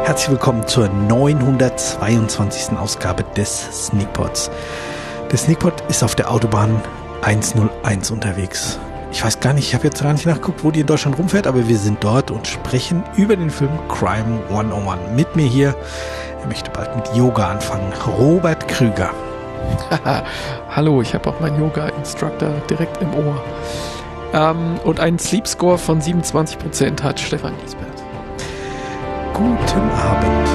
Herzlich willkommen zur 922. Ausgabe des Sneakpods. Der Sneakpod ist auf der Autobahn 101 unterwegs. Ich weiß gar nicht, ich habe jetzt gar nicht nachgeguckt, wo die in Deutschland rumfährt, aber wir sind dort und sprechen über den Film Crime 101. Mit mir hier, er möchte bald mit Yoga anfangen, Robert Krüger. Hallo, ich habe auch meinen Yoga-Instructor direkt im Ohr. Und einen Sleep-Score von 27% hat Stefan Giesbert. Guten Abend.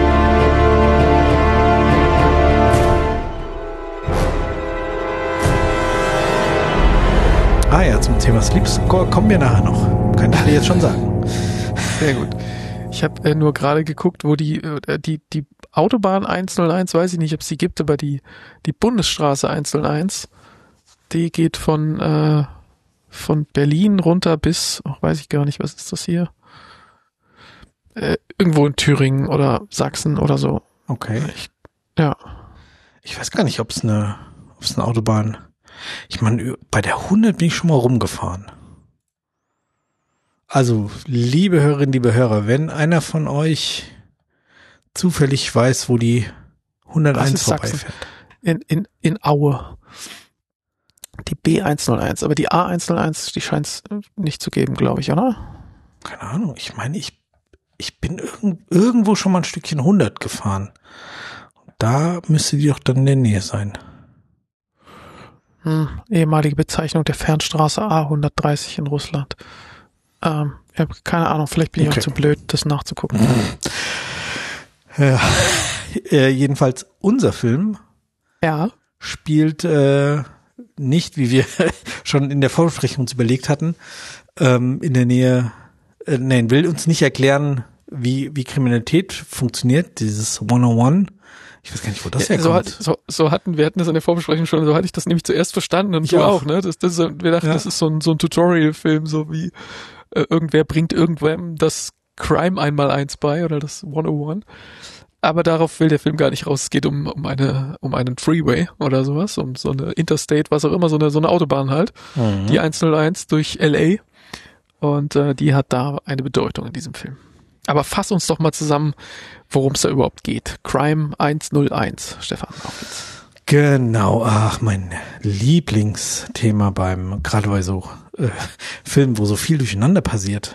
Ja, zum Thema Sleep Score kommen wir nachher noch. Kann ich dir jetzt schon sagen. Sehr gut. Ich habe nur gerade geguckt, wo die Autobahn 101, weiß ich nicht, ob es die gibt, aber die Bundesstraße 101, die geht von Berlin runter bis, weiß ich gar nicht, was ist das hier? Irgendwo in Thüringen oder Sachsen oder so. Okay. Ja. Ich weiß gar nicht, ob es eine Autobahn. Ich meine, bei der 100 bin ich schon mal rumgefahren. Also, liebe Hörerinnen, liebe Hörer, wenn einer von euch zufällig weiß, wo die 101 vorbeifährt. In Aue. Die B101, aber die A101, die scheint es nicht zu geben, glaube ich, oder? Keine Ahnung, ich meine, ich bin irgendwo schon mal ein Stückchen 100 gefahren. Da müsste die doch dann in der Nähe sein. Ehemalige Bezeichnung der Fernstraße A130 in Russland. Ich habe keine Ahnung, vielleicht bin ich auch zu blöd, das nachzugucken. Ja, jedenfalls unser Film spielt nicht, wie wir schon in der Vorbesprechung uns überlegt hatten, in der Nähe, will uns nicht erklären, wie Kriminalität funktioniert, dieses 101. Ich weiß gar nicht, wo das herkommt. Wir hatten das in der Vorbesprechung schon, so hatte ich das nämlich zuerst verstanden und du auch, ne? Wir dachten, das ist so ein Tutorial-Film, so wie irgendwer bringt irgendwem das Crime 1x1 bei oder das 101. Aber darauf will der Film gar nicht raus. Es geht um einen Freeway oder sowas, um so eine Interstate, was auch immer, so eine Autobahn halt. Mhm. Die 101 durch LA. Und die hat da eine Bedeutung in diesem Film. Aber fass uns doch mal zusammen, worum es da überhaupt geht. Crime 101. Stefan, auf geht's. Genau, mein Lieblingsthema gerade bei so Filmen, wo so viel durcheinander passiert.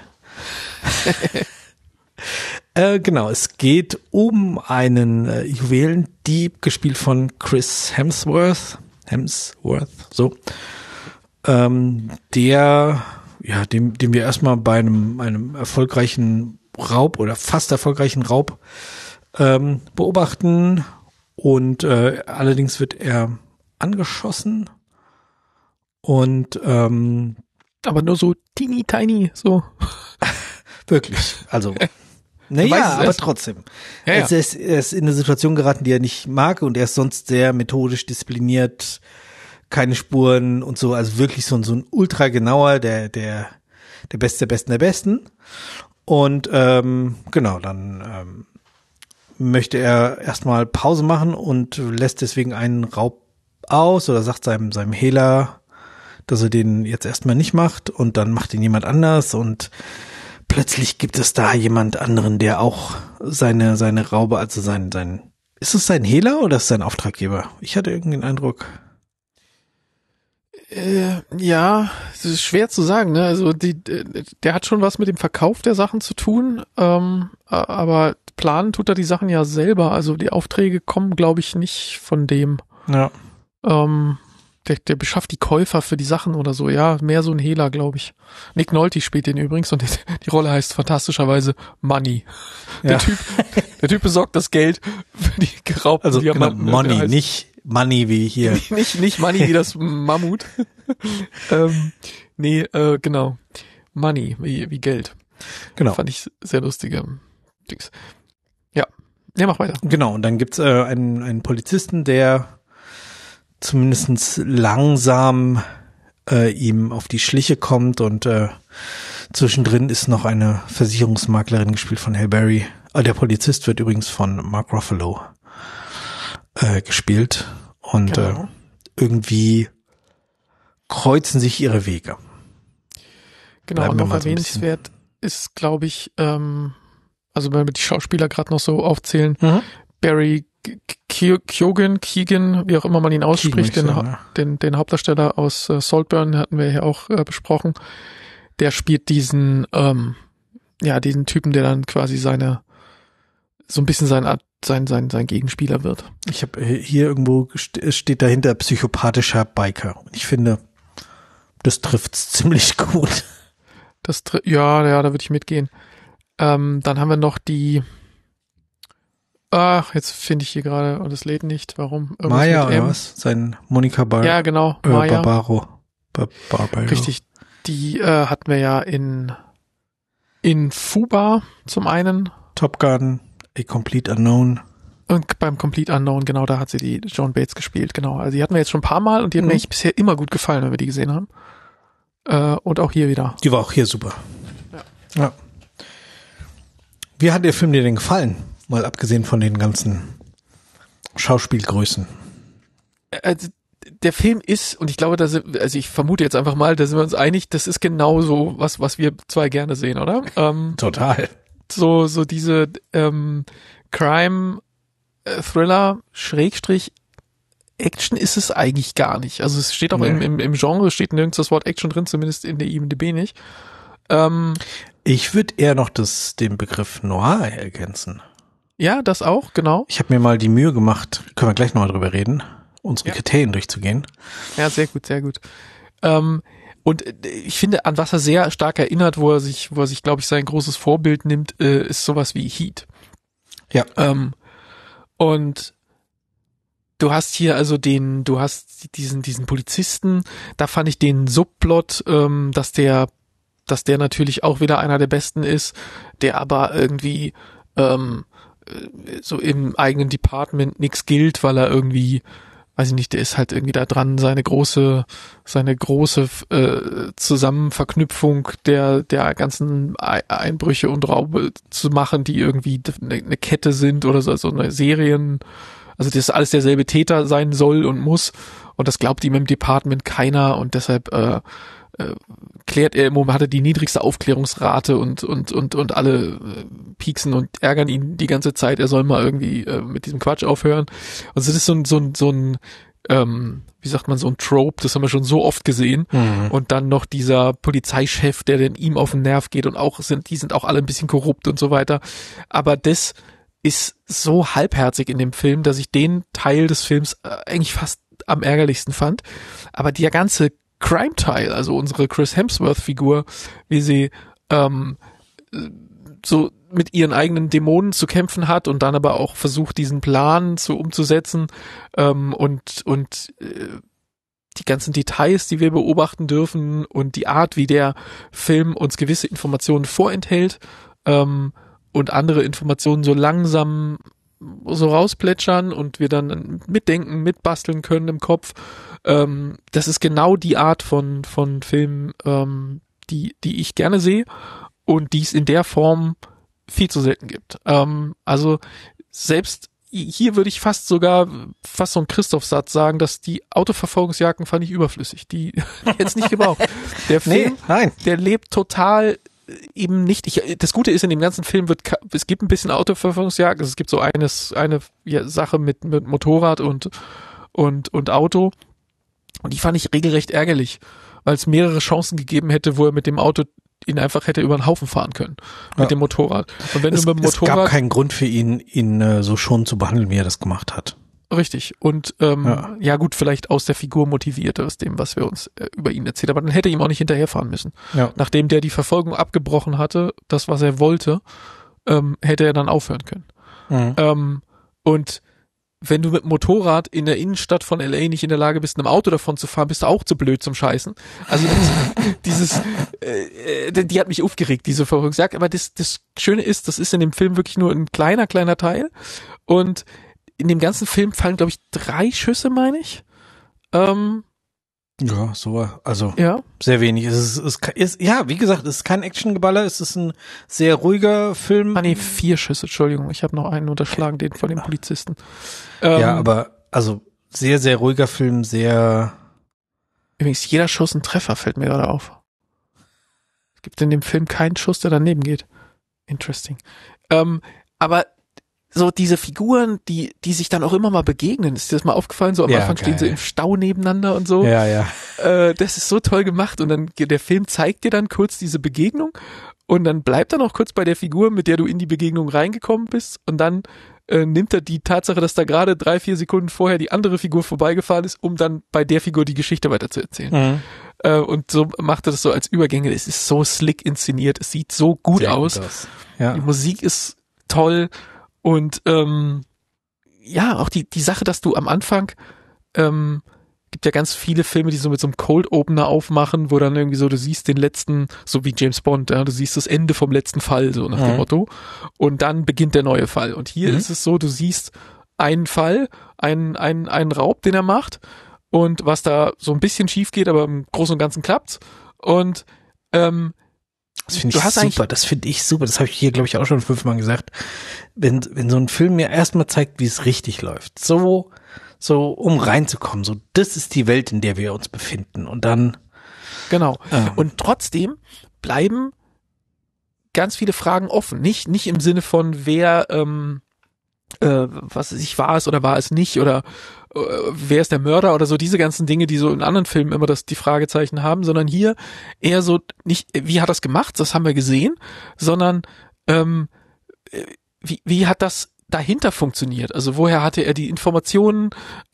Genau, es geht um einen Juwelendieb, gespielt von Chris Hemsworth, so, dem wir erstmal bei einem erfolgreichen Raub oder fast erfolgreichen Raub beobachten und allerdings wird er angeschossen und aber nur so teeny tiny, so. Wirklich, also naja, aber trotzdem. Ja. Er ist in eine Situation geraten, die er nicht mag und er ist sonst sehr methodisch, diszipliniert, keine Spuren und so, also wirklich so ein ultra genauer, der Beste der Besten der Besten. Und genau, dann möchte er erstmal Pause machen und lässt deswegen einen Raub aus oder sagt seinem Hehler, dass er den jetzt erstmal nicht macht und dann macht ihn jemand anders und plötzlich gibt es da jemand anderen, der auch seine Raube, also ist es sein Hehler oder ist es sein Auftraggeber? Ich hatte irgendwie den Eindruck. Ja, es ist schwer zu sagen, ne? Also der hat schon was mit dem Verkauf der Sachen zu tun, aber planen tut er die Sachen ja selber. Also die Aufträge kommen, glaube ich, nicht von dem. Ja. Der beschafft die Käufer für die Sachen oder so, ja, mehr so ein Hehler, glaube ich. Nick Nolte spielt den übrigens und die Rolle heißt fantastischerweise Money. Der Typ besorgt das Geld für die geraubten Diamanten. Genau, Money, nicht Money wie hier. Nicht Money wie das Mammut. Genau. Money wie Geld. Genau. Fand ich sehr lustige Dings. Ja, mach weiter. Genau, und dann gibt's einen Polizisten, der zumindest langsam ihm auf die Schliche kommt und zwischendrin ist noch eine Versicherungsmaklerin, gespielt von Halle Berry. Der Polizist wird übrigens von Mark Ruffalo gespielt und irgendwie kreuzen sich ihre Wege. Genau, und noch erwähnenswert ist, glaube ich, Also wenn wir die Schauspieler gerade noch so aufzählen, Barry Keoghan, wie auch immer man ihn ausspricht, den Hauptdarsteller aus Saltburn hatten wir ja auch besprochen. Der spielt diesen Typen, der dann quasi sein Gegenspieler wird. Ich habe hier irgendwo steht dahinter psychopathischer Biker. Und ich finde, das trifft's ziemlich gut. Da würde ich mitgehen. Dann haben wir noch jetzt finde ich hier gerade, und es lädt nicht, warum? Maya oder was? Sein Monica Ja, genau, Maya. Barbaro. Richtig, die hatten wir ja in Fuba zum einen. Top Gun, A Complete Unknown. Und beim Complete Unknown, genau, da hat sie die Joan Bates gespielt, genau. Also die hatten wir jetzt schon ein paar Mal und die hat mir eigentlich bisher immer gut gefallen, wenn wir die gesehen haben. Und auch hier wieder. Die war auch hier super. Ja. Wie hat der Film dir denn gefallen? Mal abgesehen von den ganzen Schauspielgrößen. Also, der Film ist, und ich glaube, ich vermute jetzt einfach mal, da sind wir uns einig, das ist genau so, was wir zwei gerne sehen, oder? Total. So diese Crime Thriller Schrägstrich Action ist es eigentlich gar nicht. Also es steht auch im Genre, steht nirgends das Wort Action drin, zumindest in der IMDb nicht. Ich würde eher noch den Begriff Noir ergänzen. Ja, das auch, genau. Ich habe mir mal die Mühe gemacht, können wir gleich nochmal drüber reden, unsere Kriterien durchzugehen. Ja, sehr gut, sehr gut. Und ich finde, an was er sehr stark erinnert, wo er sich, glaube ich, sein großes Vorbild nimmt, ist sowas wie Heat. Ja. Und du hast hier also diesen Polizisten, da fand ich den Subplot, dass der natürlich auch wieder einer der Besten ist, der aber irgendwie so im eigenen Department nichts gilt, weil er irgendwie, weiß ich nicht, der ist halt irgendwie da dran, seine große Zusammenverknüpfung der ganzen Einbrüche und Raube zu machen, die irgendwie eine Kette sind oder so eine Serien, also das alles derselbe Täter sein soll und muss, und das glaubt ihm im Department keiner, und deshalb klärt er im Moment, hat er die niedrigste Aufklärungsrate und alle pieksen und ärgern ihn die ganze Zeit, er soll mal irgendwie mit diesem Quatsch aufhören. Also das ist so ein wie sagt man, so ein Trope, das haben wir schon so oft gesehen. Und dann noch dieser Polizeichef, der denn ihm auf den Nerv geht, und die sind auch alle ein bisschen korrupt und so weiter. Aber das ist so halbherzig in dem Film, dass ich den Teil des Films eigentlich fast am ärgerlichsten fand. Aber der ganze Crime-Teil, also unsere Chris Hemsworth-Figur, wie sie so mit ihren eigenen Dämonen zu kämpfen hat und dann aber auch versucht, diesen Plan umzusetzen, und die ganzen Details, die wir beobachten dürfen, und die Art, wie der Film uns gewisse Informationen vorenthält, und andere Informationen so langsam so rausplätschern und wir dann mitdenken, mitbasteln können im Kopf. Das ist genau die Art von Filmen, die ich gerne sehe und die es in der Form viel zu selten gibt. Also selbst hier würde ich fast so einen Christoph-Satz sagen, dass die Autoverfolgungsjagden fand ich überflüssig. Die jetzt nicht gebraucht. Der Film, der lebt total eben nicht. Das Gute ist, in dem ganzen Film es gibt ein bisschen Autoverfolgungsjagd. Es gibt so eine Sache mit Motorrad und Auto. Und die fand ich regelrecht ärgerlich, weil es mehrere Chancen gegeben hätte, wo er mit dem Auto ihn einfach hätte über den Haufen fahren können. Mit dem Motorrad. Und wenn du mit dem Motorrad. Es gab keinen Grund für ihn so schon zu behandeln, wie er das gemacht hat. Richtig. Und ja gut, vielleicht aus der Figur motiviert, aus dem, was wir uns über ihn erzählt. Aber dann hätte ihm auch nicht hinterherfahren müssen. Ja. Nachdem der die Verfolgung abgebrochen hatte, das, was er wollte, hätte er dann aufhören können. Und wenn du mit dem Motorrad in der Innenstadt von LA nicht in der Lage bist, einem Auto davon zu fahren, bist du auch zu blöd zum Scheißen. Also die hat mich aufgeregt, diese Verfolgungsjagd. Aber das Schöne ist, das ist in dem Film wirklich nur ein kleiner Teil. Und in dem ganzen Film fallen, glaube ich, 3 Schüsse, meine ich. Ja, so, also sehr wenig. Es ist, ja, wie gesagt, es ist kein Actiongeballer, es ist ein sehr ruhiger Film. 4 Schüsse, Entschuldigung, ich habe noch einen unterschlagen, den von den Polizisten. Ja, aber also sehr, sehr ruhiger Film, sehr. Übrigens, jeder Schuss ein Treffer, fällt mir gerade auf. Es gibt in dem Film keinen Schuss, der daneben geht. Interesting. Aber so diese Figuren, die sich dann auch immer mal begegnen, ist dir das mal aufgefallen? So am Anfang stehen sie im Stau nebeneinander und so. Ja. Das ist so toll gemacht und dann der Film zeigt dir dann kurz diese Begegnung und dann bleibt er noch kurz bei der Figur, mit der du in die Begegnung reingekommen bist und dann nimmt er die Tatsache, dass da gerade 3-4 Sekunden vorher die andere Figur vorbeigefahren ist, um dann bei der Figur die Geschichte weiterzuerzählen. Und so macht er das so als Übergänge. Es ist so slick inszeniert, es sieht so gut aus. Ja. Die Musik ist toll. Und auch die Sache, dass du am Anfang gibt ja ganz viele Filme, die so mit so einem Cold Opener aufmachen, wo dann irgendwie so, du siehst den letzten, so wie James Bond, ja, du siehst das Ende vom letzten Fall, so nach dem Motto. Und dann beginnt der neue Fall. Und hier ist es so, du siehst einen Fall, einen Raub, den er macht und was da so ein bisschen schief geht, aber im Großen und Ganzen klappt's. Und das finde ich super. Das habe ich hier, glaube ich, auch schon 5-mal gesagt. Wenn so ein Film mir erstmal zeigt, wie es richtig läuft. So, um reinzukommen. So, das ist die Welt, in der wir uns befinden. Und dann. Genau. Und trotzdem bleiben ganz viele Fragen offen. Nicht im Sinne von, wer, war es oder war es nicht oder wer ist der Mörder oder so, diese ganzen Dinge, die so in anderen Filmen immer die Fragezeichen haben, sondern hier eher so nicht, wie hat das gemacht, das haben wir gesehen, sondern wie hat das dahinter funktioniert? Also woher hatte er die Informationen,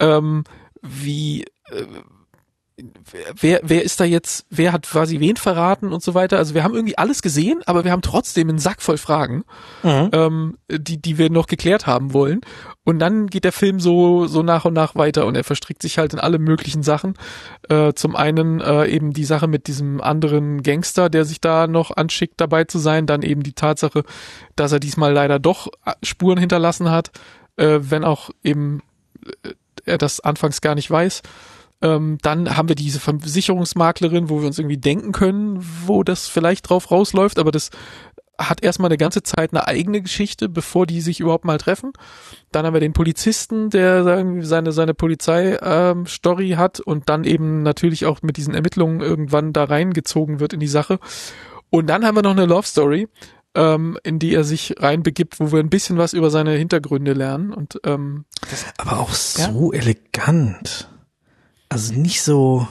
wer ist da jetzt, wer hat quasi wen verraten und so weiter. Also wir haben irgendwie alles gesehen, aber wir haben trotzdem einen Sack voll Fragen, die wir noch geklärt haben wollen. Und dann geht der Film so nach und nach weiter und er verstrickt sich halt in alle möglichen Sachen. Zum einen eben die Sache mit diesem anderen Gangster, der sich da noch anschickt, dabei zu sein. Dann eben die Tatsache, dass er diesmal leider doch Spuren hinterlassen hat, wenn auch eben er das anfangs gar nicht weiß. Dann haben wir diese Versicherungsmaklerin, wo wir uns irgendwie denken können, wo das vielleicht drauf rausläuft, aber das hat erstmal eine ganze Zeit eine eigene Geschichte, bevor die sich überhaupt mal treffen. Dann haben wir den Polizisten, der irgendwie seine Polizei-Story hat und dann eben natürlich auch mit diesen Ermittlungen irgendwann da reingezogen wird in die Sache. Und dann haben wir noch eine Love-Story, in die er sich reinbegibt, wo wir ein bisschen was über seine Hintergründe lernen. Und aber auch so elegant. Also nicht so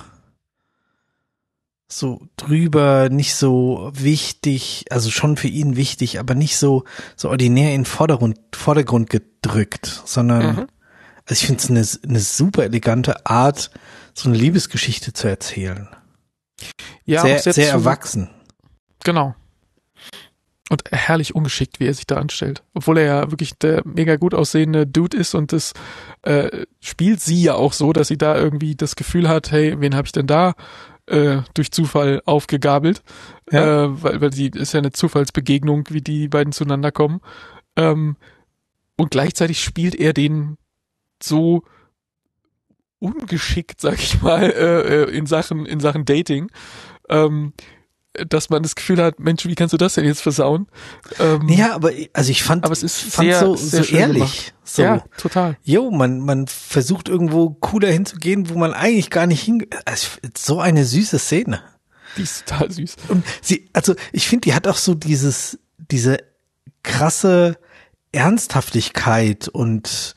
drüber, nicht so wichtig, also schon für ihn wichtig, aber nicht so ordinär in den Vordergrund gedrückt, sondern also ich finde es eine super elegante Art, so eine Liebesgeschichte zu erzählen. Ja, sehr erwachsen. Genau. Und herrlich ungeschickt, wie er sich da anstellt. Obwohl er ja wirklich der mega gut aussehende Dude ist und das spielt sie ja auch so, dass sie da irgendwie das Gefühl hat, hey, wen habe ich denn da durch Zufall aufgegabelt? Ja. Weil die ist ja eine Zufallsbegegnung, wie die beiden zueinander kommen. Und gleichzeitig spielt er den so ungeschickt, sag ich mal, in Sachen Dating. Dass man das Gefühl hat, Mensch, wie kannst du das denn jetzt versauen? Ja, aber also ich fand es so ehrlich. So, ja, total. Man versucht irgendwo cooler hinzugehen, wo man eigentlich gar nicht also so eine süße Szene. Die ist total süß. Und ich finde, die hat auch so diese krasse Ernsthaftigkeit und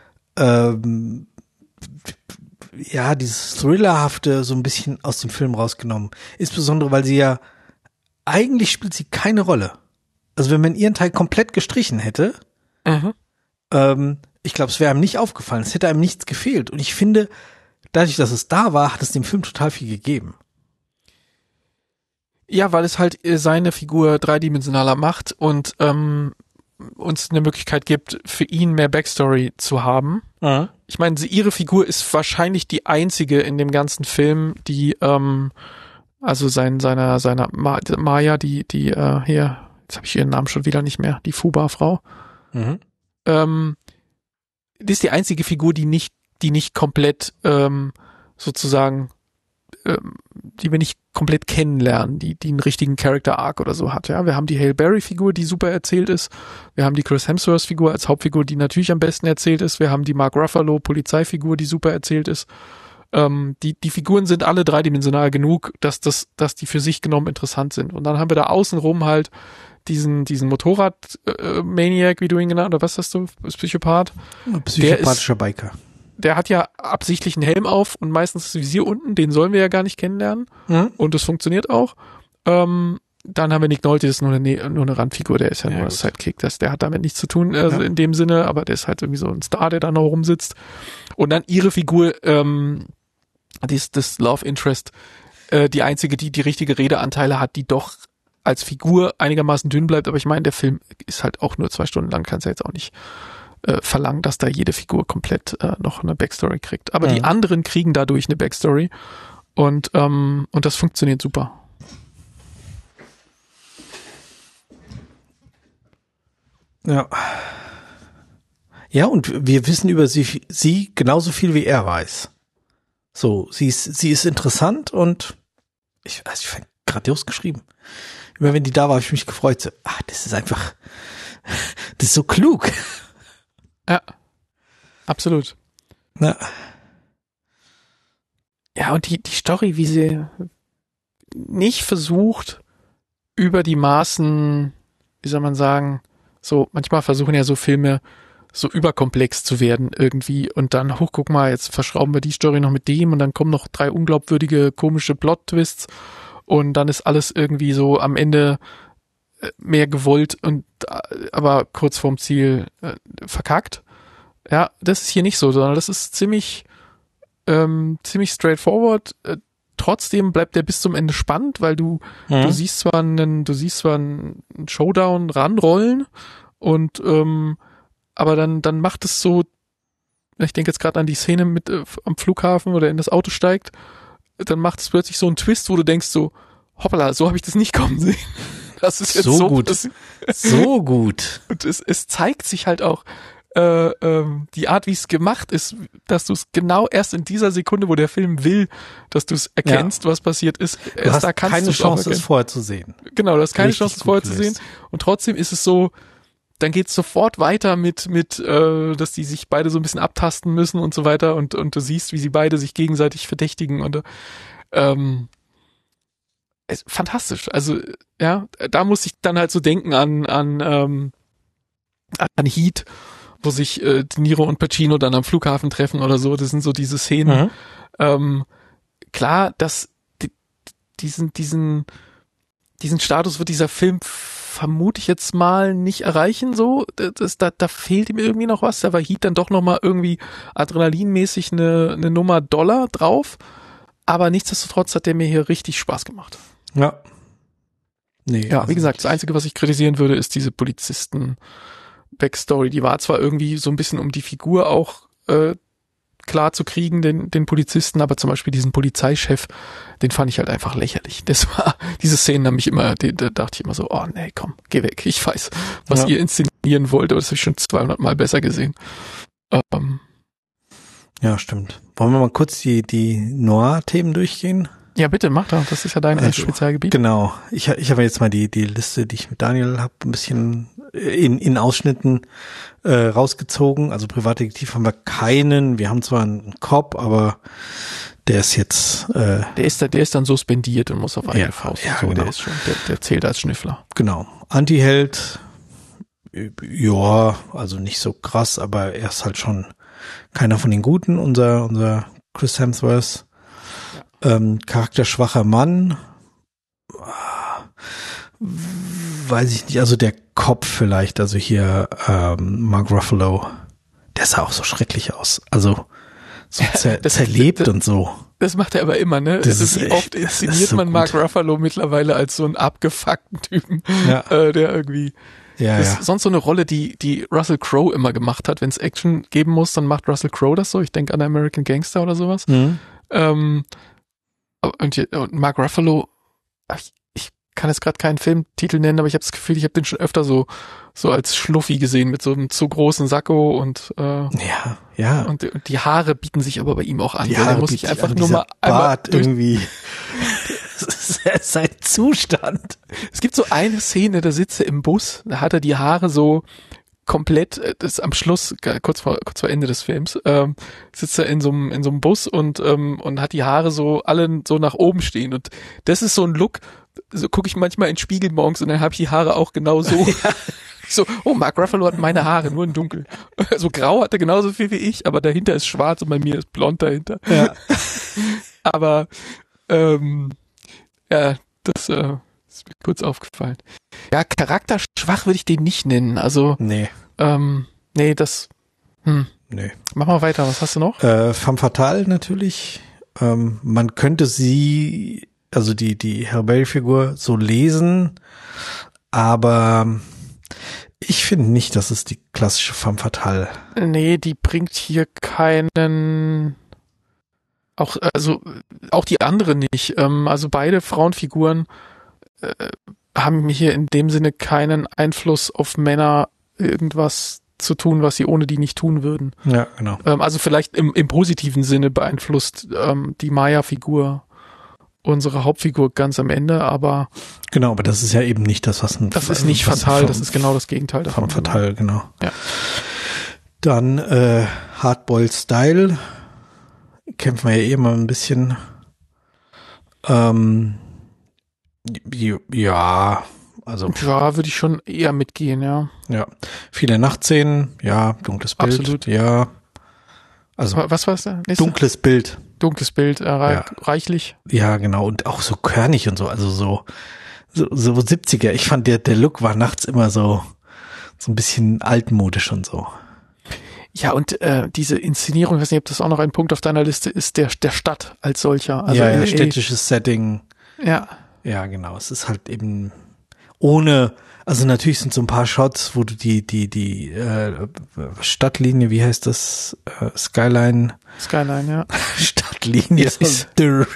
dieses Thrillerhafte so ein bisschen aus dem Film rausgenommen. Insbesondere, weil eigentlich spielt sie keine Rolle. Also wenn man ihren Teil komplett gestrichen hätte, ich glaube, es wäre einem nicht aufgefallen. Es hätte einem nichts gefehlt. Und ich finde, dadurch, dass es da war, hat es dem Film total viel gegeben. Ja, weil es halt seine Figur dreidimensionaler macht und uns eine Möglichkeit gibt, für ihn mehr Backstory zu haben. Mhm. Ich meine, ihre Figur ist wahrscheinlich die einzige in dem ganzen Film, die also seiner Maya, die hier, jetzt habe ich ihren Namen schon wieder nicht mehr, die Fuba-Frau. Mhm. Die ist die einzige Figur, die nicht komplett sozusagen die wir nicht komplett kennenlernen, die einen richtigen Character Arc oder so hat. Ja, wir haben die Halle Berry-Figur, die super erzählt ist. Wir haben die Chris Hemsworth-Figur als Hauptfigur, die natürlich am besten erzählt ist. Wir haben die Mark Ruffalo Polizeifigur, die super erzählt ist. Die Figuren sind alle dreidimensional genug, dass die für sich genommen interessant sind. Und dann haben wir da außenrum halt diesen Motorrad-Maniac, wie du ihn genannt, oder was hast du, Psychopath? Psychopathischer Biker. Der hat ja absichtlich einen Helm auf und meistens das Visier unten, den sollen wir ja gar nicht kennenlernen. Und das funktioniert auch. Dann haben wir Nick Nolte, das ist nur eine Randfigur, der ist ja nur ein Sidekick, der hat damit nichts zu tun, in dem Sinne, aber der ist halt irgendwie so ein Star, der da noch rumsitzt. Und dann ihre Figur, das Love Interest, die einzige, die richtige Redeanteile hat, die doch als Figur einigermaßen dünn bleibt, aber ich meine, der Film ist halt auch nur 2 Stunden lang, kannst du jetzt auch nicht verlangen, dass da jede Figur komplett noch eine Backstory kriegt. Aber die anderen kriegen dadurch eine Backstory und das funktioniert super. Ja. Ja, und wir wissen über sie genauso viel, wie er weiß. So, sie ist interessant und ich fand grandios geschrieben. Immer wenn die da war, habe ich mich gefreut. So, das ist so klug. Ja, absolut. Ja. Ja, und die Story, wie sie nicht versucht, über die Maßen, wie soll man sagen, so, manchmal versuchen ja so Filme so überkomplex zu werden irgendwie und dann, guck mal, jetzt verschrauben wir die Story noch mit dem und dann kommen noch 3 unglaubwürdige, komische Plot-Twists und dann ist alles irgendwie so am Ende mehr gewollt und aber kurz vorm Ziel verkackt. Ja, das ist hier nicht so, sondern das ist ziemlich straightforward. Trotzdem bleibt der bis zum Ende spannend, weil du siehst zwar einen Showdown ranrollen und aber dann macht es so, ich denke jetzt gerade an die Szene mit am Flughafen oder in das Auto steigt, dann macht es plötzlich so einen Twist, wo du denkst so, hoppala, so habe ich das nicht kommen sehen. Das ist jetzt so gut. So gut. Und es zeigt sich halt auch die Art, wie es gemacht ist, dass du es genau erst in dieser Sekunde, wo der Film will, dass du es erkennst, was passiert ist. Du hast keine Chance, es vorher zu sehen. Genau, du hast keine Chance, es vorher zu sehen. Und trotzdem ist es so, dann geht es sofort weiter mit dass die sich beide so ein bisschen abtasten müssen und so weiter und du siehst, wie sie beide sich gegenseitig verdächtigen und fantastisch. Also ja, da muss ich dann halt so denken an Heat, wo sich De Niro und Pacino dann am Flughafen treffen oder so. Das sind so diese Szenen. Klar, dass diesen Status wird dieser Film, vermute ich jetzt mal, nicht erreichen, so. Da fehlt ihm irgendwie noch was. Da war Heat dann doch nochmal irgendwie adrenalinmäßig eine Nummer Dollar drauf. Aber nichtsdestotrotz hat der mir hier richtig Spaß gemacht. Ja. Nee. Ja, wie gesagt, das Einzige, was ich kritisieren würde, ist diese Polizisten-Backstory. Die war zwar irgendwie so ein bisschen, um die Figur auch klar zu kriegen, den Polizisten, aber zum Beispiel diesen Polizeichef, den fand ich halt einfach lächerlich. Diese Szenen haben mich immer, da dachte ich immer so, oh nee, komm, geh weg, ich weiß, was ihr inszenieren wollt, aber das habe ich schon 200 Mal besser gesehen. Ja, stimmt. Wollen wir mal kurz die Noir-Themen durchgehen? Ja, bitte, mach doch, das ist ja dein Spezialgebiet. Genau, ich habe jetzt mal die Liste, die ich mit Daniel habe, ein bisschen in Ausschnitten rausgezogen. Also Privatdetektiv haben wir keinen. Wir haben zwar einen Cop, aber der ist jetzt der ist dann suspendiert und muss auf eigene Faust. Ja, so, genau. Der zählt als Schnüffler. Genau. Antiheld, ja, also nicht so krass, aber er ist halt schon keiner von den Guten, unser Chris Hemsworth. Charakterschwacher Mann, weiß ich nicht, also der Kopf vielleicht, also hier Mark Ruffalo, der sah auch so schrecklich aus, also so zerlebt und so. Das macht er aber immer, ne? Das ist wie echt, oft inszeniert so man gut. Mark Ruffalo mittlerweile als so einen abgefuckten Typen, der irgendwie das ist sonst so eine Rolle, die Russell Crowe immer gemacht hat. Wenn es Action geben muss, dann macht Russell Crowe das so. Ich denke an American Gangster oder sowas. Und Mark Ruffalo, ich kann jetzt gerade keinen Filmtitel nennen, aber ich habe das Gefühl, ich habe den schon öfter so als Schluffi gesehen mit so einem zu großen Sakko und und die Haare bieten sich aber bei ihm auch an. Da muss ich einfach nur mal Bart irgendwie. Das ist sein Zustand. Es gibt so eine Szene, da sitzt er im Bus, da hat er die Haare so komplett, das ist am Schluss, kurz vor Ende des Films, sitzt er in so einem Bus und hat die Haare so alle so nach oben stehen. Und das ist so ein Look, so gucke ich manchmal in den Spiegel morgens und dann habe ich die Haare auch genau so. Ja. So, oh, Mark Ruffalo hat meine Haare, nur in dunkel. So grau hat er genauso viel wie ich, aber dahinter ist schwarz und bei mir ist blond dahinter. Ja. Aber, ja, das ist mir kurz aufgefallen. Ja, charakterschwach würde ich den nicht nennen. Also, nee, das, nee. Mach mal weiter, was hast du noch? Femme Fatale natürlich. Man könnte sie, also die Halle Berry-Figur so lesen, aber ich finde nicht, dass es die klassische Femme Fatale. Nee, die bringt hier keinen, auch die andere nicht. Also beide Frauenfiguren haben hier in dem Sinne keinen Einfluss auf Männer, irgendwas zu tun, was sie ohne die nicht tun würden. Ja, genau. Also vielleicht im positiven Sinne beeinflusst die Maya-Figur unsere Hauptfigur ganz am Ende, aber genau, aber das ist ja eben nicht das, was das ist nicht fatal, das ist genau das Gegenteil davon. Fatal, genau. Ja. Dann Hardboiled Style kämpfen wir ja immer ein bisschen. Ja, also. Ja, würde ich schon eher mitgehen, ja. Ja. Viele Nachtszenen, ja, dunkles Bild. Absolut. Ja. Also. Was war es da? Dunkles Bild. Dunkles Bild, reichlich. Ja, genau. Und auch so körnig und so, also so 70er. Ich fand der Look war nachts immer so ein bisschen altmodisch und so. Ja, und diese Inszenierung, ich weiß nicht, ob das auch noch ein Punkt auf deiner Liste ist, der Stadt als solcher. Also ja, städtisches Setting. Ja. Ja, genau. Es ist halt eben ohne, also natürlich sind so ein paar Shots, wo du die Stadtlinie, wie heißt das? Skyline, ja. Stadtlinie ist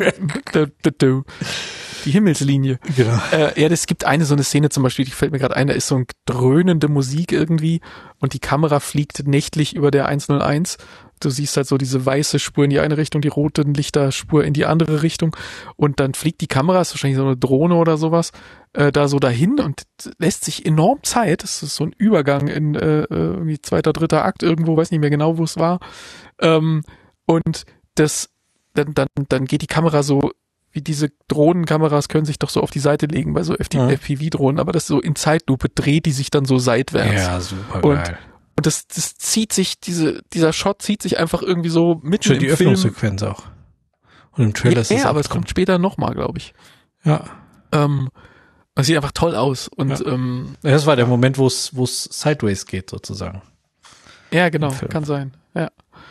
die Himmelslinie. Genau. Ja, es gibt so eine Szene zum Beispiel, die fällt mir gerade ein, da ist so eine dröhnende Musik irgendwie und die Kamera fliegt nächtlich über der 101. Du siehst halt so diese weiße Spur in die eine Richtung, die rote Lichterspur in die andere Richtung und dann fliegt die Kamera, ist wahrscheinlich so eine Drohne oder sowas, da so dahin und lässt sich enorm Zeit, das ist so ein Übergang in irgendwie 2., 3. Akt irgendwo, weiß nicht mehr genau, wo es war, und das dann geht die Kamera so, wie diese Drohnenkameras können sich doch so auf die Seite legen bei so FPV-Drohnen, aber das so in Zeitlupe dreht die sich dann so seitwärts. Ja, super geil. Und das zieht sich, dieser Shot zieht sich einfach irgendwie so mitten schon im die Film. Öffnungssequenz auch. Und im Trailer ist das ja, aber es drin. kommt später nochmal, glaube ich. Ja. Es sieht einfach toll aus. Und das war der Moment, wo es sideways geht, sozusagen. Ja, genau, kann sein. Ja.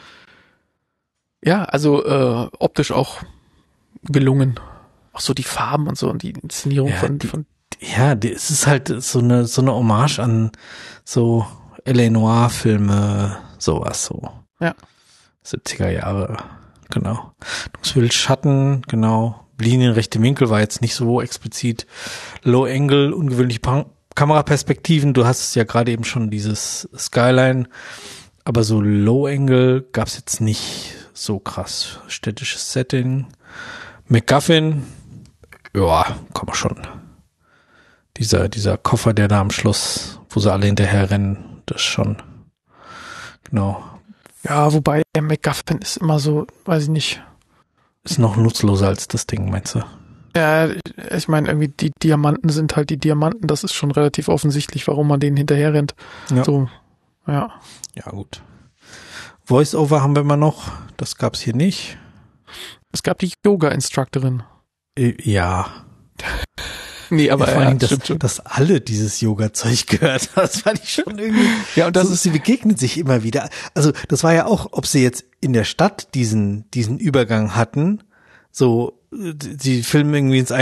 Ja, also optisch auch gelungen. Auch so die Farben und so und die Inszenierung von es ist halt so eine Hommage an so L.A. Noir-Filme, sowas so. Ja. 70er Jahre, genau. Das will Schatten, genau. Linien, rechte Winkel war jetzt nicht so explizit. Low Angle, ungewöhnliche Kameraperspektiven. Du hast es ja gerade eben schon dieses Skyline, aber so Low Angle gab's jetzt nicht so krass. Städtisches Setting. MacGuffin, ja, kann man schon. Dieser Koffer, der da am Schluss, wo sie alle hinterher rennen, das schon. Genau. Ja, wobei der MacGuffin ist immer so, weiß ich nicht. Ist noch nutzloser als das Ding, meinst du? Ja, ich meine, irgendwie die Diamanten sind halt die Diamanten, das ist schon relativ offensichtlich, warum man denen hinterher rennt. Ja. So, ja. Ja, gut. Voice-Over haben wir immer noch, das gab's hier nicht. Es gab die Yoga-Instructorin. Ja. Nee, aber vor allem, dass alle dieses Yoga-Zeug gehört haben, das fand ich schon irgendwie. Ja, und sie begegnen sich immer wieder. Also, das war ja auch, ob sie jetzt in der Stadt diesen Übergang hatten, so, sie filmen irgendwie ins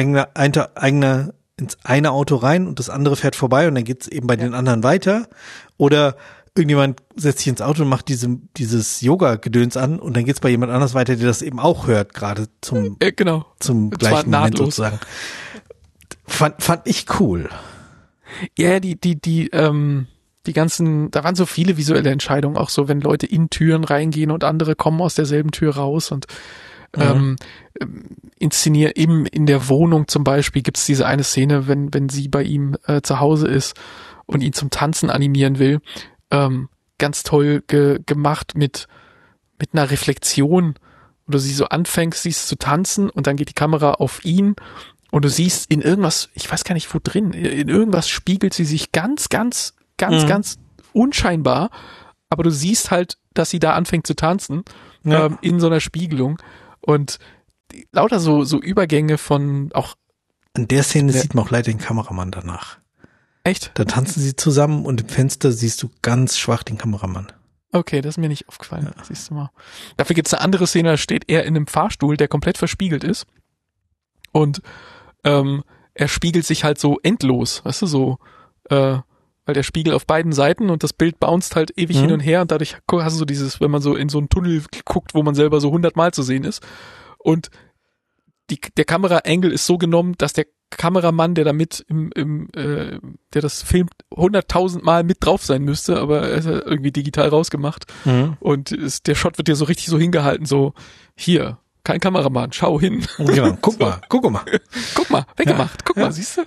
eine Auto rein und das andere fährt vorbei und dann geht's eben bei den anderen weiter. Oder irgendjemand setzt sich ins Auto und macht dieses Yoga-Gedöns an und dann geht's bei jemand anders weiter, der das eben auch hört, gerade zum gleichen Moment sozusagen. Fand ich cool. Ja, die ganzen, da waren so viele visuelle Entscheidungen, auch so, wenn Leute in Türen reingehen und andere kommen aus derselben Tür raus und inszenieren eben in der Wohnung zum Beispiel gibt's diese eine Szene, wenn sie bei ihm zu Hause ist und ihn zum Tanzen animieren will, ganz toll gemacht mit einer Reflexion, wo du sie so anfängst, siehst zu tanzen und dann geht die Kamera auf ihn und du siehst in irgendwas, ich weiß gar nicht wo drin, in irgendwas spiegelt sie sich ganz unscheinbar, aber du siehst halt, dass sie da anfängt zu tanzen, in so einer Spiegelung und lauter so Übergänge von auch. In der Szene sieht man auch leider den Kameramann danach. Echt? Da tanzen sie zusammen und im Fenster siehst du ganz schwach den Kameramann. Okay, das ist mir nicht aufgefallen. Ja. Siehst du mal. Dafür gibt's eine andere Szene, da steht er in einem Fahrstuhl, der komplett verspiegelt ist. Und er spiegelt sich halt so endlos, weißt du, so, weil der Spiegel auf beiden Seiten und das Bild bounced halt ewig hin und her und dadurch hast du so dieses, wenn man so in so einen Tunnel guckt, wo man selber so 100-mal zu sehen ist. Und der Kamera-Angle ist so genommen, dass der Kameramann, der da mit der das filmt, 100.000 Mal mit drauf sein müsste, aber er ist ja irgendwie digital rausgemacht. Und der Shot wird dir so richtig so hingehalten, so, hier, kein Kameramann, schau hin. Genau, guck mal. Guck mal, weggemacht, guck mal, siehst du?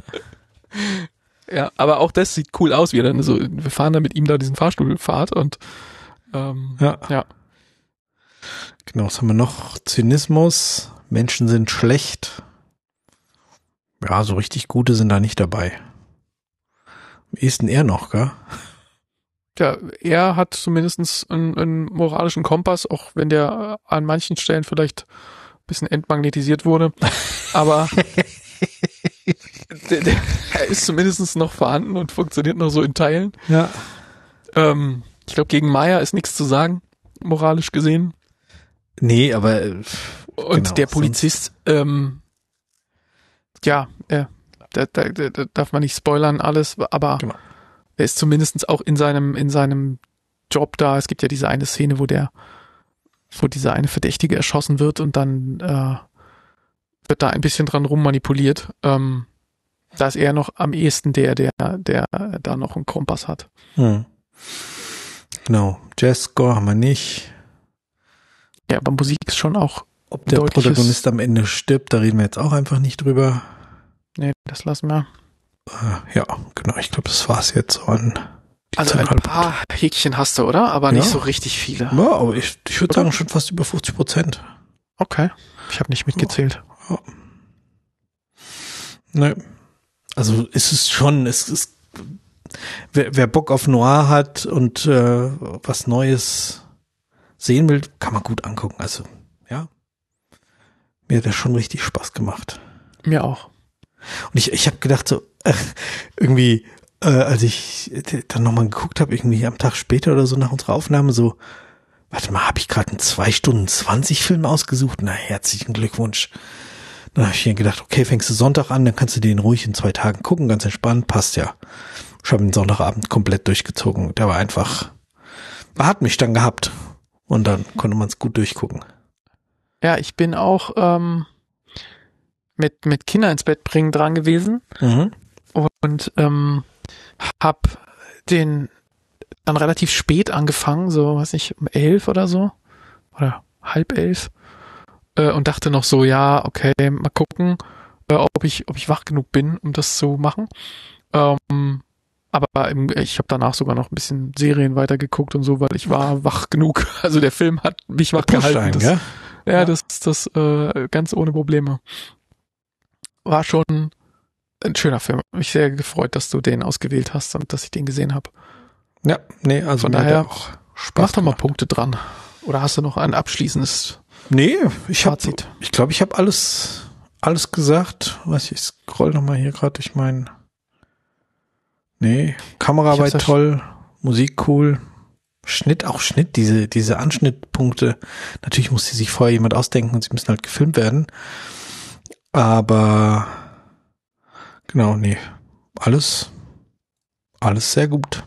Ja, aber auch das sieht cool aus, wie er dann so, wir fahren dann mit ihm da diesen Fahrstuhl fahrt und ja. Genau, was haben wir noch? Zynismus, Menschen sind schlecht. Ja, so richtig gute sind da nicht dabei. Am ehesten er noch, gell? Ja, er hat zumindest einen moralischen Kompass, auch wenn der an manchen Stellen vielleicht ein bisschen entmagnetisiert wurde. Aber er ist zumindest noch vorhanden und funktioniert noch so in Teilen. Ja. Ich glaube, gegen Meier ist nichts zu sagen, moralisch gesehen. Nee, aber und der Polizist, da darf man nicht spoilern alles, aber er ist zumindest auch in seinem Job da. Es gibt ja diese eine Szene, wo dieser eine Verdächtige erschossen wird und dann wird da ein bisschen dran rummanipuliert. Da ist er noch am ehesten der da noch einen Kompass hat. Genau. Jazzscore haben wir nicht. Ja, aber Musik ist schon auch. Ob der Protagonist am Ende stirbt, da reden wir jetzt auch einfach nicht drüber. Nee, das lassen wir. Ja, genau. Ich glaube, das war's jetzt so an. Also ein paar Häkchen hast du, oder? Aber nicht so richtig viele. Ja, aber ich würde sagen schon fast über 50%. Okay. Ich habe nicht mitgezählt. Ja. Ne. Also ist es schon, wer Bock auf Noir hat und was Neues sehen will, kann man gut angucken. Also, ja. Mir hat das schon richtig Spaß gemacht. Mir auch. Und ich habe gedacht so, irgendwie, als ich dann nochmal geguckt habe, irgendwie am Tag später oder so nach unserer Aufnahme, so, warte mal, habe ich gerade einen 2 Stunden 20 Film ausgesucht? Na, herzlichen Glückwunsch. Dann habe ich mir gedacht, okay, fängst du Sonntag an, dann kannst du den ruhig in 2 Tagen gucken, ganz entspannt, passt ja. Ich habe den Sonntagabend komplett durchgezogen. Der war einfach, hat mich dann gehabt. Und dann konnte man es gut durchgucken. Ja, ich bin auch mit Kinder ins Bett bringen dran gewesen und hab den dann relativ spät angefangen, so, weiß nicht, um 11 oder so oder 10:30 und dachte noch so, ja, okay, mal gucken, ob ich wach genug bin, um das zu machen. Aber ich habe danach sogar noch ein bisschen Serien weitergeguckt und so, weil ich war wach genug. Also der Film hat mich wach gehalten. Das ganz ohne Probleme. War schon ein schöner Film. Mich sehr gefreut, dass du den ausgewählt hast und dass ich den gesehen habe. Ja, nee, also von daher auch Spaß. Mach doch mal Punkte dran. Oder hast du noch ein abschließendes Fazit? Ich glaube, ich habe alles gesagt. Ich scroll nochmal hier gerade durch meinen. Nee, Kameraarbeit toll, Musik cool, Schnitt, diese Anschnittpunkte. Natürlich muss sich vorher jemand ausdenken und sie müssen halt gefilmt werden. Aber genau, nee, alles sehr gut.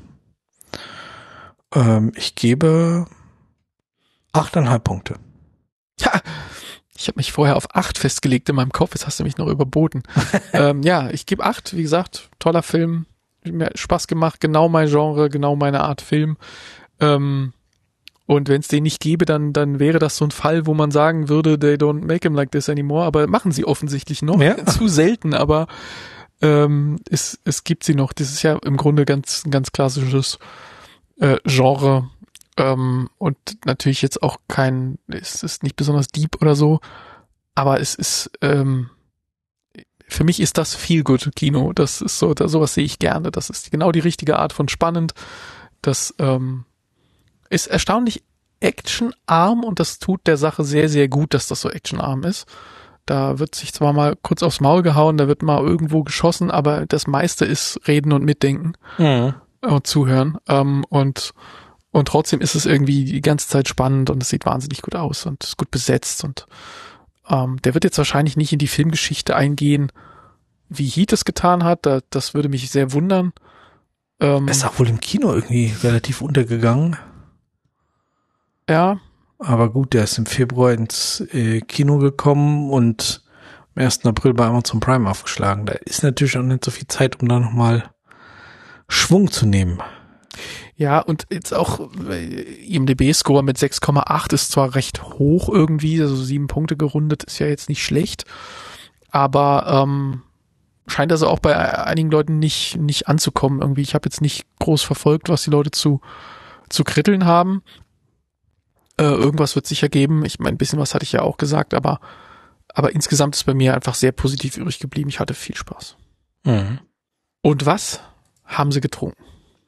Ich gebe 8,5 Punkte. Ja, ich habe mich vorher auf 8 festgelegt in meinem Kopf, jetzt hast du mich noch überboten. Ja, ich gebe 8, wie gesagt, toller Film. Mir Spaß gemacht, genau mein Genre, genau meine Art Film. Und wenn es den nicht gäbe, dann wäre das so ein Fall, wo man sagen würde, they don't make him like this anymore, aber machen sie offensichtlich noch. Ja. Zu selten, aber es gibt sie noch. Das ist ja im Grunde ein ganz klassisches Genre und natürlich jetzt auch es ist nicht besonders deep oder so, aber es ist für mich ist das Feel-Good-Kino. Das ist so, sowas sehe ich gerne. Das ist genau die richtige Art von spannend. Das ist erstaunlich actionarm und das tut der Sache sehr, sehr gut, dass das so actionarm ist. Da wird sich zwar mal kurz aufs Maul gehauen, da wird mal irgendwo geschossen, aber das meiste ist Reden und Mitdenken und Zuhören. Und trotzdem ist es irgendwie die ganze Zeit spannend und es sieht wahnsinnig gut aus und ist gut besetzt und der wird jetzt wahrscheinlich nicht in die Filmgeschichte eingehen, wie Heat es getan hat. Das würde mich sehr wundern. Ist auch wohl im Kino irgendwie relativ untergegangen. Ja. Aber gut, der ist im Februar ins Kino gekommen und am 1. April bei Amazon Prime aufgeschlagen. Da ist natürlich auch nicht so viel Zeit, um da nochmal Schwung zu nehmen. Ja, und jetzt auch IMDb-Score mit 6,8 ist zwar recht hoch irgendwie, also 7 Punkte gerundet, ist ja jetzt nicht schlecht, aber scheint also auch bei einigen Leuten nicht anzukommen irgendwie. Ich habe jetzt nicht groß verfolgt, was die Leute zu kritteln haben. Irgendwas wird sicher geben. Ich meine, ein bisschen was hatte ich ja auch gesagt, aber insgesamt ist bei mir einfach sehr positiv übrig geblieben. Ich hatte viel Spaß. Mhm. Und was haben sie getrunken?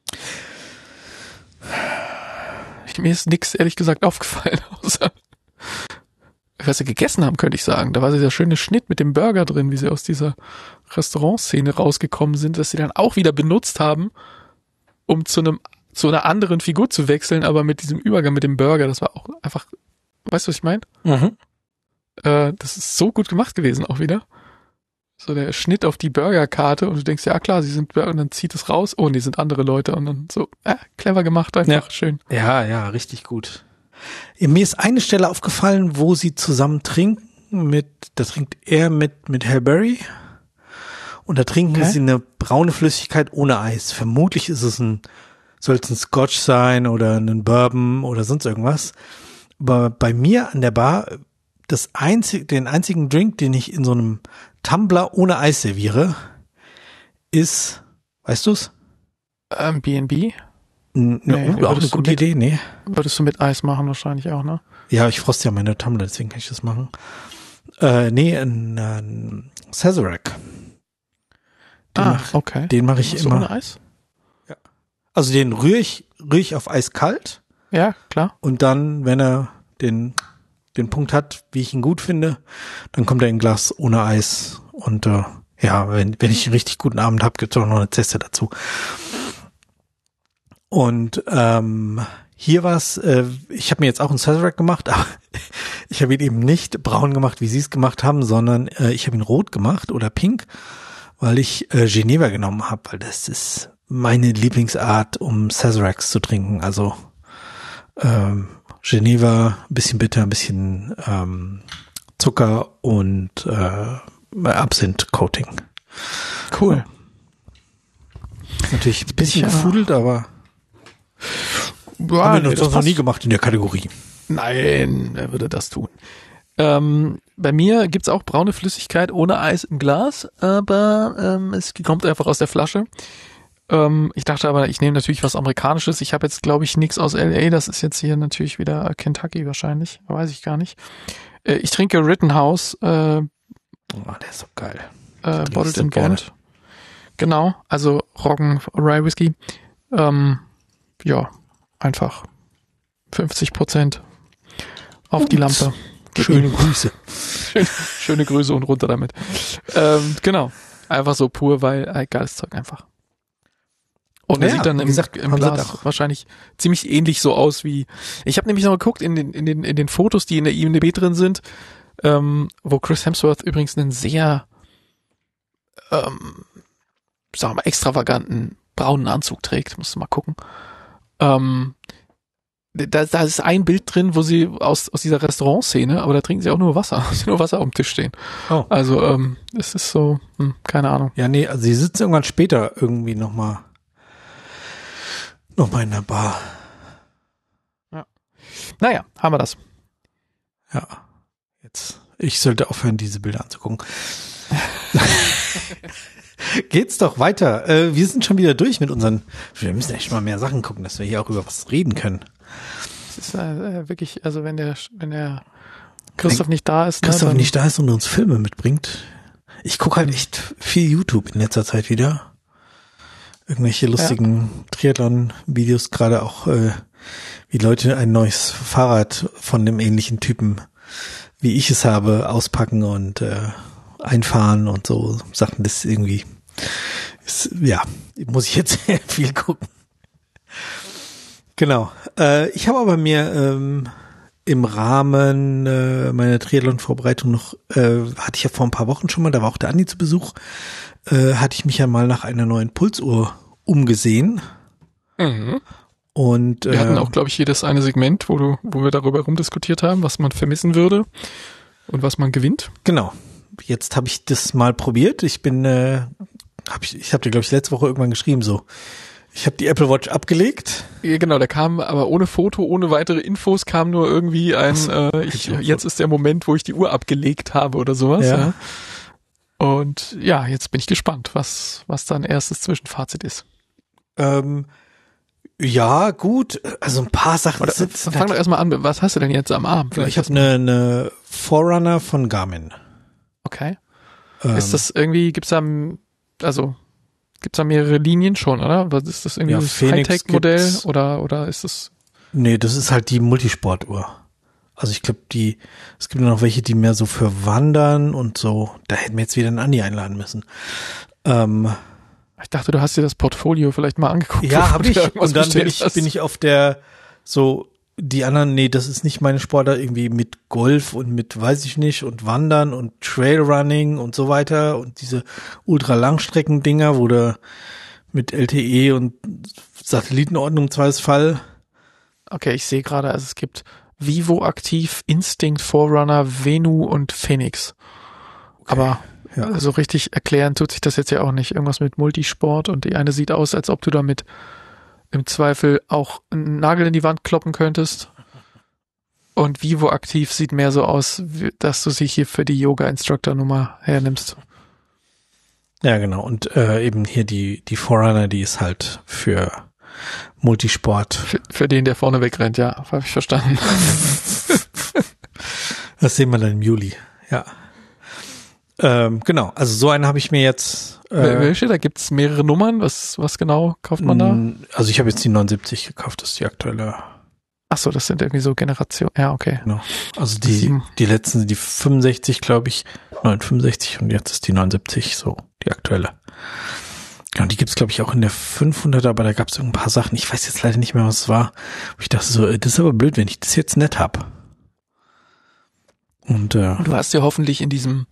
Mir ist nichts, ehrlich gesagt, aufgefallen, außer was sie gegessen haben, könnte ich sagen. Da war dieser schöne Schnitt mit dem Burger drin, wie sie aus dieser Restaurantszene rausgekommen sind, dass sie dann auch wieder benutzt haben, um zu einer anderen Figur zu wechseln, aber mit diesem Übergang mit dem Burger, das war auch einfach, weißt du, was ich meine? Mhm. Das ist so gut gemacht gewesen auch wieder. So der Schnitt auf die Burgerkarte und du denkst, ja klar, sie sind, und dann zieht es raus, oh, die sind andere Leute und dann so, clever gemacht, einfach schön. Ja, richtig gut. Mir ist eine Stelle aufgefallen, wo sie zusammen trinken da trinkt er mit Halle und da trinken sie eine braune Flüssigkeit ohne Eis. Vermutlich ist es soll es ein Scotch sein oder ein Bourbon oder sonst irgendwas. Aber bei mir an der Bar, den einzigen Drink, den ich in so einem Tumbler ohne Eis serviere, ist, weißt du's? B&B? Auch eine gute Idee, nee. Würdest du mit Eis machen wahrscheinlich auch, ne? Ja, ich froste ja meine Tumbler, deswegen kann ich das machen. Ein Sazerac. Okay. Den mache ich immer. Ohne Eis? Ja. Also den rühre ich auf eiskalt. Ja, klar. Und dann, wenn er den Punkt hat, wie ich ihn gut finde, dann kommt er in ein Glas ohne Eis. Und wenn ich einen richtig guten Abend habe, gibt's auch noch eine Zeste dazu. Und hier war's, ich habe mir jetzt auch einen Sazerac gemacht, aber ich habe ihn eben nicht braun gemacht, wie sie es gemacht haben, sondern ich habe ihn rot gemacht oder pink, weil ich Geneva genommen habe, weil das ist meine Lieblingsart, um Sazeracs zu trinken. Also Geneva, ein bisschen bitter, ein bisschen Zucker und Absinth-Coating. Cool. Natürlich ein bisschen gefudelt, aber ja, haben wir noch nie gemacht in der Kategorie. Nein, wer würde das tun? Bei mir gibt's auch braune Flüssigkeit ohne Eis im Glas, aber es kommt einfach aus der Flasche. Ich dachte aber, ich nehme natürlich was Amerikanisches. Ich habe jetzt, glaube ich, nichts aus LA. Das ist jetzt hier natürlich wieder Kentucky wahrscheinlich. Weiß ich gar nicht. Ich trinke Rittenhouse. Der ist so geil. Bottled in Bond. Genau, also Roggen Rye Whisky. Ja, einfach 50% auf die Lampe. Schöne Grüße. Schöne Grüße und runter damit. Genau, einfach so pur, weil geiles Zeug einfach. Und er sieht dann im Glas wahrscheinlich ziemlich ähnlich so aus wie, ich habe nämlich noch geguckt in den Fotos, die in der IMDb drin sind, wo Chris Hemsworth übrigens einen sehr, sagen wir mal, extravaganten braunen Anzug trägt, musst du mal gucken. Da ist ein Bild drin, wo sie aus dieser Restaurantszene, aber da trinken sie auch nur Wasser, sie nur Wasser auf dem Tisch stehen. Oh. Also es ist so, keine Ahnung. Ja, nee, also sie sitzen irgendwann später irgendwie nochmal in der Bar. Ja. Naja, haben wir das. Ja, jetzt, ich sollte aufhören, diese Bilder anzugucken. geht's doch weiter. Wir sind schon wieder durch mit unseren, wir müssen echt mal mehr Sachen gucken, dass wir hier auch über was reden können. Es ist wirklich, also wenn der Christoph nicht da ist. Christoph nicht da ist und uns Filme mitbringt. Ich gucke halt echt viel YouTube in letzter Zeit wieder. Irgendwelche lustigen Triathlon-Videos, gerade auch wie Leute ein neues Fahrrad von dem ähnlichen Typen, wie ich es habe, auspacken und einfahren und so Sachen. Das irgendwie muss ich jetzt sehr viel gucken. Genau. Ich habe aber mir im Rahmen meiner Triathlon-Vorbereitung noch, hatte ich ja vor ein paar Wochen schon mal, da war auch der Andi zu Besuch, hatte ich mich ja mal nach einer neuen Pulsuhr umgesehen. Mhm. Und wir hatten auch, glaube ich, jedes eine Segment, wo wir darüber rumdiskutiert haben, was man vermissen würde und was man gewinnt. Genau. Jetzt habe ich das mal probiert. Ich habe dir, glaube ich, letzte Woche irgendwann geschrieben, so. Ich habe die Apple Watch abgelegt. Ja, genau, der kam aber ohne Foto, ohne weitere Infos, kam nur irgendwie jetzt ist der Moment, wo ich die Uhr abgelegt habe oder sowas. Ja. Und ja, jetzt bin ich gespannt, was dann erstes Zwischenfazit ist. Ja, gut. Also ein paar Sachen. Fang doch erstmal an. Was hast du denn jetzt am Arm? Ich habe eine Forerunner von Garmin. Okay. Ist das irgendwie, gibt's da mehrere Linien schon, oder? Was ist das irgendwie das Hightech-Modell oder ist das? Nee, das ist halt die Multisportuhr. Also ich glaube, es gibt noch welche, die mehr so für Wandern und so. Da hätten wir jetzt wieder einen Andi einladen müssen. Ich dachte, du hast dir das Portfolio vielleicht mal angeguckt. Ja, habe ich. Und dann bin ich auf der, so, die anderen, nee, das ist nicht meine Sportart, irgendwie mit Golf und mit, weiß ich nicht, und Wandern und Trailrunning und so weiter und diese Ultra-Langstrecken-Dinger, wo du mit LTE und Satellitenordnung im Zweifelsfall. Okay, ich sehe gerade, also es gibt Vivo Aktiv, Instinct, Forerunner, Venu und Phoenix. Okay. Aber so richtig erklären tut sich das jetzt ja auch nicht. Irgendwas mit Multisport und die eine sieht aus, als ob du damit im Zweifel auch einen Nagel in die Wand kloppen könntest. Und Vivo Aktiv sieht mehr so aus, dass du sie hier für die Yoga-Instructor-Nummer hernimmst. Ja, genau. Und eben hier die Forerunner, die ist halt für Multisport. Für den, der vorne wegrennt, ja, habe ich verstanden. Das sehen wir dann im Juli, ja. Genau, also so einen habe ich mir jetzt. Welche? Da gibt's mehrere Nummern. Was genau kauft man da? Also ich habe jetzt die 79 gekauft, das ist die aktuelle. Ach so, das sind irgendwie so Generationen. Ja, okay. Genau. Also die letzten sind die 65, glaube ich, 965 und jetzt ist die 79 so die aktuelle. Ja, und die gibt's glaube ich auch in der 500, aber da gab's ein paar Sachen. Ich weiß jetzt leider nicht mehr, was es war. Ich dachte so, das ist aber blöd, wenn ich das jetzt nicht hab. Und du hast ja hoffentlich in diesem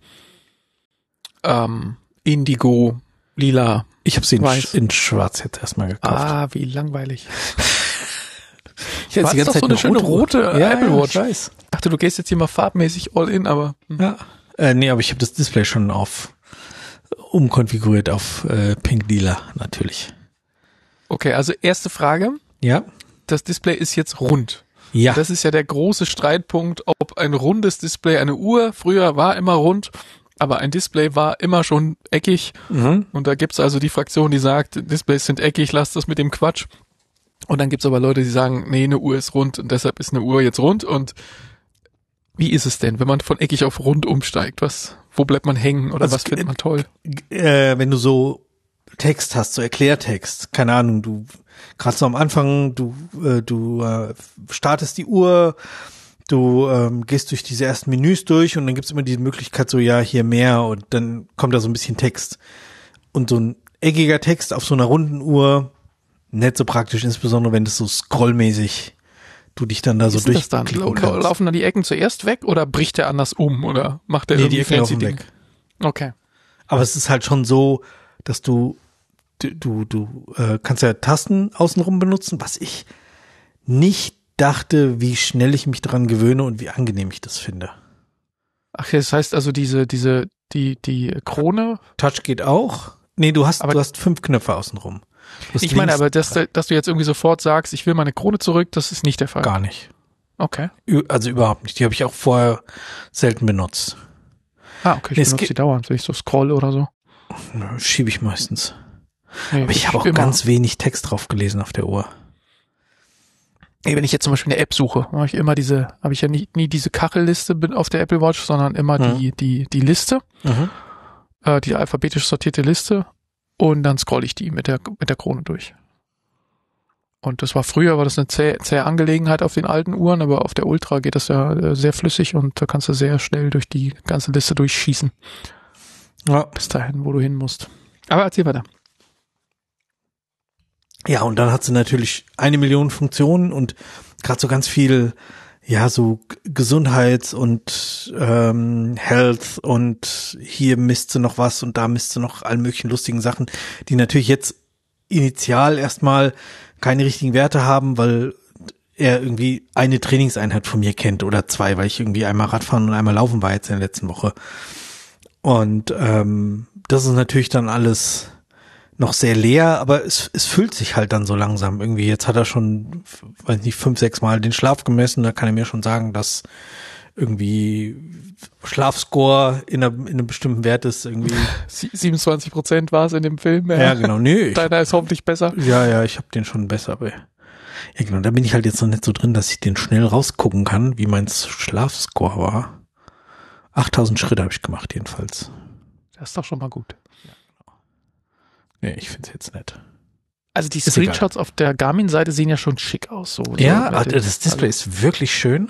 Indigo, Lila. Ich habe sie in Schwarz jetzt erstmal gekauft. Ah, wie langweilig. Ich hatte die ganze Zeit so eine schöne rote Apple Watch. Ich weiß. Ich dachte, du gehst jetzt hier mal farbmäßig all in, aber. Ja. Nee, aber ich habe das Display schon umkonfiguriert auf pink-lila natürlich. Okay, also erste Frage. Ja. Das Display ist jetzt rund. Ja. Das ist ja der große Streitpunkt, ob ein rundes Display, eine Uhr früher war immer rund, aber ein Display war immer schon eckig. Mhm. Und da gibt's also die Fraktion, die sagt, Displays sind eckig, lass das mit dem Quatsch. Und dann gibt's aber Leute, die sagen, nee, eine Uhr ist rund und deshalb ist eine Uhr jetzt rund. Und wie ist es denn, wenn man von eckig auf rund umsteigt? Wo bleibt man hängen oder was findet man toll? Wenn du so Text hast, so Erklärtext, keine Ahnung, du gerade so am Anfang, du startest die Uhr, du gehst durch diese ersten Menüs durch und dann gibt's immer die Möglichkeit so, ja, hier mehr und dann kommt da so ein bisschen Text. Und so ein eckiger Text auf so einer runden Uhr, nicht so praktisch, insbesondere wenn das so scrollmäßig du dich dann da so durchklicken kannst. Laufen dann die Ecken zuerst weg oder bricht der anders oder macht der die Ecken laufen weg. Okay. Aber es ist halt schon so, dass du kannst ja Tasten außenrum benutzen, was ich nicht dachte, wie schnell ich mich daran gewöhne und wie angenehm ich das finde. Ach, das heißt also die Krone? Touch geht auch. Nee, du hast 5 Knöpfe außenrum. Ich meine aber, dass du jetzt irgendwie sofort sagst, ich will meine Krone zurück, das ist nicht der Fall. Gar nicht. Okay. Also überhaupt nicht. Die habe ich auch vorher selten benutzt. Ah, okay, ich benutze die dauernd, wenn ich so scroll oder so. Schiebe ich meistens. Aber ich habe auch ganz wenig Text drauf gelesen auf der Uhr. Wenn ich jetzt zum Beispiel eine App suche, habe ich ja nie diese Kachelliste auf der Apple Watch, sondern immer die Liste, die alphabetisch sortierte Liste, und dann scrolle ich die mit der Krone durch. Und war das eine zähe Angelegenheit auf den alten Uhren, aber auf der Ultra geht das ja sehr flüssig und da kannst du sehr schnell durch die ganze Liste durchschießen. Ja. Bis dahin, wo du hin musst. Aber erzähl weiter. Ja, und dann hat sie natürlich 1 Million Funktionen und gerade so ganz viel, ja, so Gesundheits- und Health, und hier misst sie noch was und da misst sie noch all möglichen lustigen Sachen, die natürlich jetzt initial erstmal keine richtigen Werte haben, weil er irgendwie eine Trainingseinheit von mir kennt oder 2, weil ich irgendwie einmal Radfahren und einmal Laufen war jetzt in der letzten Woche. Und das ist natürlich dann alles noch sehr leer, aber es füllt sich halt dann so langsam irgendwie. Jetzt hat er schon, weiß nicht, 5, 6 Mal den Schlaf gemessen, da kann er mir schon sagen, dass irgendwie Schlafscore in einem bestimmten Wert ist irgendwie. 27% war es in dem Film. Ja, genau. Nee. Deiner ist hoffentlich besser. Ja, ich habe den schon besser, aber ja, genau, da bin ich halt jetzt noch nicht so drin, dass ich den schnell rausgucken kann, wie mein Schlafscore war. 8000 Schritte habe ich gemacht jedenfalls. Das ist doch schon mal gut. Nee, ich finde es jetzt nett. Also die Screenshots auf der Garmin-Seite sehen ja schon schick aus. So ja, das Display ist wirklich schön.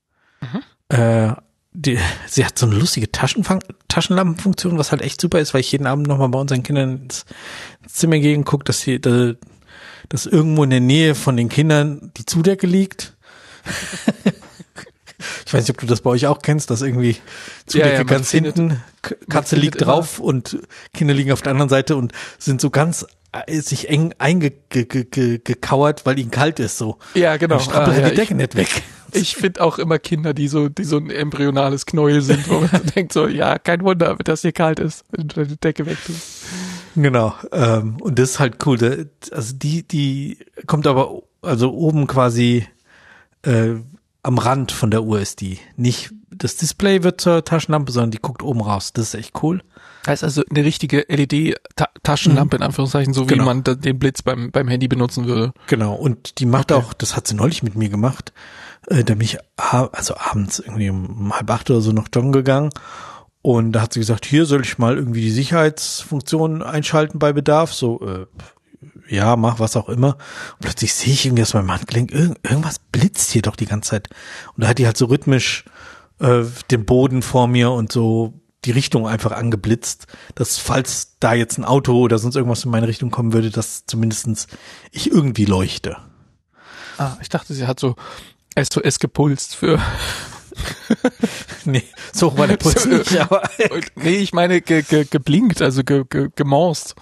Sie hat so eine lustige Taschenlampenfunktion, was halt echt super ist, weil ich jeden Abend nochmal bei unseren Kindern ins Zimmer gehe und gucke, dass irgendwo in der Nähe von den Kindern die Zudecke liegt. Ich weiß nicht, ob du das bei euch auch kennst, dass irgendwie Zudecke ganz hinten, Katze liegt drauf und Kinder liegen auf der anderen Seite und sind so ganz sich eng eingekauert, weil ihnen kalt ist, so. Ja, genau. Dann strappelt die Decke nicht weg. Ich finde auch immer Kinder, die so ein embryonales Knäuel sind, wo man denkt so, ja, kein Wunder, dass hier kalt ist, wenn du die Decke weg tust. Genau. Und das ist halt cool. Also die kommt aber, also oben quasi, am Rand von der Uhr ist die. Nicht das Display wird zur Taschenlampe, sondern die guckt oben raus. Das ist echt cool. Das ist also eine richtige LED-Taschenlampe in Anführungszeichen, so wie man den Blitz beim Handy benutzen würde. Genau. Und die macht auch, das hat sie neulich mit mir gemacht, da bin ich abends irgendwie um 7:30 oder so noch joggen gegangen. Und da hat sie gesagt, hier soll ich mal irgendwie die Sicherheitsfunktion einschalten bei Bedarf. So, ja, mach was auch immer. Und plötzlich sehe ich irgendwie aus meinem Handgelenk, irgendwas blitzt hier doch die ganze Zeit. Und da hat die halt so rhythmisch den Boden vor mir und so die Richtung einfach angeblitzt, dass falls da jetzt ein Auto oder sonst irgendwas in meine Richtung kommen würde, dass zumindestens ich irgendwie leuchte. Ah, ich dachte, sie hat so SOS gepulst für... Nee, so hoch war der Puls nicht, aber... Nee, ich meine geblinkt, also gemorst.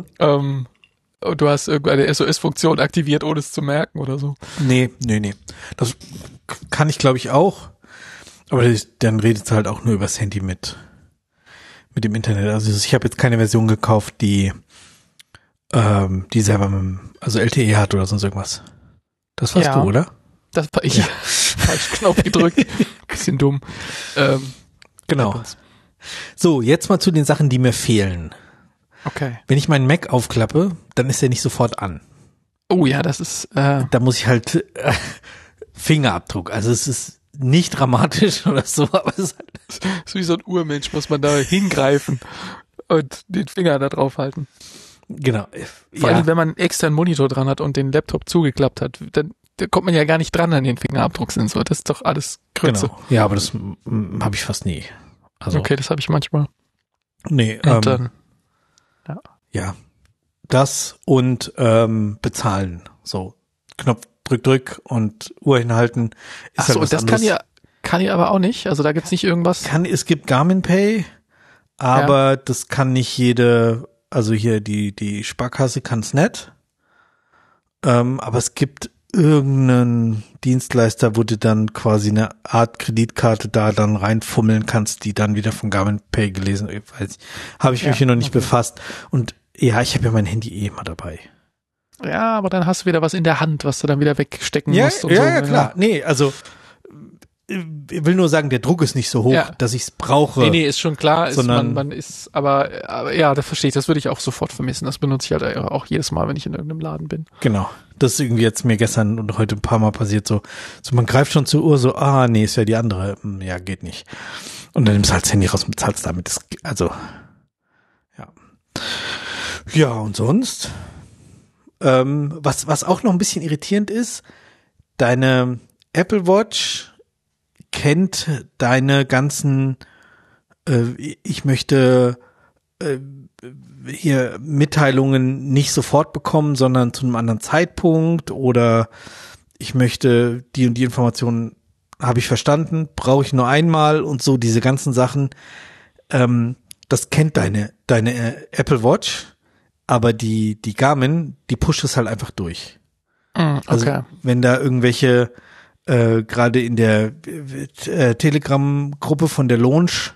Du hast irgendeine SOS-Funktion aktiviert, ohne es zu merken oder so. Nee. Das kann ich, glaube ich, auch. Aber dann redet es halt auch nur übers Handy mit dem Internet. Also ich habe jetzt keine Version gekauft, die selber also LTE hat oder sonst irgendwas. Das warst du, oder? Das war ich. Ja. Falsch Knopf gedrückt. Bisschen dumm. Genau. So, jetzt mal zu den Sachen, die mir fehlen. Okay. Wenn ich meinen Mac aufklappe, dann ist er nicht sofort an. Oh ja, das ist... Da muss ich halt Fingerabdruck. Also es ist nicht dramatisch oder so, aber es ist halt... So wie so ein Urmensch muss man da hingreifen und den Finger da drauf halten. Genau. Vor allem, wenn man einen externen Monitor dran hat und den Laptop zugeklappt hat, dann kommt man ja gar nicht dran an den Fingerabdrucksensor. Das ist doch alles Grütze. Genau. Ja, aber das habe ich fast nie. Also, okay, das habe ich manchmal. Nee, und dann, ja. Das und bezahlen. So, Knopf drück und Uhr hinhalten. Ach so, und das kann ja aber auch nicht. Also da gibt's nicht irgendwas. Es gibt Garmin Pay, aber das kann nicht jede, also hier die Sparkasse kann's nicht. Aber es gibt irgendeinen Dienstleister, wo du dann quasi eine Art Kreditkarte da dann reinfummeln kannst, die dann wieder von Garmin Pay gelesen, habe ich mich hier noch nicht befasst. Und ja, ich habe ja mein Handy immer dabei. Ja, aber dann hast du wieder was in der Hand, was du dann wieder wegstecken musst. Und ja, klar. Nee, also will nur sagen, der Druck ist nicht so hoch, dass ich es brauche. Nee, ist schon klar, man ist, aber ja, das verstehe ich, das würde ich auch sofort vermissen. Das benutze ich halt auch jedes Mal, wenn ich in irgendeinem Laden bin. Genau. Das ist irgendwie jetzt mir gestern und heute ein paar Mal passiert, so man greift schon zur Uhr, so, nee, ist ja die andere. Ja, geht nicht. Und dann nimmst du halt das Handy raus und bezahlst damit. Ja. Ja, und sonst? Was auch noch ein bisschen irritierend ist, deine Apple Watch kennt deine ganzen, ich möchte hier Mitteilungen nicht sofort bekommen, sondern zu einem anderen Zeitpunkt, oder ich möchte die und die Informationen, habe ich verstanden, brauche ich nur einmal und so, diese ganzen Sachen, das kennt deine Apple Watch, aber die Garmin, die pusht es halt einfach durch. Okay. Also wenn da irgendwelche gerade in der Telegram-Gruppe von der Launch,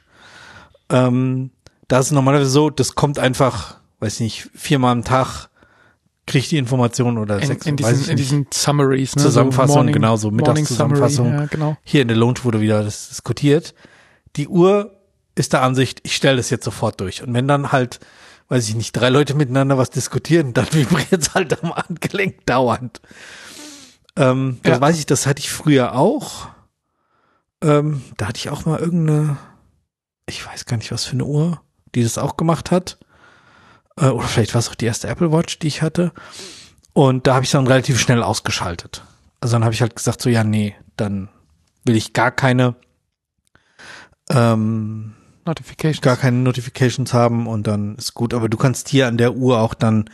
da ist es normalerweise so, das kommt einfach, weiß nicht, 4-mal am Tag, kriegt die Information oder in diesen Summaries, ne? Zusammenfassung, so genau, so Mittagszusammenfassung. Ja, genau. Hier in der Launch wurde wieder das diskutiert. Die Uhr ist der Ansicht, ich stelle das jetzt sofort durch. Und wenn dann halt, weiß ich nicht, 3 Leute miteinander was diskutieren, dann vibriert es halt am Handgelenk dauernd. Das weiß ich, das hatte ich früher auch. Da hatte ich auch mal irgendeine, ich weiß gar nicht, was für eine Uhr, die das auch gemacht hat. Oder vielleicht war es auch die erste Apple Watch, die ich hatte. Und da habe ich dann relativ schnell ausgeschaltet. Also dann habe ich halt gesagt, so ja, nee, dann will ich gar keine Notifications haben und dann ist gut. Aber du kannst hier an der Uhr auch dann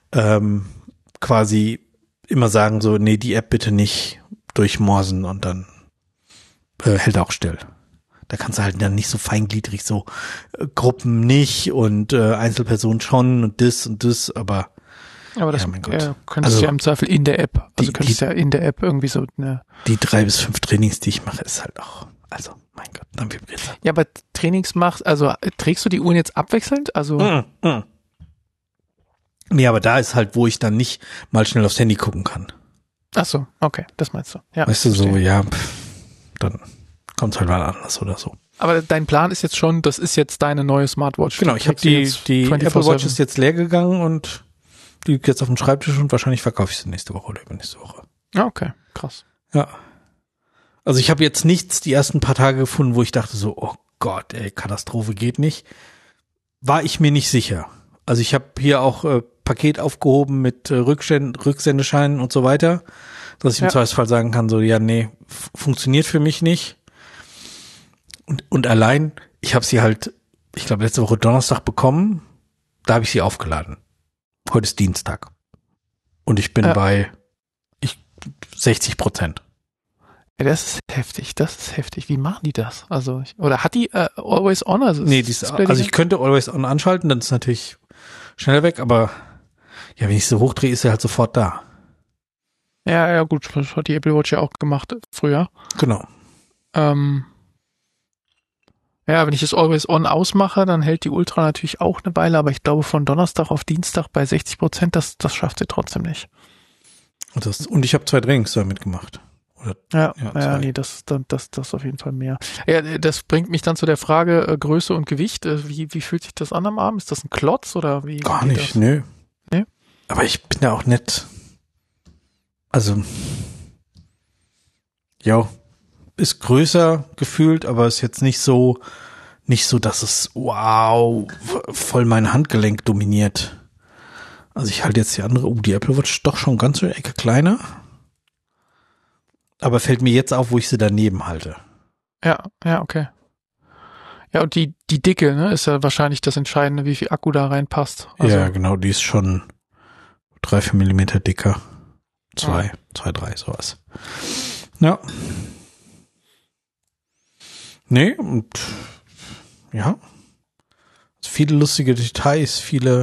quasi immer sagen, so, nee, die App bitte nicht durchmorsen, und dann hält er auch still. Da kannst du halt dann nicht so feingliedrig, so Gruppen nicht und Einzelpersonen schon und das, aber das mein Gott. Könntest du ja im Zweifel in der App, könntest ja in der App irgendwie so eine... Die 3 bis 5 Trainings, die ich mache, ist halt auch, also mein Gott, dann vibriert es. Ja, aber trägst du die Uhren jetzt abwechselnd? Also Nee, aber da ist halt, wo ich dann nicht mal schnell aufs Handy gucken kann. Ach so, okay, das meinst du. Ja, weißt du, so, ja, dann kommt es halt mal anders oder so. Aber dein Plan ist jetzt schon, das ist jetzt deine neue Smartwatch. Genau, ich habe die Apple Watch ist jetzt leer gegangen und die liegt jetzt auf dem Schreibtisch und wahrscheinlich verkaufe ich sie nächste Woche oder übernächste Woche. Ah, okay, krass. Ja. Also ich habe jetzt nichts die ersten paar Tage gefunden, wo ich dachte so, oh Gott, ey, Katastrophe, geht nicht. War ich mir nicht sicher. Also ich habe hier auch Paket aufgehoben mit Rücksendescheinen und so weiter, dass ich im Zweifelsfall sagen kann, so, ja, nee, funktioniert für mich nicht. Und allein, ich habe sie halt, ich glaube, letzte Woche Donnerstag bekommen, da habe ich sie aufgeladen. Heute ist Dienstag. Und ich bin bei 60%. Ja, das ist heftig. Wie machen die das? Also, oder hat die Always On? Also nee, ich könnte Always On anschalten, dann ist natürlich schnell weg, aber ja, wenn ich so hochdrehe, ist er halt sofort da. Ja, gut, das hat die Apple Watch ja auch gemacht früher. Genau. Ja, wenn ich das Always On ausmache, dann hält die Ultra natürlich auch eine Weile, aber ich glaube von Donnerstag auf Dienstag bei 60%, das schafft sie trotzdem nicht. Und ich habe 2 Trainings damit gemacht. Nee, das auf jeden Fall mehr. Ja, das bringt mich dann zu der Frage Größe und Gewicht. Wie fühlt sich das an am Arm? Ist das ein Klotz oder wie? Gar nicht, nö. Nee? Aber ich bin ja auch nett. Also, ja, ist größer gefühlt, aber ist jetzt nicht so, dass es, wow, voll mein Handgelenk dominiert. Also ich halte jetzt die andere, die Apple Watch doch schon ganz so eine Ecke kleiner. Aber fällt mir jetzt auf, wo ich sie daneben halte. Ja, okay. Ja, und die Dicke, ne, ist ja wahrscheinlich das Entscheidende, wie viel Akku da reinpasst. Also, ja, genau, die ist schon 3-4 Millimeter dicker. 2, 3, sowas. Ja. Nee, und ja. Also viele lustige Details,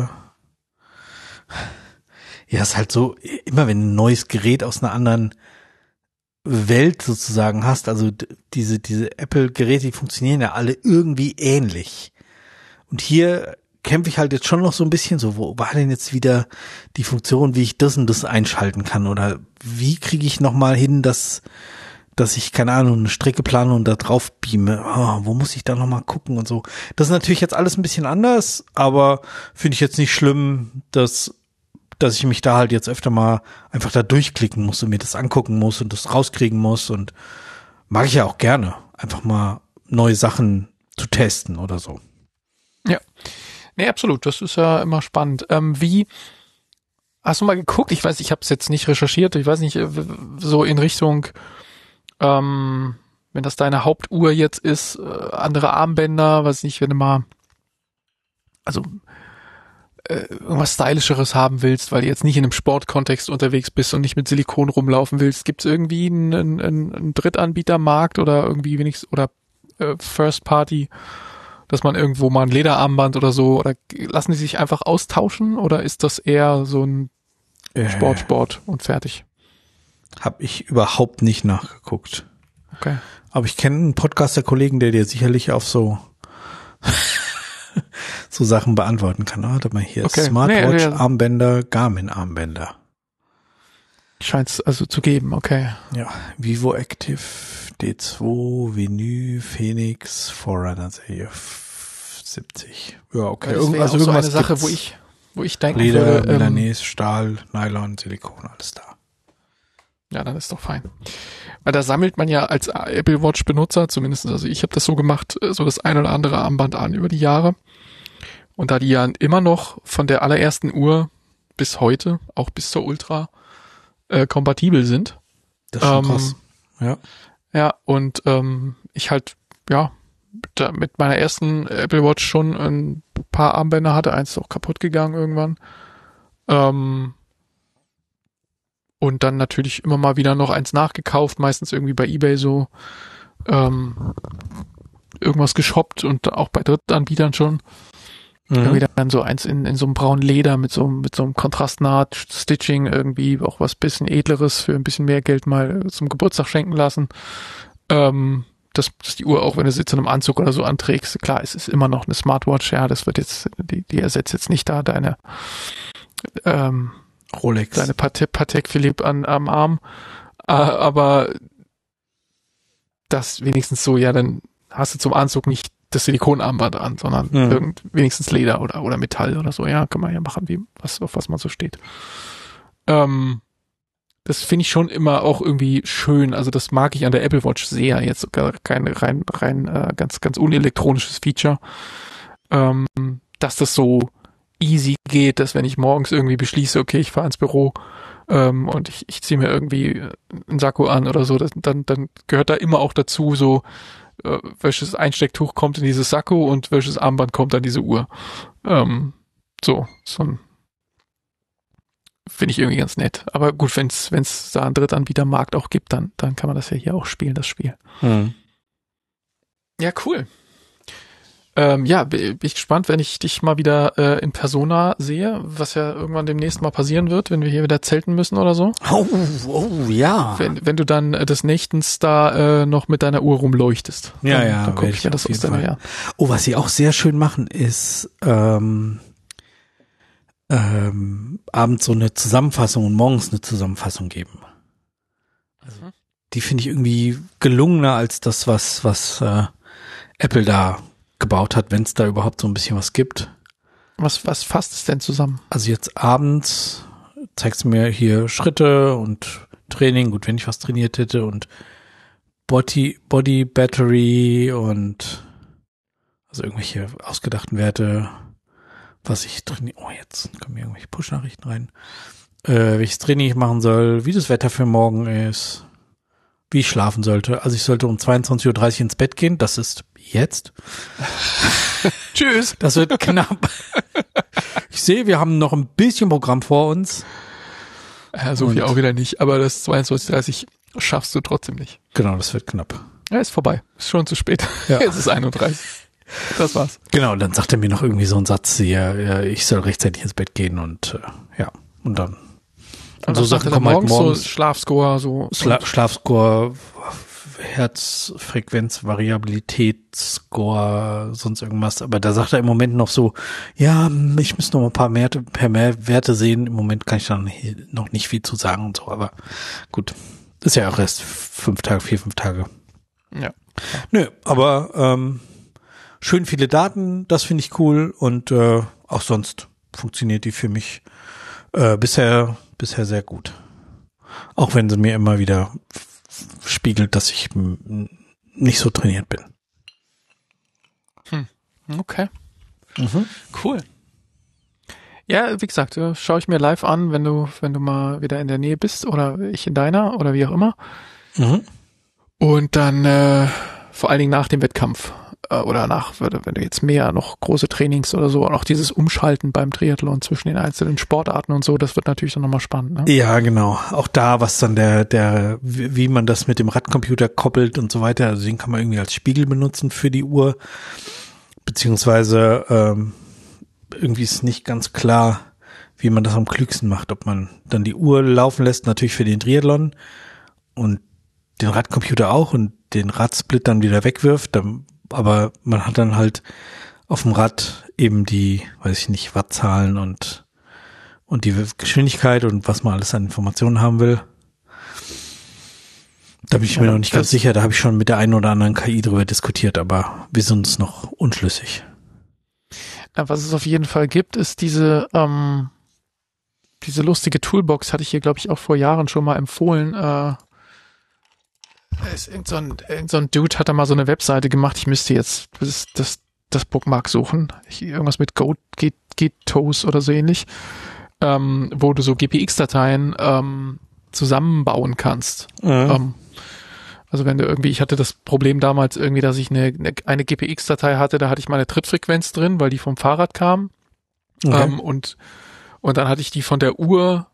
ja, ist halt so, immer wenn ein neues Gerät aus einer anderen Welt sozusagen hast, also diese Apple-Geräte, die funktionieren ja alle irgendwie ähnlich. Und hier kämpfe ich halt jetzt schon noch so ein bisschen so, wo war denn jetzt wieder die Funktion, wie ich das und das einschalten kann, oder wie kriege ich nochmal hin, dass dass ich, keine Ahnung, eine Strecke plane und da drauf beame. Wo muss ich da nochmal gucken und so. Das ist natürlich jetzt alles ein bisschen anders, aber finde ich jetzt nicht schlimm, dass ich mich da halt jetzt öfter mal einfach da durchklicken muss und mir das angucken muss und das rauskriegen muss, und mag ich ja auch gerne, einfach mal neue Sachen zu testen oder so. Ja, nee, absolut, das ist ja immer spannend. Wie hast du mal geguckt? Ich weiß, ich habe es jetzt nicht recherchiert, ich weiß nicht, so in Richtung wenn das deine Hauptuhr jetzt ist, andere Armbänder, weiß nicht, wenn du mal irgendwas Stylischeres haben willst, weil du jetzt nicht in einem Sportkontext unterwegs bist und nicht mit Silikon rumlaufen willst, gibt es irgendwie einen Drittanbietermarkt oder irgendwie wenigstens oder First Party, dass man irgendwo mal ein Lederarmband oder so, oder lassen die sich einfach austauschen, oder ist das eher so ein Sport und fertig? Hab ich überhaupt nicht nachgeguckt. Okay. Aber ich kenne einen Podcaster-Kollegen, der dir sicherlich auf so Sachen beantworten kann. Warte mal hier. Okay. Smartwatch, Armbänder, Garmin-Armbänder. Scheint es also zu geben, okay. Ja, Vivo Active, D2, Venue, Phoenix, Forerunner Serie 70. Ja, okay. Das wäre also auch so eine Sache, wo ich denken Leder, würde. Milanese, Stahl, Nylon, Silikon, alles da. Ja, dann ist doch fein. Weil da sammelt man ja als Apple Watch Benutzer, zumindest, also ich habe das so gemacht, so das ein oder andere Armband an über die Jahre. Und da die ja immer noch von der allerersten Uhr bis heute, auch bis zur Ultra, kompatibel sind. Das ist schon krass. Ja. Ja, und ich halt, ja, da mit meiner ersten Apple Watch schon ein paar Armbänder hatte, eins ist auch kaputt gegangen irgendwann. Und dann natürlich immer mal wieder noch eins nachgekauft, meistens irgendwie bei eBay so irgendwas geshoppt und auch bei Drittanbietern schon. Irgendwie dann so eins in so einem braunen Leder mit so einem kontrastnaht Stitching, irgendwie auch was bisschen Edleres für ein bisschen mehr Geld mal zum Geburtstag schenken lassen. Dass die Uhr, auch wenn du sie zu einem Anzug oder so anträgst, klar, es ist immer noch eine Smartwatch, ja, das wird jetzt, die ersetzt jetzt nicht da deine Rolex. Deine Patek Philippe am Arm. Aber das wenigstens so, ja, dann hast du zum Anzug nicht das Silikonarmband an, sondern wenigstens Leder oder Metall oder so. Ja, kann man ja machen, auf was man so steht. Das finde ich schon immer auch irgendwie schön. Also das mag ich an der Apple Watch sehr. Jetzt sogar kein rein ganz, ganz unelektronisches Feature. Dass das so easy geht, dass wenn ich morgens irgendwie beschließe, okay, ich fahre ins Büro und ich ziehe mir irgendwie einen Sakko an oder so, dann gehört da immer auch dazu so, welches Einstecktuch kommt in dieses Sakko und welches Armband kommt an diese Uhr. So ein finde ich irgendwie ganz nett. Aber gut, wenn es da einen Drittanbietermarkt auch gibt, dann kann man das ja hier auch spielen, das Spiel. Ja, cool. Ja, bin ich gespannt, wenn ich dich mal wieder in Persona sehe, was ja irgendwann demnächst mal passieren wird, wenn wir hier wieder zelten müssen oder so. Oh ja. Wenn du dann des Nächtens da noch mit deiner Uhr rumleuchtest. Ja, dann gucke ich mir das aus deiner Jahr. Oh, was sie auch sehr schön machen, ist abends so eine Zusammenfassung und morgens eine Zusammenfassung geben. Also, die finde ich irgendwie gelungener als das, was Apple da gebaut hat, wenn es da überhaupt so ein bisschen was gibt. Was fasst es denn zusammen? Also jetzt abends zeigst du mir hier Schritte und Training, gut, wenn ich was trainiert hätte, und Body Battery und also irgendwelche ausgedachten Werte, was ich trainiere. Oh, jetzt kommen hier irgendwelche Push-Nachrichten rein. Welches Training ich machen soll, wie das Wetter für morgen ist, wie ich schlafen sollte. Also ich sollte um 22:30 Uhr ins Bett gehen. Das ist jetzt. Tschüss. Das wird knapp. Ich sehe, wir haben noch ein bisschen Programm vor uns. Ja, so viel auch wieder nicht. Aber das 22:30 schaffst du trotzdem nicht. Genau, das wird knapp. Ja, ist vorbei. Ist schon zu spät. Ja. Jetzt ist 31. Das war's. Genau, und dann sagt er mir noch irgendwie so einen Satz, ja, ich soll rechtzeitig ins Bett gehen und ja, und dann. Und so Sachen kommen halt morgens. So Schlafscore, so. Schlafscore, Herzfrequenz, Variabilitätsscore, sonst irgendwas. Aber da sagt er im Moment noch so, ja, ich muss noch mal ein paar mehr Werte sehen. Im Moment kann ich da noch nicht viel zu sagen und so. Aber gut, ist ja auch erst 4, 5 Tage. Ja. Nö, aber schön viele Daten, das finde ich cool und auch sonst funktioniert die für mich bisher sehr gut. Auch wenn sie mir immer wieder spiegelt, dass ich nicht so trainiert bin. Okay. Cool. Ja, wie gesagt, schaue ich mir live an, wenn du mal wieder in der Nähe bist oder ich in deiner oder wie auch immer. Und dann vor allen Dingen nach dem Wettkampf oder wenn du jetzt mehr noch große Trainings oder so und auch dieses Umschalten beim Triathlon zwischen den einzelnen Sportarten und so, das wird natürlich dann nochmal spannend. Ne? Ja, genau. Auch da, was dann wie man das mit dem Radcomputer koppelt und so weiter, also den kann man irgendwie als Spiegel benutzen für die Uhr, beziehungsweise irgendwie ist nicht ganz klar, wie man das am klügsten macht, ob man dann die Uhr laufen lässt, natürlich für den Triathlon und den Radcomputer auch und den Radsplit dann wieder wegwirft, aber man hat dann halt auf dem Rad eben die, weiß ich nicht, Wattzahlen und die Geschwindigkeit und was man alles an Informationen haben will. Da bin ich mir noch nicht ganz sicher, da habe ich schon mit der einen oder anderen KI drüber diskutiert, aber wir sind uns noch unschlüssig. Was es auf jeden Fall gibt, ist diese lustige Toolbox, hatte ich hier, glaube ich, auch vor Jahren schon mal empfohlen. Irgend so ein Dude hat da mal so eine Webseite gemacht. Ich müsste jetzt das Bookmark suchen. Irgendwas mit Gotos oder so ähnlich, wo du so GPX-Dateien zusammenbauen kannst. Also wenn du irgendwie, ich hatte das Problem damals irgendwie, dass ich eine GPX-Datei hatte, da hatte ich meine Trittfrequenz drin, weil die vom Fahrrad kam. Okay. Und dann hatte ich die von der Uhr,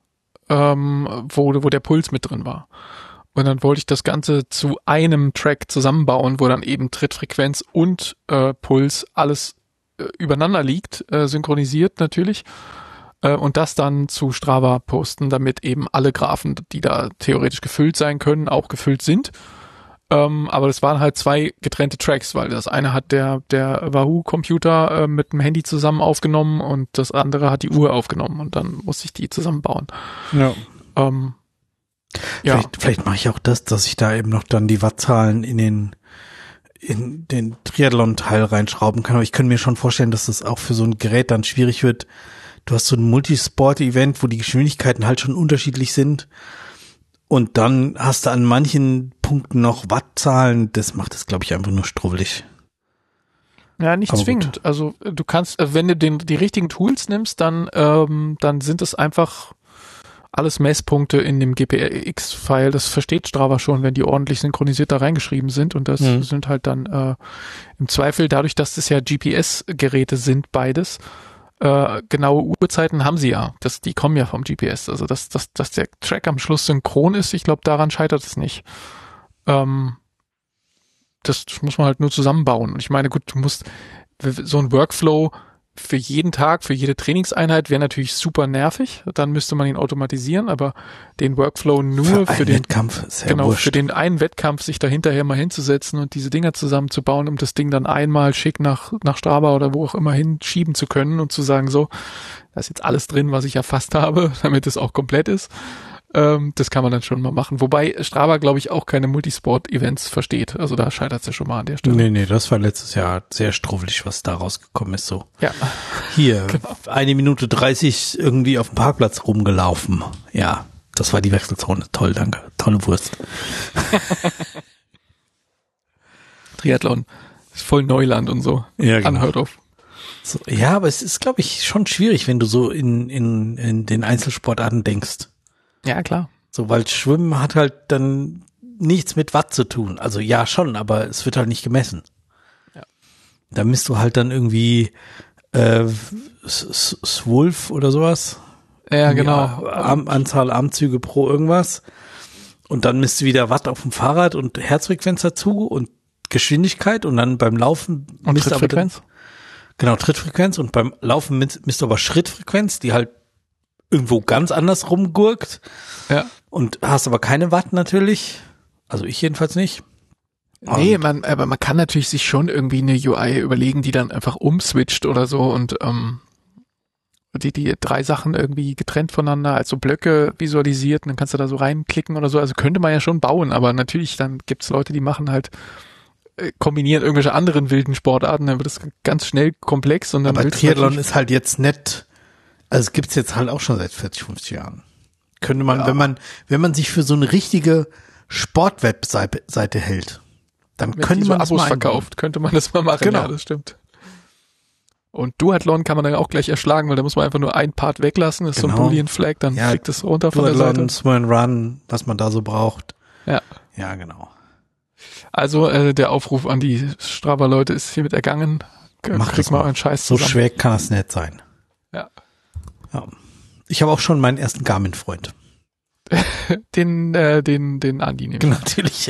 wo der Puls mit drin war. Und dann wollte ich das Ganze zu einem Track zusammenbauen, wo dann eben Trittfrequenz und Puls alles übereinander liegt, synchronisiert natürlich. Und das dann zu Strava posten, damit eben alle Graphen, die da theoretisch gefüllt sein können, auch gefüllt sind. Aber das waren halt 2 getrennte Tracks, weil das eine hat der Wahoo-Computer mit dem Handy zusammen aufgenommen und das andere hat die Uhr aufgenommen und dann musste ich die zusammenbauen. Ja. Ja. Vielleicht mache ich auch das, dass ich da eben noch dann die Wattzahlen in den Triathlon-Teil reinschrauben kann. Aber ich könnte mir schon vorstellen, dass das auch für so ein Gerät dann schwierig wird. Du hast so ein Multisport-Event, wo die Geschwindigkeiten halt schon unterschiedlich sind. Und dann hast du an manchen Punkten noch Wattzahlen. Das macht es, glaube ich, einfach nur strubbelig. Ja, nicht zwingend. Gut. Also du kannst, wenn du die richtigen Tools nimmst, dann sind es einfach alles Messpunkte in dem GPX-File. Das versteht Strava schon, wenn die ordentlich synchronisiert da reingeschrieben sind. Und das sind halt dann im Zweifel, dadurch, dass das ja GPS-Geräte sind, beides, genaue Uhrzeiten haben sie ja. Die kommen ja vom GPS. Also dass der Track am Schluss synchron ist, ich glaube, daran scheitert es nicht. Das muss man halt nur zusammenbauen. Und ich meine, gut, du musst so ein Workflow für jeden Tag, für jede Trainingseinheit wäre natürlich super nervig. Dann müsste man ihn automatisieren, aber den Workflow nur für den Wettkampf, für den einen Wettkampf sich da hinterher mal hinzusetzen und diese Dinger zusammenzubauen, um das Ding dann einmal schick nach Strava oder wo auch immer hinschieben zu können und zu sagen, so, da ist jetzt alles drin, was ich erfasst habe, damit es auch komplett ist. Das kann man dann schon mal machen. Wobei Strava, glaube ich, auch keine Multisport-Events versteht. Also da scheitert es ja schon mal an der Stelle. Nee, das war letztes Jahr sehr struwwelig, was da rausgekommen ist. So. Ja. Hier, genau. 1 Minute 30 irgendwie auf dem Parkplatz rumgelaufen. Ja, das war die Wechselzone. Toll, danke. Tolle Wurst. Triathlon ist voll Neuland und so. Ja, genau. Anhört auf. So, ja, aber es ist, glaube ich, schon schwierig, wenn du so in den Einzelsportarten denkst. Ja, klar. So, weil Schwimmen hat halt dann nichts mit Watt zu tun. Also ja, schon, aber es wird halt nicht gemessen. Ja. Da misst du halt dann irgendwie Swolf oder sowas. Ja, genau. Anzahl Armzüge pro irgendwas. Und dann misst du wieder Watt auf dem Fahrrad und Herzfrequenz dazu und Geschwindigkeit und dann beim Laufen und misst Trittfrequenz. Genau, Trittfrequenz und beim Laufen misst du aber Schrittfrequenz, die halt irgendwo ganz anders rumgurkt. Ja. Und hast aber keine Watt natürlich. Also ich jedenfalls nicht. Nee, aber man kann natürlich sich schon irgendwie eine UI überlegen, die dann einfach umswitcht oder so und die 3 Sachen irgendwie getrennt voneinander als so Blöcke visualisiert und dann kannst du da so reinklicken oder so. Also könnte man ja schon bauen, aber natürlich, dann gibt's Leute, die machen halt, kombinieren irgendwelche anderen wilden Sportarten, dann wird es ganz schnell komplex. Und dann aber Triathlon ist halt jetzt nett, also es gibt's jetzt halt auch schon seit 40, 50 Jahren. Könnte man, wenn man sich für so eine richtige Sportwebseite hält, dann könnte man so Abos verkauft, könnte man das mal machen. Genau. Ja, das stimmt. Und Duathlon kann man dann auch gleich erschlagen, weil da muss man einfach nur ein Part weglassen, das ist so ein Boolean Flag, dann fliegt es runter von der Seite. Duathlon, Swim and Run, was man da so braucht. Ja. Ja, genau. Also der Aufruf an die Strava-Leute ist hiermit ergangen. Kriegt mal einen Scheiß zusammen. So schwer kann das nicht sein. Ja. Ich habe auch schon meinen ersten Garmin-Freund. Den Andi nämlich. Genau, natürlich.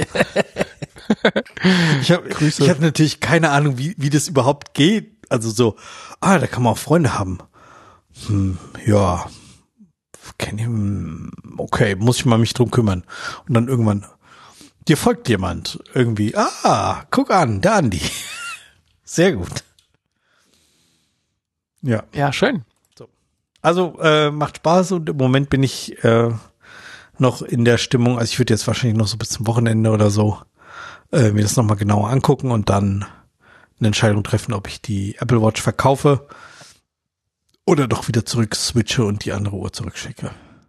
Ich hab natürlich keine Ahnung, wie das überhaupt geht. Also so, da kann man auch Freunde haben. Ja, okay, muss ich mal mich drum kümmern. Und dann irgendwann, dir folgt jemand irgendwie. Guck an, der Andi. Sehr gut. Ja. Ja, schön. So. Also macht Spaß und im Moment bin ich noch in der Stimmung, also ich würde jetzt wahrscheinlich noch so bis zum Wochenende oder so mir das nochmal genauer angucken und dann eine Entscheidung treffen, ob ich die Apple Watch verkaufe oder doch wieder zurück switche und die andere Uhr zurückschicke.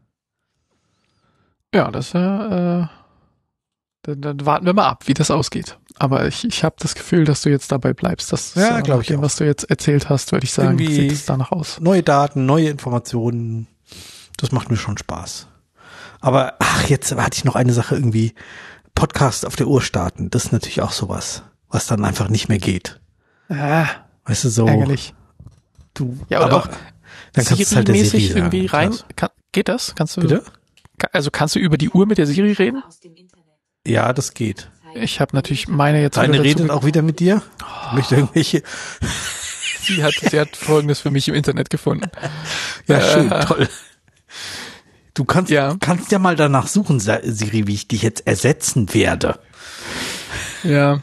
Ja, dann warten wir mal ab, wie das ausgeht. Aber ich habe das Gefühl, dass du jetzt dabei bleibst. Das ja, glaube ich dem, auch. Was du jetzt erzählt hast, würde ich sagen, irgendwie sieht es danach aus. Neue Daten, neue Informationen, das macht mir schon Spaß. Aber jetzt hatte ich noch eine Sache irgendwie, Podcast auf der Uhr starten, das ist natürlich auch sowas, was dann einfach nicht mehr geht. Weißt du, so. Ärgerlich. Ja, oder auch dann kannst du halt der Siri sagen, irgendwie rein. Geht das? Kannst du? Bitte? Also kannst du über die Uhr mit der Siri reden? Ja, das geht. Ich habe natürlich meine jetzt. Deine redet auch wieder mit dir? Möchte irgendwelche? Sie hat Folgendes für mich im Internet gefunden. Ja, schön, toll. Du kannst ja mal danach suchen, Siri, wie ich dich jetzt ersetzen werde. Ja.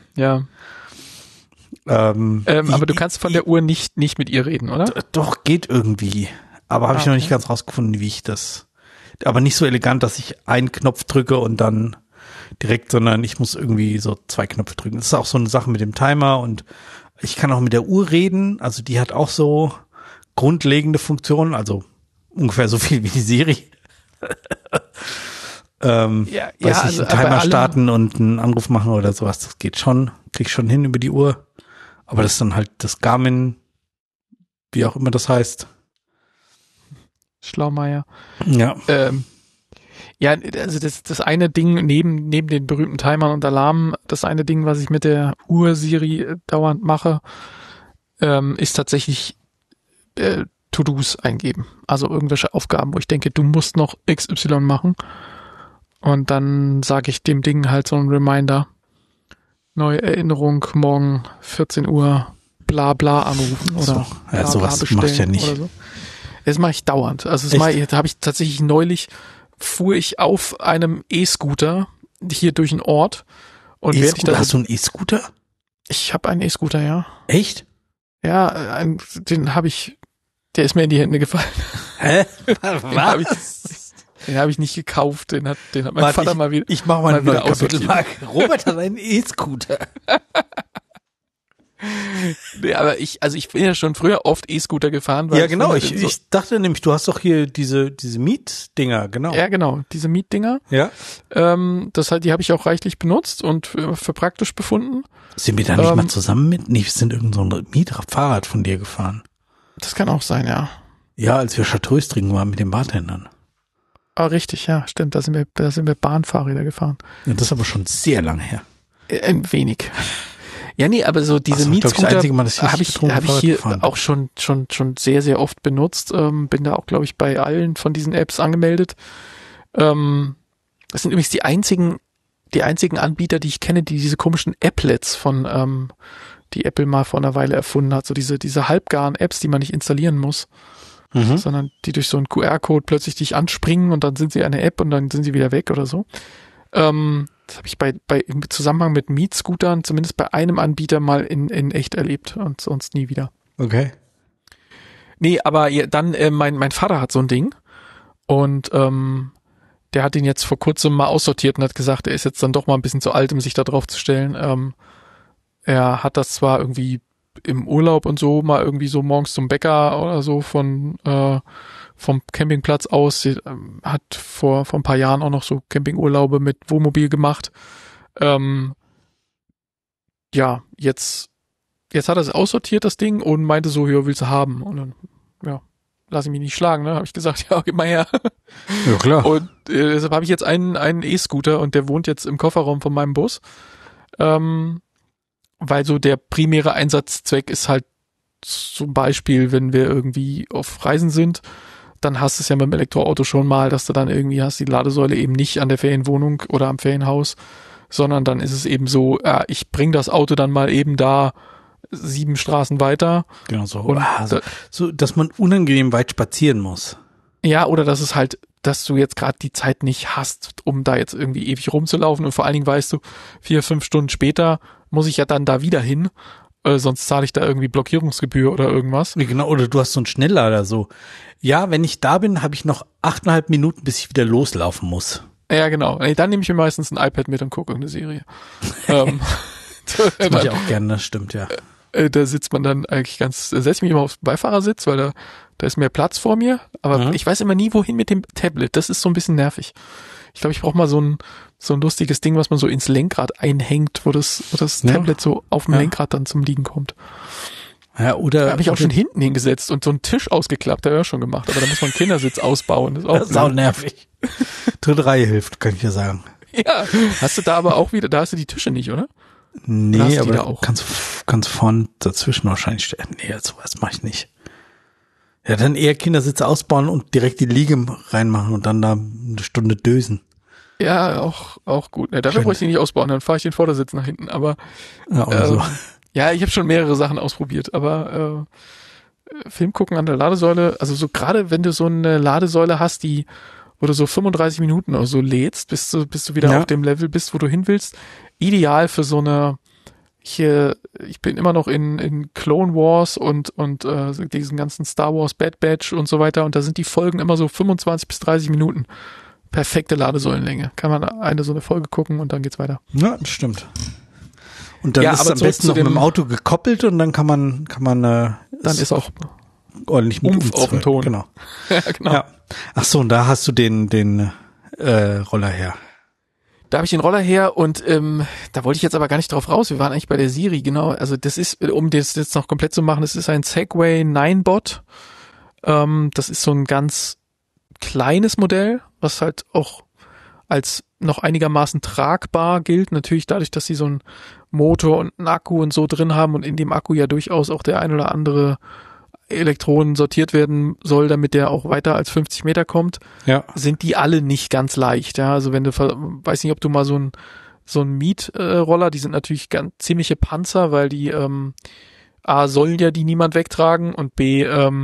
Aber du kannst von der Uhr nicht mit ihr reden, oder? Doch, geht irgendwie. Aber habe ich noch nicht ganz rausgefunden, wie ich das. Aber nicht so elegant, dass ich einen Knopf drücke und dann direkt, sondern ich muss irgendwie so 2 Knöpfe drücken. Das ist auch so eine Sache mit dem Timer und ich kann auch mit der Uhr reden. Also die hat auch so grundlegende Funktionen, also ungefähr so viel wie die Siri. Einen Timer starten und einen Anruf machen oder sowas, das geht schon, krieg ich schon hin über die Uhr. Aber das ist dann halt das Garmin, wie auch immer das heißt. Schlaumeier. Ja. Ja, also das eine Ding neben den berühmten Timern und Alarmen, das eine Ding, was ich mit der Uhr Siri dauernd mache, ist tatsächlich To-Dos eingeben. Also irgendwelche Aufgaben, wo ich denke, du musst noch XY machen. Und dann sage ich dem Ding halt so einen Reminder. Neue Erinnerung, morgen 14 Uhr, bla bla anrufen oder so. Ja, sowas mache ich ja nicht. So. Das mache ich dauernd. Also das habe ich tatsächlich neulich, fuhr ich auf einem E-Scooter hier durch einen Ort. Und hast du einen E-Scooter? Ich habe einen E-Scooter, ja. Echt? Ja, den habe ich, der ist mir in die Hände gefallen. Hä? Was? Den habe ich nicht gekauft, den hat mein Vater mal wieder. Ich mache mal eine neue Kapitelmarke. Robert hat einen E-Scooter. Nee, aber ich bin ja schon früher oft E-Scooter gefahren. Ja, genau. Ich dachte nämlich, du hast doch hier diese Mietdinger, genau. Ja, genau. Diese Mietdinger. Ja. Die habe ich auch reichlich benutzt und für praktisch befunden. Sind wir da nicht mal zusammen mit? Nee, wir sind irgend so ein Mietfahrrad von dir gefahren. Das kann auch sein, ja. Ja, als wir Chartreuse trinken waren mit den Bartendern. Ah, richtig, ja, stimmt. Da sind wir Bahnfahrräder gefahren. Ja, das ist aber schon sehr lang her. Ein wenig. Ja, nee, aber so diese Mietscooter habe ich hier auch schon sehr, sehr oft benutzt. Bin da auch, glaube ich, bei allen von diesen Apps angemeldet. Das sind übrigens die einzigen Anbieter, die ich kenne, die diese komischen Applets von die Apple mal vor einer Weile erfunden hat. So diese halbgaren Apps, die man nicht installieren muss. Sondern die durch so einen QR-Code plötzlich dich anspringen und dann sind sie eine App und dann sind sie wieder weg oder so. Das habe ich im Zusammenhang mit Mietscootern zumindest bei einem Anbieter mal in echt erlebt und sonst nie wieder. Okay. Nee, aber dann, mein Vater hat so ein Ding und der hat ihn jetzt vor kurzem mal aussortiert und hat gesagt, er ist jetzt dann doch mal ein bisschen zu alt, um sich da drauf zu stellen. Er hat das zwar irgendwie im Urlaub und so mal irgendwie so morgens zum Bäcker oder so vom Campingplatz aus, hat vor ein paar Jahren auch noch so Campingurlaube mit Wohnmobil gemacht. Ja, jetzt hat er es aussortiert, das Ding, und meinte so, ja, willst du haben? Und dann, ja, lass ich mich nicht schlagen, ne? Habe ich gesagt, ja, gib mal her. Ja, klar. Und deshalb habe ich jetzt einen E-Scooter und der wohnt jetzt im Kofferraum von meinem Bus. Weil so der primäre Einsatzzweck ist halt zum Beispiel, wenn wir irgendwie auf Reisen sind, dann hast du es ja mit dem Elektroauto schon mal, dass du dann irgendwie hast die Ladesäule eben nicht an der Ferienwohnung oder am Ferienhaus, sondern dann ist es eben so, ich bring das Auto dann mal eben da 7 Straßen weiter. Genau so. Und so, dass man unangenehm weit spazieren muss. Ja, oder dass es halt, dass du jetzt gerade die Zeit nicht hast, um da jetzt irgendwie ewig rumzulaufen, und vor allen Dingen weißt du, 4-5 Stunden später muss ich ja dann da wieder hin, sonst zahle ich da irgendwie Blockierungsgebühr oder irgendwas. Genau, oder du hast so einen Schnelllader so. Ja, wenn ich da bin, habe ich noch 8,5 Minuten, bis ich wieder loslaufen muss. Ja, genau. Dann nehme ich mir meistens ein iPad mit und gucke irgendeine Serie. Das mache ich auch gerne, das stimmt, ja. Da sitzt man dann eigentlich setze ich mich immer aufs Beifahrersitz, weil da ist mehr Platz vor mir, aber ich weiß immer nie, wohin mit dem Tablet. Das ist so ein bisschen nervig. Ich glaube, ich brauche mal so ein lustiges Ding, was man so ins Lenkrad einhängt, wo das Tablet so auf dem Lenkrad dann zum Liegen kommt. Ja, oder da habe ich auch schon hinten hingesetzt und so einen Tisch ausgeklappt, habe ich auch schon gemacht, aber da muss man einen Kindersitz ausbauen. Das ist auch nervig. Dritte Reihe hilft, kann ich dir sagen. Ja, hast du da aber auch wieder, da hast du die Tische nicht, oder? Nee, aber da auch? kannst vorne dazwischen wahrscheinlich stellen. Nee, sowas mache ich nicht. Ja, dann eher Kindersitze ausbauen und direkt die Liege reinmachen und dann da eine Stunde dösen. Ja, auch gut. Ja, dafür brauche ich die nicht ausbauen, dann fahre ich den Vordersitz nach hinten, aber ja, so. Ja, ich habe schon mehrere Sachen ausprobiert, aber Film gucken an der Ladesäule, also so gerade wenn du so eine Ladesäule hast, wo du so 35 Minuten oder so lädst, bis du wieder auf dem Level bist, wo du hin willst, ideal für so eine, ich bin immer noch in Clone Wars und diesen ganzen Star Wars Bad Batch und so weiter, und da sind die Folgen immer so 25 bis 30 Minuten. Perfekte Ladesäulenlänge. Kann man so eine Folge gucken und dann geht's weiter. Ja, das stimmt. Und dann ist es am besten noch mit dem Auto gekoppelt und dann kann man dann ist auch ordentlich mit Umf auf dem Ton. Genau. Ja, genau. Ja. Ach so, und da hast du den Roller her. Da habe ich den Roller her und da wollte ich jetzt aber gar nicht drauf raus. Wir waren eigentlich bei der Siri, genau. Also das ist, um das jetzt noch komplett zu machen, das ist ein Segway 9-Bot. Das ist so ein ganz kleines Modell, was halt auch als noch einigermaßen tragbar gilt. Natürlich dadurch, dass sie so einen Motor und einen Akku und so drin haben und in dem Akku ja durchaus auch der ein oder andere Elektronen sortiert werden soll, damit der auch weiter als 50 Meter kommt, sind die alle nicht ganz leicht. Ja, also wenn du, weiß nicht, ob du mal so ein Mietroller, die sind natürlich ganz ziemliche Panzer, weil die A, sollen ja die niemand wegtragen, und B,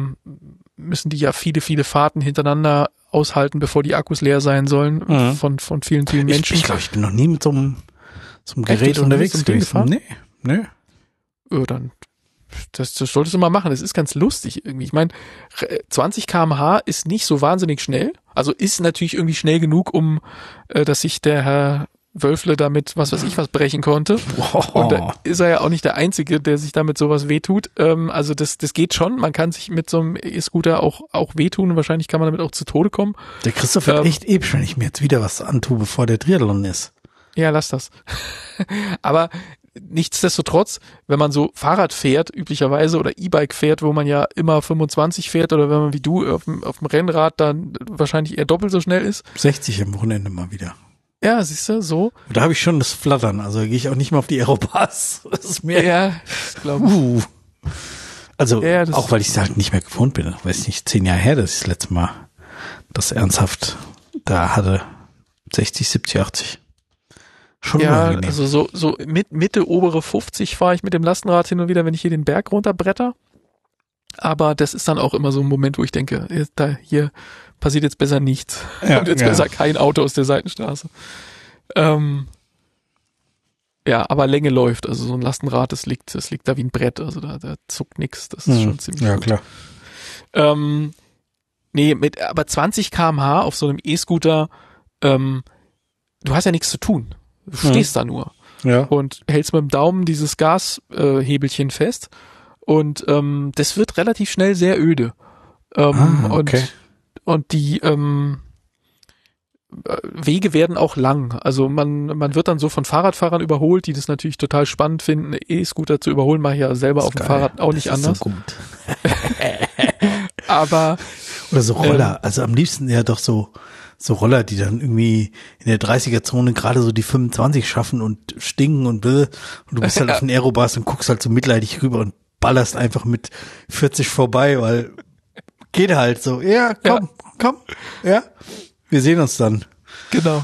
müssen die ja viele, viele Fahrten hintereinander aushalten, bevor die Akkus leer sein sollen von vielen, vielen Menschen. Ich glaube, ich bin noch nie mit so einem Gerät unterwegs gewesen. Nee. Dann das solltest du mal machen. Das ist ganz lustig irgendwie. Ich meine, 20 km/h ist nicht so wahnsinnig schnell. Also ist natürlich irgendwie schnell genug, dass sich der Herr Wölfle damit was weiß ich was brechen konnte. Wow. Und da ist er ja auch nicht der Einzige, der sich damit sowas wehtut. Also das geht schon. Man kann sich mit so einem E-Scooter auch wehtun, und wahrscheinlich kann man damit auch zu Tode kommen. Der Christoph wird echt episch, wenn ich mir jetzt wieder was antue, bevor der Triathlon ist. Ja, lass das. Aber nichtsdestotrotz, wenn man so Fahrrad fährt, üblicherweise, oder E-Bike fährt, wo man ja immer 25 fährt, oder wenn man wie du auf dem Rennrad dann wahrscheinlich eher doppelt so schnell ist. 60 am Wochenende mal wieder. Ja, siehst du, so. Da habe ich schon das Flattern, also gehe ich auch nicht mehr auf die Aeropass. Das ist mir. Ja, das glaube ich. Also, auch weil ich es halt nicht mehr gewohnt bin. Weiß nicht, 10 Jahre her, dass ich das letzte Mal das ernsthaft da hatte. 60, 70, 80. Schon unangenehm. Also so Mitte, obere 50 fahre ich mit dem Lastenrad hin und wieder, wenn ich hier den Berg runterbretter. Aber das ist dann auch immer so ein Moment, wo ich denke, hier passiert jetzt besser nichts. Ja, und jetzt besser kein Auto aus der Seitenstraße. Aber Länge läuft. Also so ein Lastenrad, das liegt da wie ein Brett. Also da zuckt nix. Das ist schon ziemlich gut. Klar. Aber 20 km/h auf so einem E-Scooter, du hast ja nichts zu tun. Du stehst da nur. Ja. Und hältst mit dem Daumen dieses Gashebelchen fest. Und das wird relativ schnell sehr öde. Okay. Und die Wege werden auch lang. Also man wird dann so von Fahrradfahrern überholt, die das natürlich total spannend finden. E-Scooter zu überholen, mache ich ja selber auf dem Fahrrad auch nicht anders. So gut. Aber oder so Roller, also am liebsten ja doch so Roller, die dann irgendwie in der 30er-Zone gerade so die 25 schaffen und stinken und du bist halt auf den Aerobars und guckst halt so mitleidig rüber und ballerst einfach mit 40 vorbei, weil geht halt so. Ja, komm. Ja, wir sehen uns dann. Genau.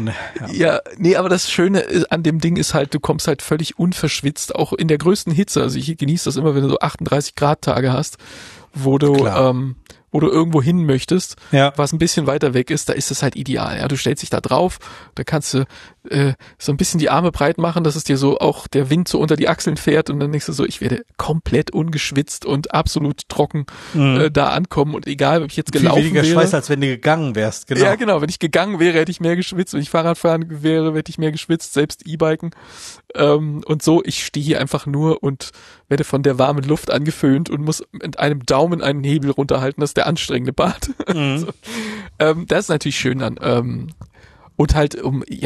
Aber das Schöne an dem Ding ist halt, du kommst halt völlig unverschwitzt, auch in der größten Hitze. Also ich genieße das immer, wenn du so 38 Grad Tage hast, wo du irgendwo hin möchtest, was ein bisschen weiter weg ist, da ist es halt ideal. Ja, du stellst dich da drauf, da kannst du so ein bisschen die Arme breit machen, dass es dir so auch der Wind so unter die Achseln fährt und dann denkst du so, ich werde komplett ungeschwitzt und absolut trocken da ankommen und egal, ob ich jetzt gelaufen wäre. Viel weniger Schweiß, als wenn du gegangen wärst, genau. Ja, genau, wenn ich gegangen wäre, hätte ich mehr geschwitzt, wenn ich Fahrrad fahren wäre, hätte ich mehr geschwitzt, selbst E-Biken und so, ich stehe hier einfach nur und werde von der warmen Luft angeföhnt und muss mit einem Daumen einen Hebel runterhalten, das ist der anstrengende Part. So. Das ist natürlich schön dann. Und halt,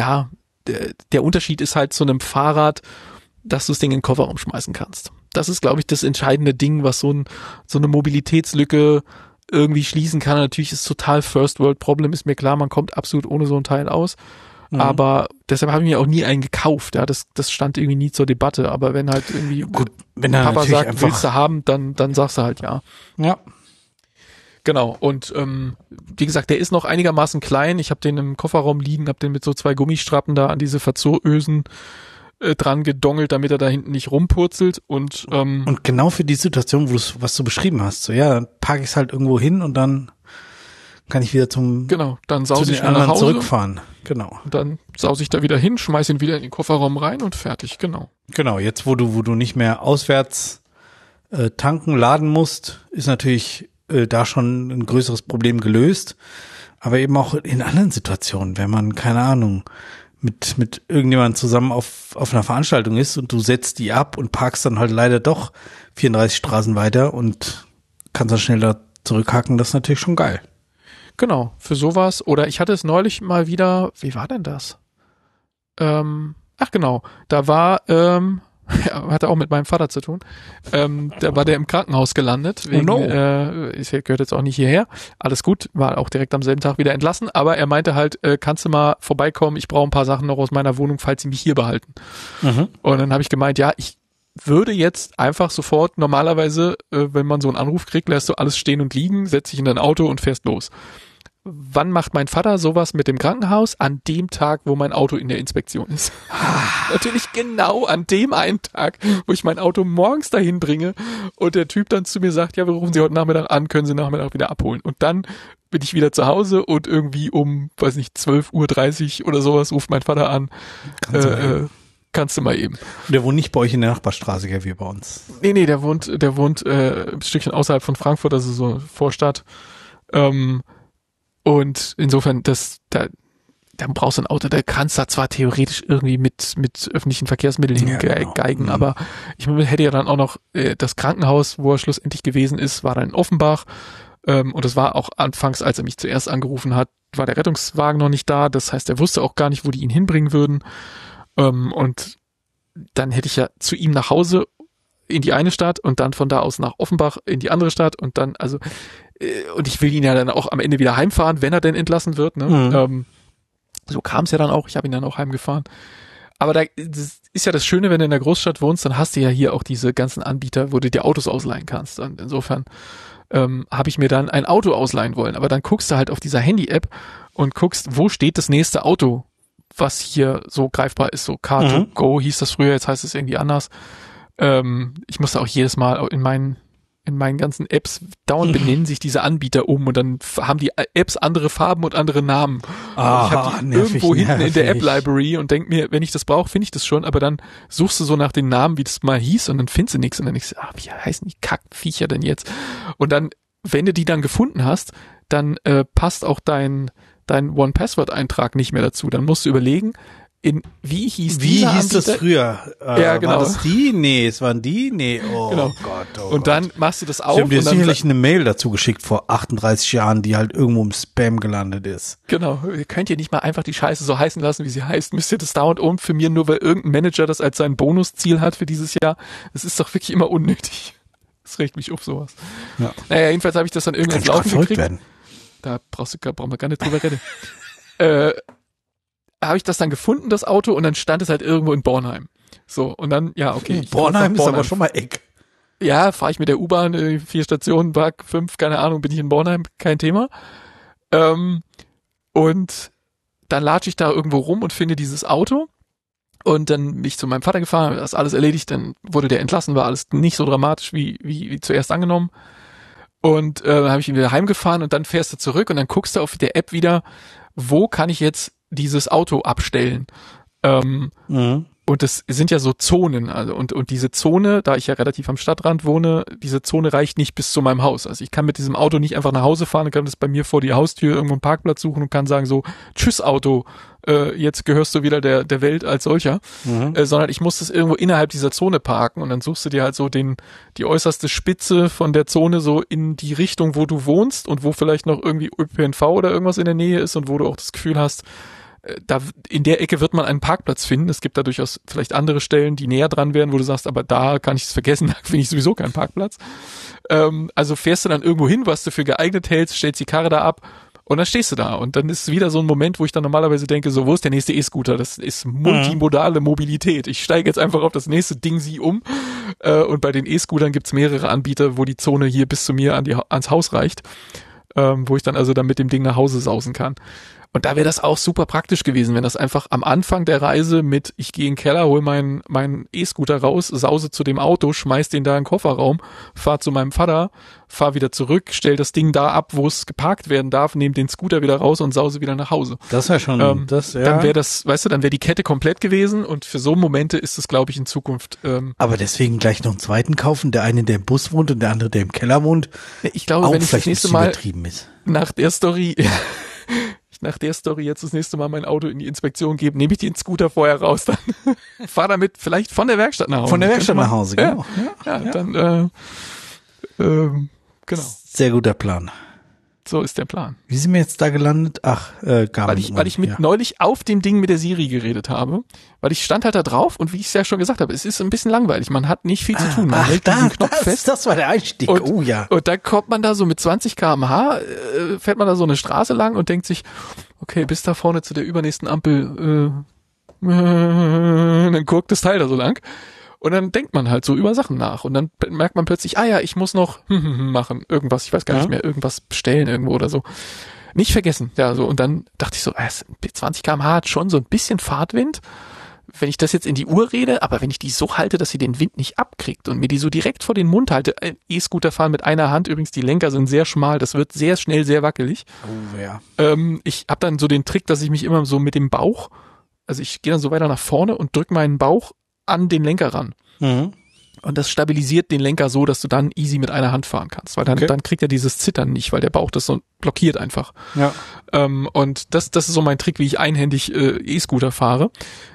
der Unterschied ist halt zu einem Fahrrad, dass du das Ding in den Kofferraum schmeißen kannst. Das ist, glaube ich, das entscheidende Ding, was so eine Mobilitätslücke irgendwie schließen kann. Natürlich ist es total First-World-Problem, ist mir klar, man kommt absolut ohne so ein Teil aus. Aber deshalb habe ich mir auch nie einen gekauft. Ja, das stand irgendwie nie zur Debatte. Aber wenn halt irgendwie wenn Papa sagt, willst du haben, dann sagst du halt ja. Ja. Genau. Und wie gesagt, der ist noch einigermaßen klein. Ich habe den im Kofferraum liegen, habe den mit so 2 Gummistrappen da an diese Verzurösen dran gedongelt, damit er da hinten nicht rumpurzelt. Und genau für die Situation, was du beschrieben hast, so dann parke ich es halt irgendwo hin und dann kann ich wieder dann sause ich nach Hause zurückfahren. Genau. Und dann sause ich da wieder hin, schmeiß ihn wieder in den Kofferraum rein und fertig, genau. Genau, jetzt wo du nicht mehr auswärts tanken, laden musst, ist natürlich da schon ein größeres Problem gelöst. Aber eben auch in anderen Situationen, wenn man, keine Ahnung, mit irgendjemandem zusammen auf einer Veranstaltung ist und du setzt die ab und parkst dann halt leider doch 34 Straßen weiter und kannst dann schnell da zurückhaken, das ist natürlich schon geil. Genau, für sowas. Oder ich hatte es neulich mal wieder, wie war denn das? Da war, hatte auch mit meinem Vater zu tun, da war der im Krankenhaus gelandet, wegen, gehört jetzt auch nicht hierher, alles gut, war auch direkt am selben Tag wieder entlassen, aber er meinte halt, kannst du mal vorbeikommen, ich brauche ein paar Sachen noch aus meiner Wohnung, falls sie mich hier behalten. Und dann habe ich gemeint, ja, ich würde jetzt einfach sofort, normalerweise, wenn man so einen Anruf kriegt, lässt du alles stehen und liegen, setzt dich in dein Auto und fährst los. Wann macht mein Vater sowas mit dem Krankenhaus? An dem Tag, wo mein Auto in der Inspektion ist. Natürlich genau an dem einen Tag, wo ich mein Auto morgens dahin bringe und der Typ dann zu mir sagt, ja, wir rufen Sie heute Nachmittag an, können Sie Nachmittag wieder abholen. Und dann bin ich wieder zu Hause und irgendwie um, 12:30 Uhr oder sowas ruft mein Vater an. Kannst du mal eben. Und der wohnt nicht bei euch in der Nachbarstraße, ja, wie bei uns. Nee, der wohnt ein Stückchen außerhalb von Frankfurt, also so Vorstadt. Und insofern, da brauchst du ein Auto, da kannst du zwar theoretisch irgendwie mit öffentlichen Verkehrsmitteln hingeigen, aber ich hätte ja dann auch noch das Krankenhaus, wo er schlussendlich gewesen ist, war dann in Offenbach. Und das war auch anfangs, als er mich zuerst angerufen hat, war der Rettungswagen noch nicht da. Das heißt, er wusste auch gar nicht, wo die ihn hinbringen würden. Und dann hätte ich ja zu ihm nach Hause in die eine Stadt und dann von da aus nach Offenbach in die andere Stadt und dann, und ich will ihn ja dann auch am Ende wieder heimfahren, wenn er denn entlassen wird. Ne? So kam es ja dann auch, ich habe ihn dann auch heimgefahren. Aber das ist ja das Schöne, wenn du in der Großstadt wohnst, dann hast du ja hier auch diese ganzen Anbieter, wo du dir Autos ausleihen kannst. Und insofern habe ich mir dann ein Auto ausleihen wollen. Aber dann guckst du halt auf dieser Handy-App und guckst, wo steht das nächste Auto, was hier so greifbar ist. So Car2Go hieß das früher, jetzt heißt es irgendwie anders. Ich musste auch jedes Mal in meinen ganzen Apps dauernd benennen sich diese Anbieter um und dann haben die Apps andere Farben und andere Namen. Ich habe die irgendwo hinten in der App-Library und denk mir, wenn ich das brauche, finde ich das schon, aber dann suchst du so nach den Namen, wie das mal hieß und dann findest du nichts und dann denkst du, wie heißen die Kackviecher denn jetzt? Und dann wenn du die dann gefunden hast, dann passt auch dein One-Password-Eintrag nicht mehr dazu. Dann musst du überlegen, wie hieß das früher? Ja, genau. War das die? Nee, es waren die? Nee, oh genau. Gott, oh und dann machst du das auf. Ich habe dir sicherlich eine Mail dazu geschickt vor 38 Jahren, die halt irgendwo im Spam gelandet ist. Genau. Ihr könnt ihr nicht mal einfach die Scheiße so heißen lassen, wie sie heißt. Müsst ihr das dauernd umfirmieren, nur weil irgendein Manager das als sein Bonusziel hat für dieses Jahr. Das ist doch wirklich immer unnötig. Das regt mich auf, sowas. Ja. Naja, jedenfalls habe ich das dann irgendwie ins Laufen gekriegt. Werden. Da brauchen wir gar nicht drüber reden. Habe ich das dann gefunden, das Auto, und dann stand es halt irgendwo in Bornheim. So, und dann, ja, okay. Bornheim ist aber schon mal Eck. Ja, fahre ich mit der U-Bahn, 4 Stationen, Park 5, keine Ahnung, bin ich in Bornheim, kein Thema. Und dann latsche ich da irgendwo rum und finde dieses Auto. Und dann bin ich zu meinem Vater gefahren, das alles erledigt, dann wurde der entlassen, war alles nicht so dramatisch wie zuerst angenommen. Und dann habe ich ihn wieder heimgefahren und dann fährst du zurück und dann guckst du auf der App wieder, wo kann ich jetzt dieses Auto abstellen. Und das sind ja so Zonen, also und diese Zone, da ich ja relativ am Stadtrand wohne, diese Zone reicht nicht bis zu meinem Haus. Also ich kann mit diesem Auto nicht einfach nach Hause fahren und kann das bei mir vor die Haustür irgendwo einen Parkplatz suchen und kann sagen so, tschüss Auto, jetzt gehörst du wieder der Welt als solcher, sondern ich muss das irgendwo innerhalb dieser Zone parken und dann suchst du dir halt so die äußerste Spitze von der Zone so in die Richtung, wo du wohnst und wo vielleicht noch irgendwie ÖPNV oder irgendwas in der Nähe ist und wo du auch das Gefühl hast, da in der Ecke wird man einen Parkplatz finden. Es gibt da durchaus vielleicht andere Stellen, die näher dran wären, wo du sagst, aber da kann ich es vergessen, da finde ich sowieso keinen Parkplatz. Also fährst du dann irgendwo hin, was du für geeignet hältst, stellst die Karre da ab und dann stehst du da. Und dann ist wieder so ein Moment, wo ich dann normalerweise denke, so, wo ist der nächste E-Scooter? Das ist multimodale Mobilität. Ich steige jetzt einfach auf das nächste Ding um. Und bei den E-Scootern gibt's mehrere Anbieter, wo die Zone hier bis zu mir ans Haus reicht. Wo ich dann also mit dem Ding nach Hause sausen kann. Und da wäre das auch super praktisch gewesen, wenn das einfach am Anfang der Reise mit, ich gehe in den Keller, hol meinen E-Scooter raus, sause zu dem Auto, schmeiß den da in den Kofferraum, fahr zu meinem Vater, fahr wieder zurück, stell das Ding da ab, wo es geparkt werden darf, nehm den Scooter wieder raus und sause wieder nach Hause. Das wäre schon, dann wäre das, weißt du, dann wäre die Kette komplett gewesen und für so Momente ist es, glaube ich, in Zukunft. Aber deswegen gleich noch einen zweiten kaufen, der eine, der im Bus wohnt und der andere, der im Keller wohnt. Ich glaube, auch wenn ich das nächste Mal nach der Story jetzt das nächste Mal mein Auto in die Inspektion gebe, nehme ich den Scooter vorher raus, dann fahr damit vielleicht von der Werkstatt nach Hause. Von der Werkstatt nach Hause, genau. Ja. Dann, genau. Sehr guter Plan. So ist der Plan. Wie sind wir jetzt da gelandet? Ach, Garmin. Weil ich neulich auf dem Ding mit der Siri geredet habe, weil ich stand halt da drauf und wie ich es ja schon gesagt habe, es ist ein bisschen langweilig. Man hat nicht viel zu tun. Man hält diesen Knopf fest. Das war der Einstieg. Und, und dann kommt man da so mit 20 km/h, fährt man da so eine Straße lang und denkt sich, okay, bis da vorne zu der übernächsten Ampel, dann guckt das Teil da so lang. Und dann denkt man halt so über Sachen nach. Und dann merkt man plötzlich, ich muss noch machen, irgendwas, ich weiß gar nicht mehr, irgendwas bestellen irgendwo oder so. Nicht vergessen, ja, so. Und dann dachte ich so, 20 km/h hat schon so ein bisschen Fahrtwind. Wenn ich das jetzt in die Uhr rede, aber wenn ich die so halte, dass sie den Wind nicht abkriegt und mir die so direkt vor den Mund halte, E-Scooter fahren mit einer Hand, übrigens die Lenker sind sehr schmal, das wird sehr schnell sehr wackelig. Oh, ja. Ich habe dann so den Trick, dass ich mich immer so mit dem Bauch, also ich gehe dann so weiter nach vorne und drücke meinen Bauch an den Lenker ran. Und das stabilisiert den Lenker so, dass du dann easy mit einer Hand fahren kannst, weil dann kriegt er dieses Zittern nicht, weil der Bauch das so blockiert einfach. Ja. Und das ist so mein Trick, wie ich einhändig E-Scooter fahre.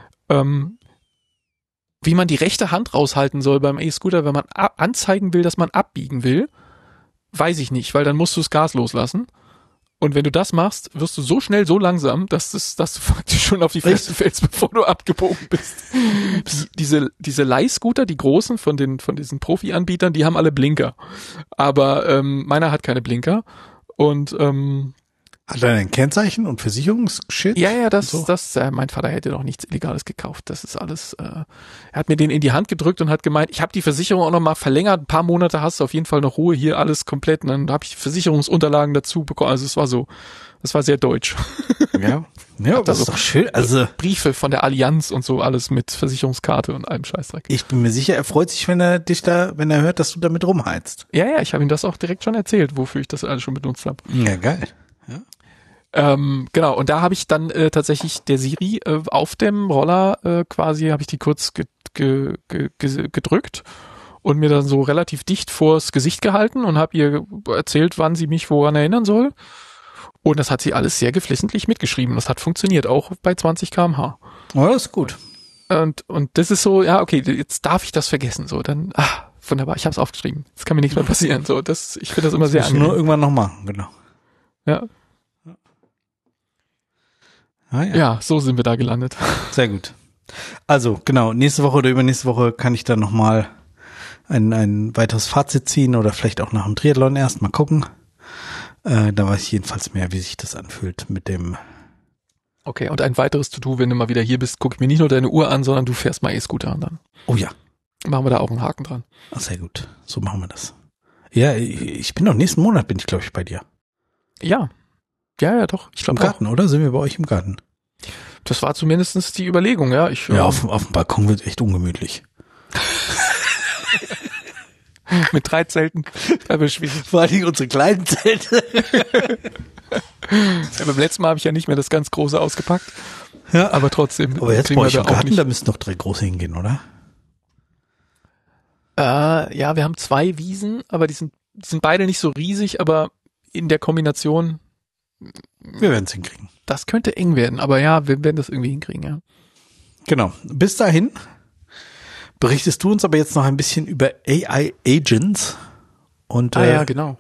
Wie man die rechte Hand raushalten soll beim E-Scooter, wenn man anzeigen will, dass man abbiegen will, weiß ich nicht, weil dann musst du das Gas loslassen. Und wenn du das machst, wirst du so schnell, so langsam, dass du faktisch schon auf die Fresse fällst, bevor du abgebogen bist. Diese Leihscooter, die großen von diesen Profi-Anbietern, die haben alle Blinker. Aber meiner hat keine Blinker. Und hat er ein Kennzeichen und Versicherungsshit? Ja, mein Vater hätte doch nichts Illegales gekauft. Das ist alles, er hat mir den in die Hand gedrückt und hat gemeint, ich habe die Versicherung auch noch mal verlängert, ein paar Monate hast du auf jeden Fall noch Ruhe, hier alles komplett. Und dann habe ich Versicherungsunterlagen dazu bekommen. Also das war sehr deutsch. Ja, das ist doch schön. Also Briefe von der Allianz und so, alles mit Versicherungskarte und allem Scheißdreck. Ich bin mir sicher, er freut sich, wenn er hört, dass du damit rumheizt. Ja, ich habe ihm das auch direkt schon erzählt, wofür ich das alles schon benutzt habe. Ja, geil. Ja. Genau, und da habe ich dann tatsächlich der Siri auf dem Roller quasi, habe ich die kurz gedrückt und mir dann so relativ dicht vors Gesicht gehalten und habe ihr erzählt, wann sie mich woran erinnern soll. Und das hat sie alles sehr geflissentlich mitgeschrieben. Das hat funktioniert, auch bei 20 km/h. Oh, das ist gut. Und das ist so, ja, okay, jetzt darf ich das vergessen. So, dann, wunderbar, ich habe es aufgeschrieben. Jetzt kann mir nichts mehr passieren. So, ich finde das immer sehr angenehm. Nur irgendwann noch machen, genau. Ja. Ah, ja. Ja, so sind wir da gelandet. Sehr gut. Also, genau, nächste Woche oder übernächste Woche kann ich dann nochmal ein weiteres Fazit ziehen oder vielleicht auch nach dem Triathlon erst mal gucken. Da weiß ich jedenfalls mehr, wie sich das anfühlt mit dem. Okay, und ein weiteres To-Do, wenn du mal wieder hier bist, guck ich mir nicht nur deine Uhr an, sondern du fährst mal E-Scooter an dann. Oh ja. Machen wir da auch einen Haken dran. Ach, sehr gut. So machen wir das. Ja, ich bin doch nächsten Monat bin ich, glaube ich, bei dir. Ja. Ja, doch. Ich glaube im Garten, oder? Sind wir bei euch im Garten? Das war zumindestens die Überlegung, ja. Auf dem Balkon wird echt ungemütlich. Mit 3 Zelten. Aber schwierig. Vor allem unsere kleinen Zelte. Ja, beim letzten Mal habe ich ja nicht mehr das ganz große ausgepackt. Ja. Aber trotzdem. Aber jetzt bei euch im Garten, da müssen noch 3 große hingehen, oder? Ja, wir haben 2 Wiesen, aber die sind beide nicht so riesig, aber in der Kombination. Wir werden es hinkriegen. Das könnte eng werden, aber ja, wir werden das irgendwie hinkriegen, ja. Genau. Bis dahin berichtest du uns aber jetzt noch ein bisschen über AI-Agents und ja, genau.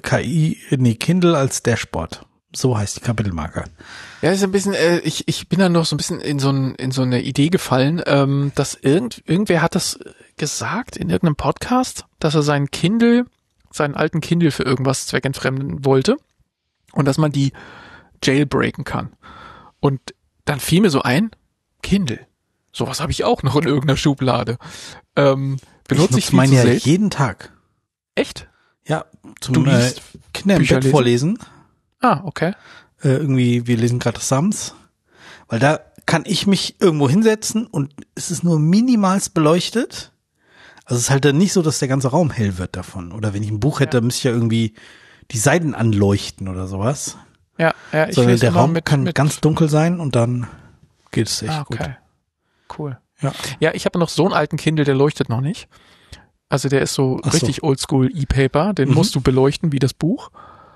Kindle als Dashboard. So heißt die Kapitelmarke. Ja, ist ein bisschen, ich bin da noch so ein bisschen in so eine Idee gefallen, dass irgendwer hat das gesagt in irgendeinem Podcast, dass er seinen alten Kindle für irgendwas zweckentfremden wollte und dass man die jailbreaken kann. Und dann fiel mir so ein, Kindle. Sowas habe ich auch noch in irgendeiner Schublade. Benutze ich meine ja jeden Tag. Echt? Ja, zum Kinder im Bett vorlesen. Ah, okay. Irgendwie, wir lesen gerade Sams. Weil da kann ich mich irgendwo hinsetzen und es ist nur minimalst beleuchtet. Also es ist halt dann nicht so, dass der ganze Raum hell wird davon. Oder wenn ich ein Buch hätte, müsste ich ja irgendwie die Seiten anleuchten oder sowas. Ja, ich sondern der Raum kann ganz dunkel sein und dann geht es echt gut. Cool. Ja, ich habe noch so einen alten Kindle, der leuchtet noch nicht. Also der ist so richtig oldschool E-Paper, den musst du beleuchten wie das Buch.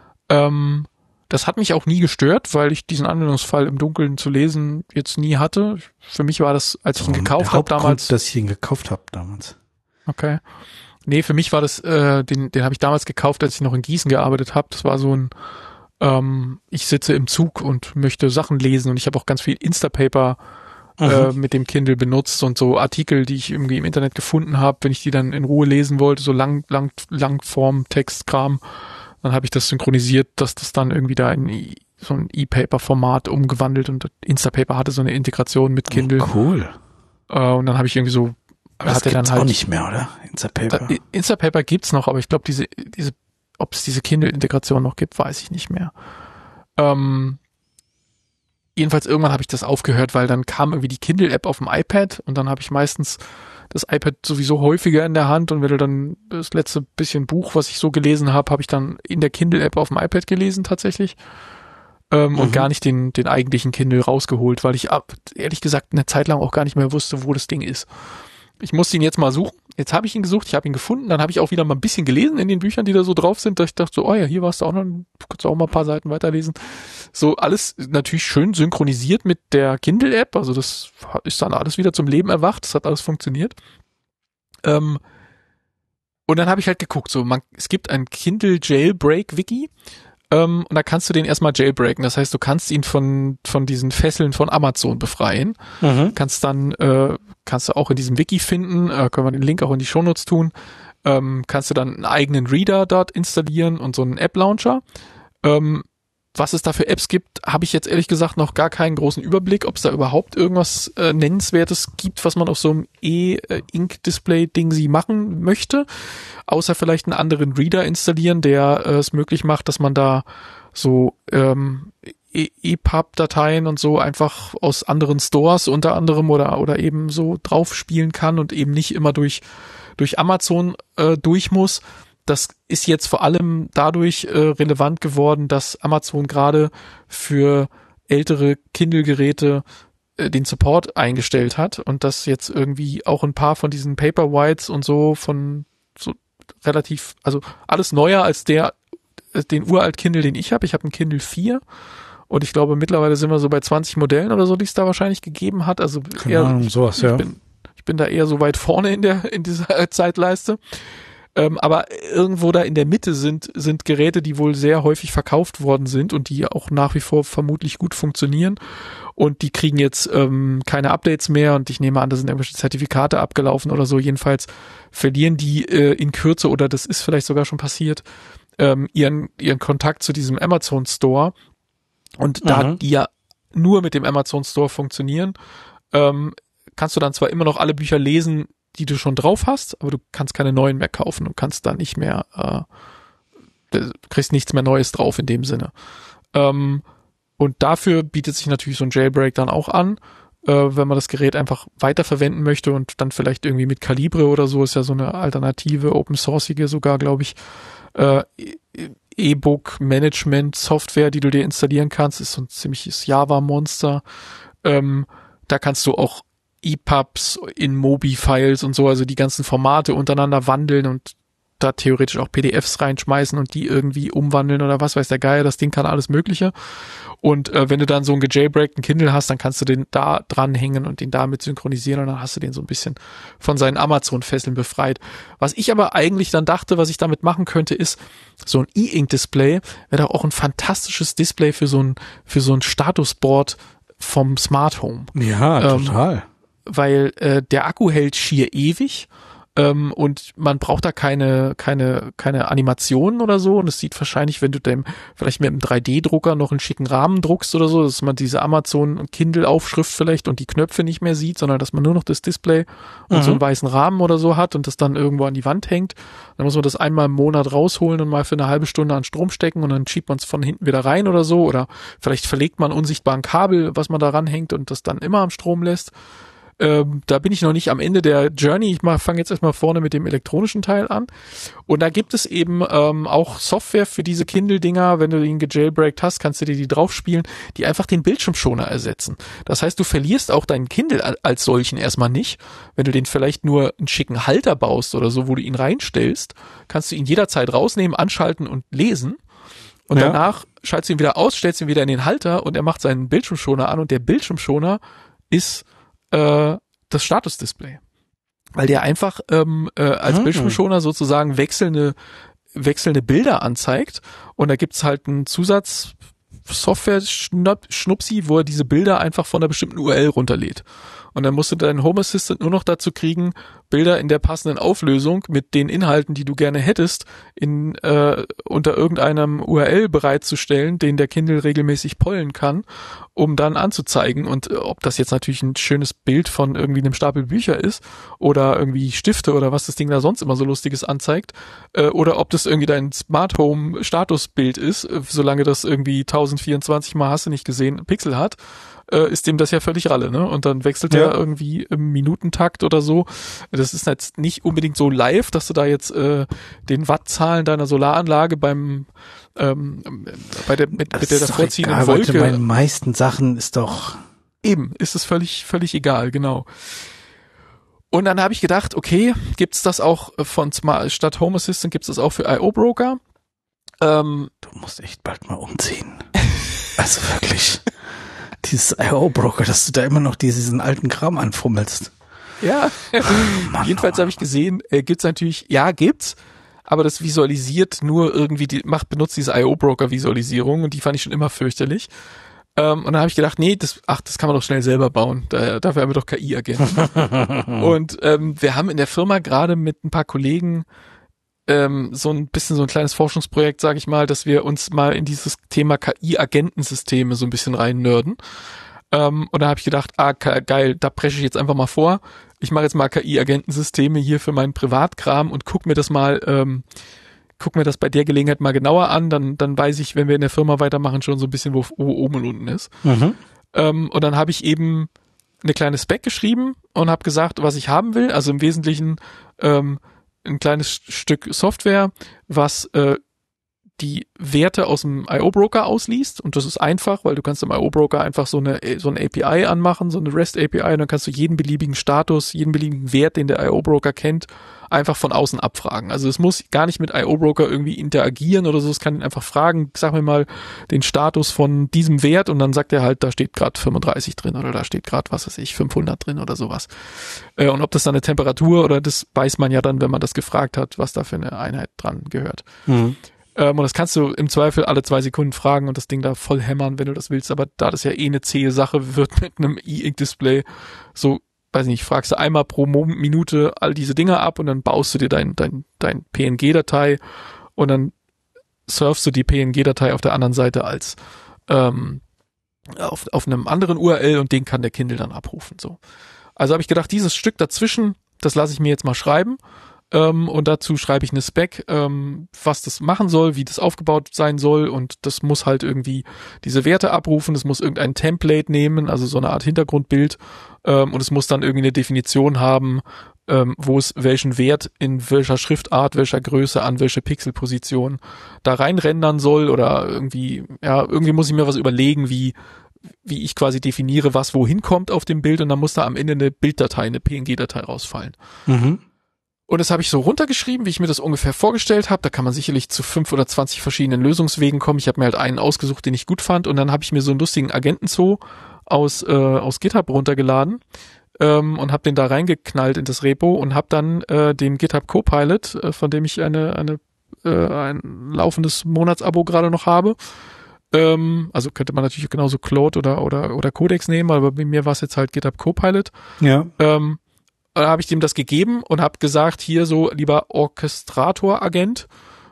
Das hat mich auch nie gestört, weil ich diesen Anwendungsfall im Dunkeln zu lesen jetzt nie hatte. Für mich war das, als ich ihn gekauft habe damals. Dass ich ihn gekauft habe damals. Okay. Nee, für mich war das, den habe ich damals gekauft, als ich noch in Gießen gearbeitet habe. Das war so ein, ich sitze im Zug und möchte Sachen lesen und ich habe auch ganz viel Instapaper mit dem Kindle benutzt und so Artikel, die ich irgendwie im Internet gefunden habe, wenn ich die dann in Ruhe lesen wollte, so Langform-Textkram, dann habe ich das synchronisiert, dass das dann irgendwie da in so ein E-Paper-Format umgewandelt und Instapaper hatte so eine Integration mit Kindle. Oh, cool. Und dann habe ich irgendwie so, aber das gibt's auch nicht mehr, oder? Instapaper. Instapaper gibt's noch, aber ich glaube, ob es diese Kindle-Integration noch gibt, weiß ich nicht mehr. Jedenfalls irgendwann habe ich das aufgehört, weil dann kam irgendwie die Kindle-App auf dem iPad und dann habe ich meistens das iPad sowieso häufiger in der Hand und wenn dann das letzte bisschen Buch, was ich so gelesen habe ich dann in der Kindle-App auf dem iPad gelesen tatsächlich und gar nicht den eigentlichen Kindle rausgeholt, weil ich ehrlich gesagt eine Zeit lang auch gar nicht mehr wusste, wo das Ding ist. Ich musste ihn jetzt mal suchen. Jetzt habe ich ihn gesucht, ich habe ihn gefunden, dann habe ich auch wieder mal ein bisschen gelesen in den Büchern, die da so drauf sind, dass ich dachte so, oh ja, hier warst du auch noch, kannst du auch mal ein paar Seiten weiterlesen. So alles natürlich schön synchronisiert mit der Kindle-App, also das ist dann alles wieder zum Leben erwacht, das hat alles funktioniert. Und dann habe ich halt geguckt, so es gibt ein Kindle Jailbreak-Wiki, und da kannst du den erstmal jailbreaken. Das heißt, du kannst ihn von diesen Fesseln von Amazon befreien. Kannst du auch in diesem Wiki finden, können wir den Link auch in die Shownotes tun. Kannst du dann einen eigenen Reader dort installieren und so einen App-Launcher. Was es da für Apps gibt, habe ich jetzt ehrlich gesagt noch gar keinen großen Überblick, ob es da überhaupt irgendwas Nennenswertes gibt, was man auf so einem E-Ink-Display-Ding sie machen möchte, außer vielleicht einen anderen Reader installieren, der es möglich macht, dass man da so EPUB-Dateien und so einfach aus anderen Stores unter anderem oder eben so drauf spielen kann und eben nicht immer durch Amazon durch muss. Das ist jetzt vor allem dadurch relevant geworden, dass Amazon gerade für ältere Kindle-Geräte den Support eingestellt hat und dass jetzt irgendwie auch ein paar von diesen Paperwhites und so von so relativ, also alles neuer als den uralt Kindle, den ich habe. Ich habe einen Kindle 4 und ich glaube mittlerweile sind wir so bei 20 Modellen oder so, die es da wahrscheinlich gegeben hat. Also keine Ahnung, sowas, ja. Ich bin da eher so weit vorne in dieser Zeitleiste. Aber irgendwo da in der Mitte sind Geräte, die wohl sehr häufig verkauft worden sind und die auch nach wie vor vermutlich gut funktionieren. Und die kriegen jetzt keine Updates mehr und ich nehme an, da sind irgendwelche Zertifikate abgelaufen oder so. Jedenfalls verlieren die in Kürze, oder das ist vielleicht sogar schon passiert, ihren Kontakt zu diesem Amazon Store. Und da die ja nur mit dem Amazon Store funktionieren, kannst du dann zwar immer noch alle Bücher lesen, die du schon drauf hast, aber du kannst keine neuen mehr kaufen und kannst dann nicht mehr, kriegst nichts mehr Neues drauf in dem Sinne. Und dafür bietet sich natürlich so ein Jailbreak dann auch an, wenn man das Gerät einfach weiterverwenden möchte und dann vielleicht irgendwie mit Calibre oder so, ist ja so eine alternative, open-sourcige sogar, glaube ich, E-Book-Management-Software, die du dir installieren kannst, ist so ein ziemliches Java-Monster. Da kannst du auch EPUBs in Mobi-Files und so, also die ganzen Formate untereinander wandeln und da theoretisch auch PDFs reinschmeißen und die irgendwie umwandeln oder was weiß der Geier, das Ding kann alles Mögliche. Und wenn du dann so einen gejailbreakten Kindle hast, dann kannst du den da dranhängen und den damit synchronisieren und dann hast du den so ein bisschen von seinen Amazon-Fesseln befreit. Was ich aber eigentlich dann dachte, was ich damit machen könnte, ist so ein E-Ink-Display, wäre doch auch ein fantastisches Display für so ein Statusboard vom Smart Home. Ja, total. Weil der Akku hält schier ewig und man braucht da keine Animationen oder so, und es sieht wahrscheinlich, wenn du dem vielleicht mit einem 3D-Drucker noch einen schicken Rahmen druckst oder so, dass man diese Amazon Kindle-Aufschrift vielleicht und die Knöpfe nicht mehr sieht, sondern dass man nur noch das Display und so einen weißen Rahmen oder so hat und das dann irgendwo an die Wand hängt. Dann muss man das einmal im Monat rausholen und mal für eine halbe Stunde an Strom stecken und dann schiebt man es von hinten wieder rein oder so, oder vielleicht verlegt man unsichtbaren Kabel, was man da ranhängt und das dann immer am Strom lässt. Da bin ich noch nicht am Ende der Journey. Ich fange jetzt erstmal vorne mit dem elektronischen Teil an. Und da gibt es eben auch Software für diese Kindle-Dinger. Wenn du den gejailbreakt hast, kannst du dir die draufspielen, die einfach den Bildschirmschoner ersetzen. Das heißt, du verlierst auch deinen Kindle als solchen erstmal nicht. Wenn du den vielleicht nur einen schicken Halter baust oder so, wo du ihn reinstellst, kannst du ihn jederzeit rausnehmen, anschalten und lesen. Und danach schaltest du ihn wieder aus, stellst ihn wieder in den Halter und er macht seinen Bildschirmschoner an und der Bildschirmschoner ist das Statusdisplay. Weil der einfach als Bildschirmschoner sozusagen wechselnde Bilder anzeigt, und da gibt's halt einen Zusatzsoftware-Schnupsi, wo er diese Bilder einfach von einer bestimmten URL runterlädt. Und dann musst du deinen Home Assistant nur noch dazu kriegen, Bilder in der passenden Auflösung mit den Inhalten, die du gerne hättest, unter irgendeinem URL bereitzustellen, den der Kindle regelmäßig pollen kann, um dann anzuzeigen. Und ob das jetzt natürlich ein schönes Bild von irgendwie einem Stapel Bücher ist oder irgendwie Stifte oder was das Ding da sonst immer so Lustiges anzeigt, oder ob das irgendwie dein Smart Home Statusbild ist, solange das irgendwie 1024 Mal hast du nicht gesehen, Pixel hat, ist dem das ja völlig Ralle, ne? Und dann wechselt er irgendwie im Minutentakt oder so. Das ist jetzt nicht unbedingt so live, dass du da jetzt den Wattzahlen deiner Solaranlage bei der davorziehenden Wolke. Bei den meisten Sachen ist doch eben, ist es völlig egal, genau. Und dann habe ich gedacht, okay, gibt's das auch statt Home Assistant gibt's das auch für IO Broker? Du musst echt bald mal umziehen. Also wirklich. Dieses IO-Broker, dass du da immer noch diesen alten Kram anfummelst. Ja, Mann, jedenfalls habe ich gesehen, gibt's natürlich, gibt's, aber das visualisiert nur irgendwie, benutzt diese IO-Broker-Visualisierung und die fand ich schon immer fürchterlich. Und dann habe ich gedacht, nee, das kann man doch schnell selber bauen. Dafür haben wir doch KI-Agenten. Und wir haben in der Firma gerade mit ein paar Kollegen so ein bisschen so ein kleines Forschungsprojekt, sage ich mal, dass wir uns mal in dieses Thema KI-Agentensysteme so ein bisschen rein nerden. Und da habe ich gedacht, geil, da presche ich jetzt einfach mal vor. Ich mache jetzt mal KI-Agentensysteme hier für meinen Privatkram und guck mir das bei der Gelegenheit mal genauer an. Dann weiß ich, wenn wir in der Firma weitermachen, schon so ein bisschen, wo oben und unten ist. Und dann habe ich eben eine kleine Spec geschrieben und habe gesagt, was ich haben will. Also im Wesentlichen ein kleines Stück Software, was die Werte aus dem IO-Broker ausliest, und das ist einfach, weil du kannst im IO-Broker einfach so eine API anmachen, so eine REST-API, und dann kannst du jeden beliebigen Status, jeden beliebigen Wert, den der IO-Broker kennt, einfach von außen abfragen. Also es muss gar nicht mit IO-Broker irgendwie interagieren oder so, es kann ihn einfach fragen, sag mir mal den Status von diesem Wert, und dann sagt er halt, da steht gerade 35 drin oder da steht gerade, was weiß ich, 500 drin oder sowas. Und ob das dann eine Temperatur oder das weiß man ja dann, wenn man das gefragt hat, was da für eine Einheit dran gehört. Mhm. Und das kannst du im Zweifel alle 2 Sekunden fragen und das Ding da voll hämmern, wenn du das willst. Aber da das ja eine zähe Sache wird mit einem E-Ink-Display, so, weiß nicht, fragst du einmal pro Minute all diese Dinge ab und dann baust du dir dein PNG-Datei und dann surfst du die PNG-Datei auf der anderen Seite als auf einem anderen URL, und den kann der Kindle dann abrufen. So. Also habe ich gedacht, dieses Stück dazwischen, das lasse ich mir jetzt mal schreiben. Und dazu schreibe ich eine Spec, was das machen soll, wie das aufgebaut sein soll, und das muss halt irgendwie diese Werte abrufen, das muss irgendein Template nehmen, also so eine Art Hintergrundbild, und es muss dann irgendwie eine Definition haben, wo es welchen Wert in welcher Schriftart, welcher Größe, an welche Pixelposition da reinrendern soll, oder irgendwie muss ich mir was überlegen, wie ich quasi definiere, was wohin kommt auf dem Bild, und dann muss da am Ende eine Bilddatei, eine PNG-Datei rausfallen. Mhm. Und das habe ich so runtergeschrieben, wie ich mir das ungefähr vorgestellt habe. Da kann man sicherlich zu 5 oder 20 verschiedenen Lösungswegen kommen. Ich habe mir halt einen ausgesucht, den ich gut fand. Und dann habe ich mir so einen lustigen Agentenzoo aus GitHub runtergeladen und habe den da reingeknallt in das Repo und habe dann dem GitHub Copilot, von dem ich ein laufendes Monatsabo gerade noch habe. Also könnte man natürlich genauso Claude oder Codex nehmen, aber bei mir war es jetzt halt GitHub Copilot. Ja. Da habe ich dem das gegeben und habe gesagt, hier so, lieber Orchestrator-Agent,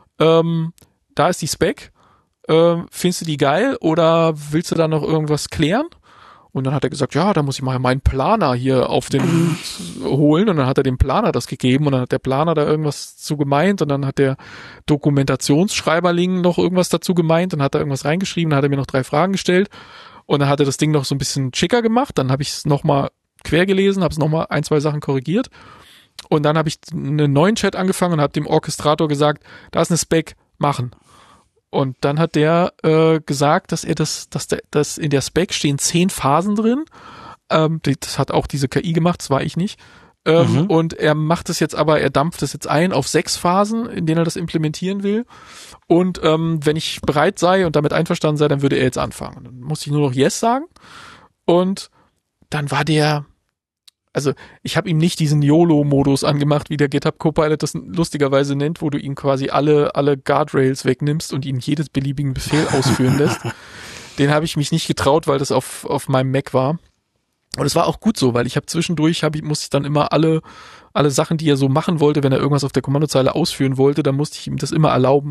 da ist die Spec, findest du die geil oder willst du da noch irgendwas klären? Und dann hat er gesagt, ja, da muss ich mal meinen Planer hier auf den holen, und dann hat er dem Planer das gegeben und dann hat der Planer da irgendwas zu gemeint und dann hat der Dokumentationsschreiberling noch irgendwas dazu gemeint und hat da irgendwas reingeschrieben, dann hat er mir noch 3 Fragen gestellt und dann hat er das Ding noch so ein bisschen schicker gemacht, dann habe ich es nochmal quer gelesen, habe es nochmal 1, 2 Sachen korrigiert und dann habe ich einen neuen Chat angefangen und habe dem Orchestrator gesagt, da ist eine Spec, machen. Und dann hat der gesagt, dass dass in der Spec stehen 10 Phasen drin. Das hat auch diese KI gemacht, das war ich nicht. Und er macht es jetzt aber, er dampft es jetzt ein auf 6 Phasen, in denen er das implementieren will. Und wenn ich bereit sei und damit einverstanden sei, dann würde er jetzt anfangen. Dann musste ich nur noch Yes sagen. Und dann war also ich habe ihm nicht diesen YOLO-Modus angemacht, wie der GitHub Copilot das lustigerweise nennt, wo du ihm quasi alle Guardrails wegnimmst und ihn jedes beliebigen Befehl ausführen lässt. Den habe ich mich nicht getraut, weil das auf meinem Mac war. Und es war auch gut so, weil ich habe zwischendurch, musste ich dann immer alle Sachen, die er so machen wollte, wenn er irgendwas auf der Kommandozeile ausführen wollte, dann musste ich ihm das immer erlauben,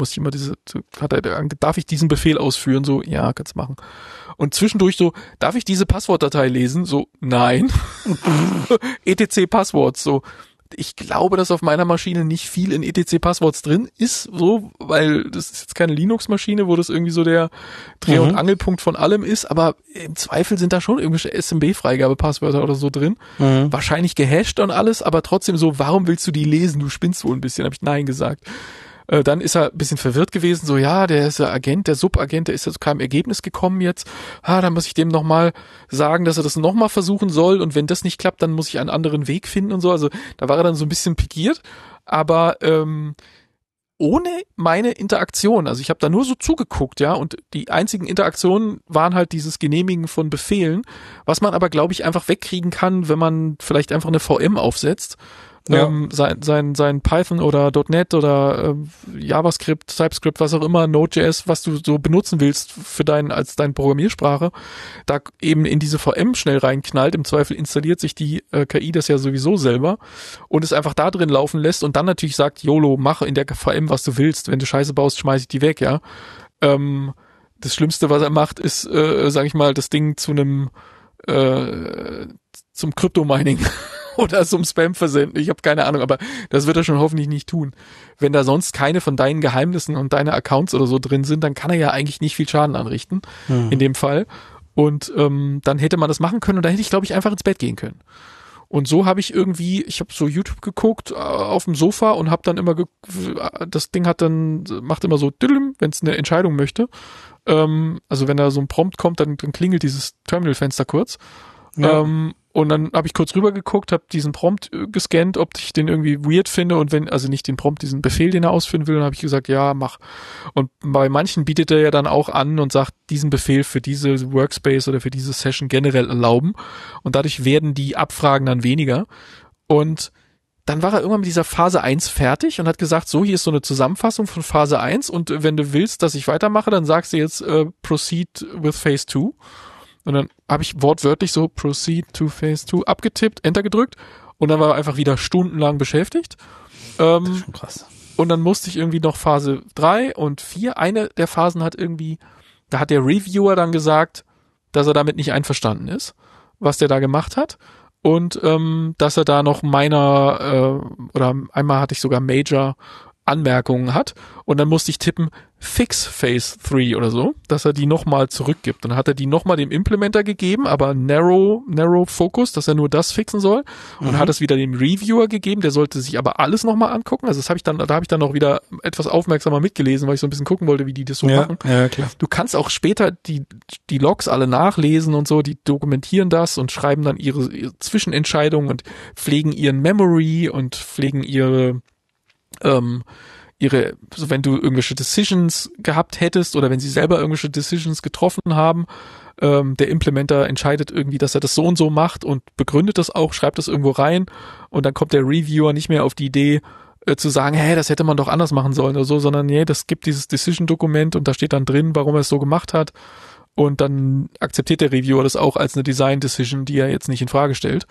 darf ich diesen Befehl ausführen? So, ja, kannst machen. Und zwischendurch so, darf ich diese Passwortdatei lesen? So, nein. etc Passworts, so. Ich glaube, dass auf meiner Maschine nicht viel in etc Passworts drin ist, so, weil das ist jetzt keine Linux-Maschine, wo das irgendwie so der Dreh- und Angelpunkt von allem ist, aber im Zweifel sind da schon irgendwelche SMB-Freigabepasswörter oder so drin. Wahrscheinlich gehasht und alles, aber trotzdem so, warum willst du die lesen? Du spinnst wohl ein bisschen, habe ich Nein gesagt. Dann ist er ein bisschen verwirrt gewesen, so, ja, der ist der Agent, der Subagent, der ist ja zu keinem Ergebnis gekommen jetzt. Dann muss ich dem nochmal sagen, dass er das nochmal versuchen soll und wenn das nicht klappt, dann muss ich einen anderen Weg finden und so. Also da war er dann so ein bisschen pikiert, aber ohne meine Interaktion, also ich habe da nur so zugeguckt, ja, und die einzigen Interaktionen waren halt dieses Genehmigen von Befehlen, was man aber, glaube ich, einfach wegkriegen kann, wenn man vielleicht einfach eine VM aufsetzt. Ja. Sein Python oder .NET oder JavaScript, TypeScript, was auch immer, Node.js, was du so benutzen willst für als deine Programmiersprache, da eben in diese VM schnell reinknallt. Im Zweifel installiert sich die KI das ja sowieso selber und es einfach da drin laufen lässt und dann natürlich sagt, YOLO, mach in der VM, was du willst. Wenn du Scheiße baust, schmeiß ich die weg, ja. Das Schlimmste, was er macht, ist, sag ich mal, das Ding zum Kryptomining oder zum Spam versenden. Ich habe keine Ahnung, aber das wird er schon hoffentlich nicht tun. Wenn da sonst keine von deinen Geheimnissen und deine Accounts oder so drin sind, dann kann er ja eigentlich nicht viel Schaden anrichten, in dem Fall. Und dann hätte man das machen können und da hätte ich, glaube ich, einfach ins Bett gehen können. Und so habe ich so YouTube geguckt auf dem Sofa und habe dann immer, das Ding macht immer so, wenn es eine Entscheidung möchte. Also wenn da so ein Prompt kommt, dann klingelt dieses Terminal-Fenster kurz. Ja. Und dann habe ich kurz rüber geguckt, habe diesen Prompt gescannt, ob ich den irgendwie weird finde und also nicht den Prompt, diesen Befehl, den er ausführen will, dann habe ich gesagt, ja, mach. Und bei manchen bietet er ja dann auch an und sagt, diesen Befehl für diese Workspace oder für diese Session generell erlauben. Und dadurch werden die Abfragen dann weniger. Und dann war er irgendwann mit dieser Phase 1 fertig und hat gesagt, so, hier ist so eine Zusammenfassung von Phase 1 und wenn du willst, dass ich weitermache, dann sagst du jetzt proceed with Phase 2. Und dann habe ich wortwörtlich so Proceed to Phase 2 abgetippt, Enter gedrückt und dann war er einfach wieder stundenlang beschäftigt. Das ist schon krass. Und dann musste ich irgendwie noch Phase 3 und 4. Eine der Phasen da hat der Reviewer dann gesagt, dass er damit nicht einverstanden ist, was der da gemacht hat. Und dass er da noch oder einmal hatte ich sogar Major Anmerkungen hat und dann musste ich tippen Fix Phase 3 oder so, dass er die nochmal zurückgibt. Und dann hat er die nochmal dem Implementer gegeben, aber narrow Focus, dass er nur das fixen soll und hat es wieder dem Reviewer gegeben, der sollte sich aber alles nochmal angucken. Also da habe ich dann noch wieder etwas aufmerksamer mitgelesen, weil ich so ein bisschen gucken wollte, wie die das so machen. Ja, klar. Du kannst auch später die Logs alle nachlesen und so, die dokumentieren das und schreiben dann ihre Zwischenentscheidungen und pflegen ihren Memory und pflegen so wenn du irgendwelche Decisions gehabt hättest oder wenn sie selber irgendwelche Decisions getroffen haben, der Implementer entscheidet irgendwie, dass er das so und so macht und begründet das auch, schreibt das irgendwo rein und dann kommt der Reviewer nicht mehr auf die Idee zu sagen, hey, das hätte man doch anders machen sollen oder so, sondern nee, das gibt dieses Decision-Dokument und da steht dann drin, warum er es so gemacht hat und dann akzeptiert der Reviewer das auch als eine Design-Decision, die er jetzt nicht in Frage stellt.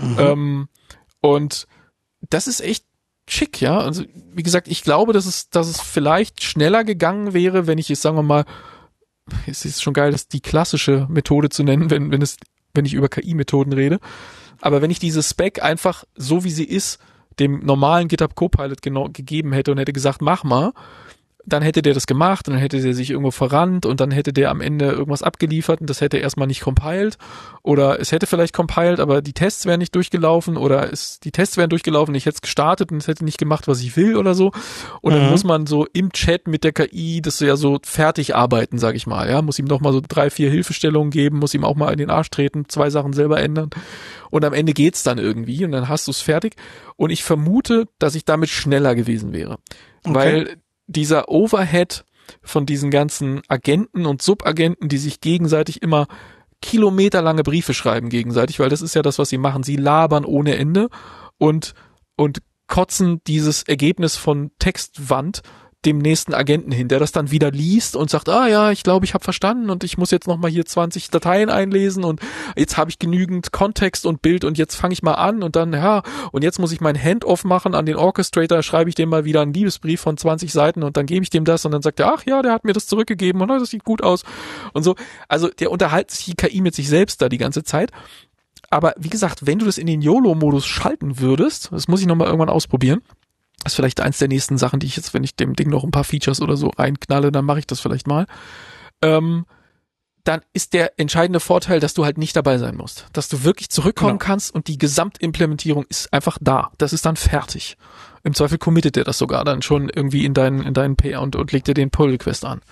Und das ist echt schick, ja. Also, wie gesagt, ich glaube, dass es vielleicht schneller gegangen wäre, wenn ich jetzt, sagen wir mal, es ist schon geil, das die klassische Methode zu nennen, wenn ich über KI-Methoden rede. Aber wenn ich diese Spec einfach so wie sie ist, dem normalen GitHub Copilot gegeben hätte und hätte gesagt, mach mal, dann hätte der das gemacht und dann hätte der sich irgendwo verrannt und dann hätte der am Ende irgendwas abgeliefert und das hätte erstmal nicht compiled oder es hätte vielleicht compiled, aber die Tests wären nicht durchgelaufen oder die Tests wären durchgelaufen, ich hätte es gestartet und es hätte nicht gemacht, was ich will oder so und dann muss man so im Chat mit der KI das ja so fertig arbeiten, sag ich mal, ja, muss ihm noch mal so 3-4 Hilfestellungen geben, muss ihm auch mal in den Arsch treten, 2 Sachen selber ändern und am Ende geht's dann irgendwie und dann hast du es fertig und ich vermute, dass ich damit schneller gewesen wäre, weil dieser Overhead von diesen ganzen Agenten und Subagenten, die sich gegenseitig immer kilometerlange Briefe schreiben gegenseitig, weil das ist ja das, was sie machen. Sie labern ohne Ende und kotzen dieses Ergebnis von Textwand dem nächsten Agenten hin, der das dann wieder liest und sagt, ja, ich glaube, ich habe verstanden und ich muss jetzt nochmal hier 20 Dateien einlesen und jetzt habe ich genügend Kontext und Bild und jetzt fange ich mal an und dann, und jetzt muss ich mein Handoff machen an den Orchestrator, schreibe ich dem mal wieder einen Liebesbrief von 20 Seiten und dann gebe ich dem das und dann sagt er, der hat mir das zurückgegeben und das sieht gut aus und so. Also der unterhält sich die KI mit sich selbst da die ganze Zeit. Aber wie gesagt, wenn du das in den YOLO-Modus schalten würdest, das muss ich nochmal irgendwann ausprobieren, das ist vielleicht eins der nächsten Sachen, die ich jetzt, wenn ich dem Ding noch ein paar Features oder so reinknalle, dann mache ich das vielleicht mal. Dann ist der entscheidende Vorteil, dass du halt nicht dabei sein musst. Dass du wirklich zurückkommen kannst und die Gesamtimplementierung ist einfach da. Das ist dann fertig. Im Zweifel committet der das sogar dann schon irgendwie in deinen PR und legt dir den Pull-Request an.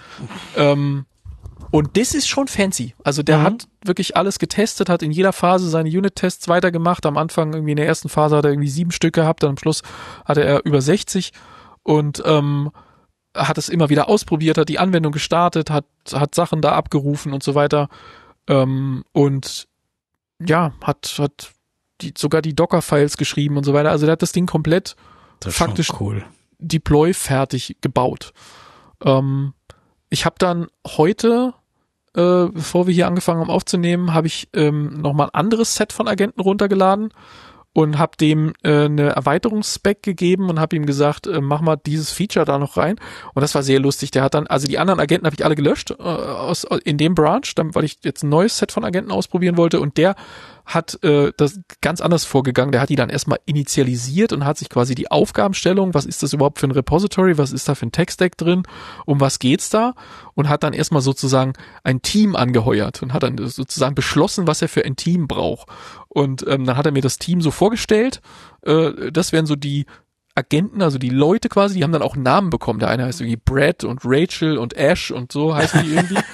Und das ist schon fancy. Also der hat wirklich alles getestet, hat in jeder Phase seine Unit-Tests weitergemacht. Am Anfang irgendwie in der ersten Phase hat er irgendwie 7 Stück gehabt, dann am Schluss hatte er über 60 und hat es immer wieder ausprobiert, hat die Anwendung gestartet, hat Sachen da abgerufen und so weiter. Und ja, hat sogar die Docker-Files geschrieben und so weiter. Also der hat das Ding komplett faktisch Deploy fertig gebaut. Ich habe dann heute, bevor wir hier angefangen haben aufzunehmen, habe ich nochmal ein anderes Set von Agenten runtergeladen und habe dem eine Erweiterungsspec gegeben und habe ihm gesagt, mach mal dieses Feature da noch rein. Und das war sehr lustig. Der hat dann, also die anderen Agenten habe ich alle gelöscht in dem Branch, weil ich jetzt ein neues Set von Agenten ausprobieren wollte. Und der hat das ganz anders vorgegangen. Der hat die dann erstmal initialisiert und hat sich quasi die Aufgabenstellung, was ist das überhaupt für ein Repository, was ist da für ein Tech-Stack drin, um was geht's da, und hat dann erstmal sozusagen ein Team angeheuert und hat dann sozusagen beschlossen, was er für ein Team braucht. Und dann hat er mir das Team so vorgestellt. Das wären so die Agenten, also die Leute quasi, die haben dann auch Namen bekommen. Der eine heißt irgendwie Brad und Rachel und Ash und so heißen die irgendwie.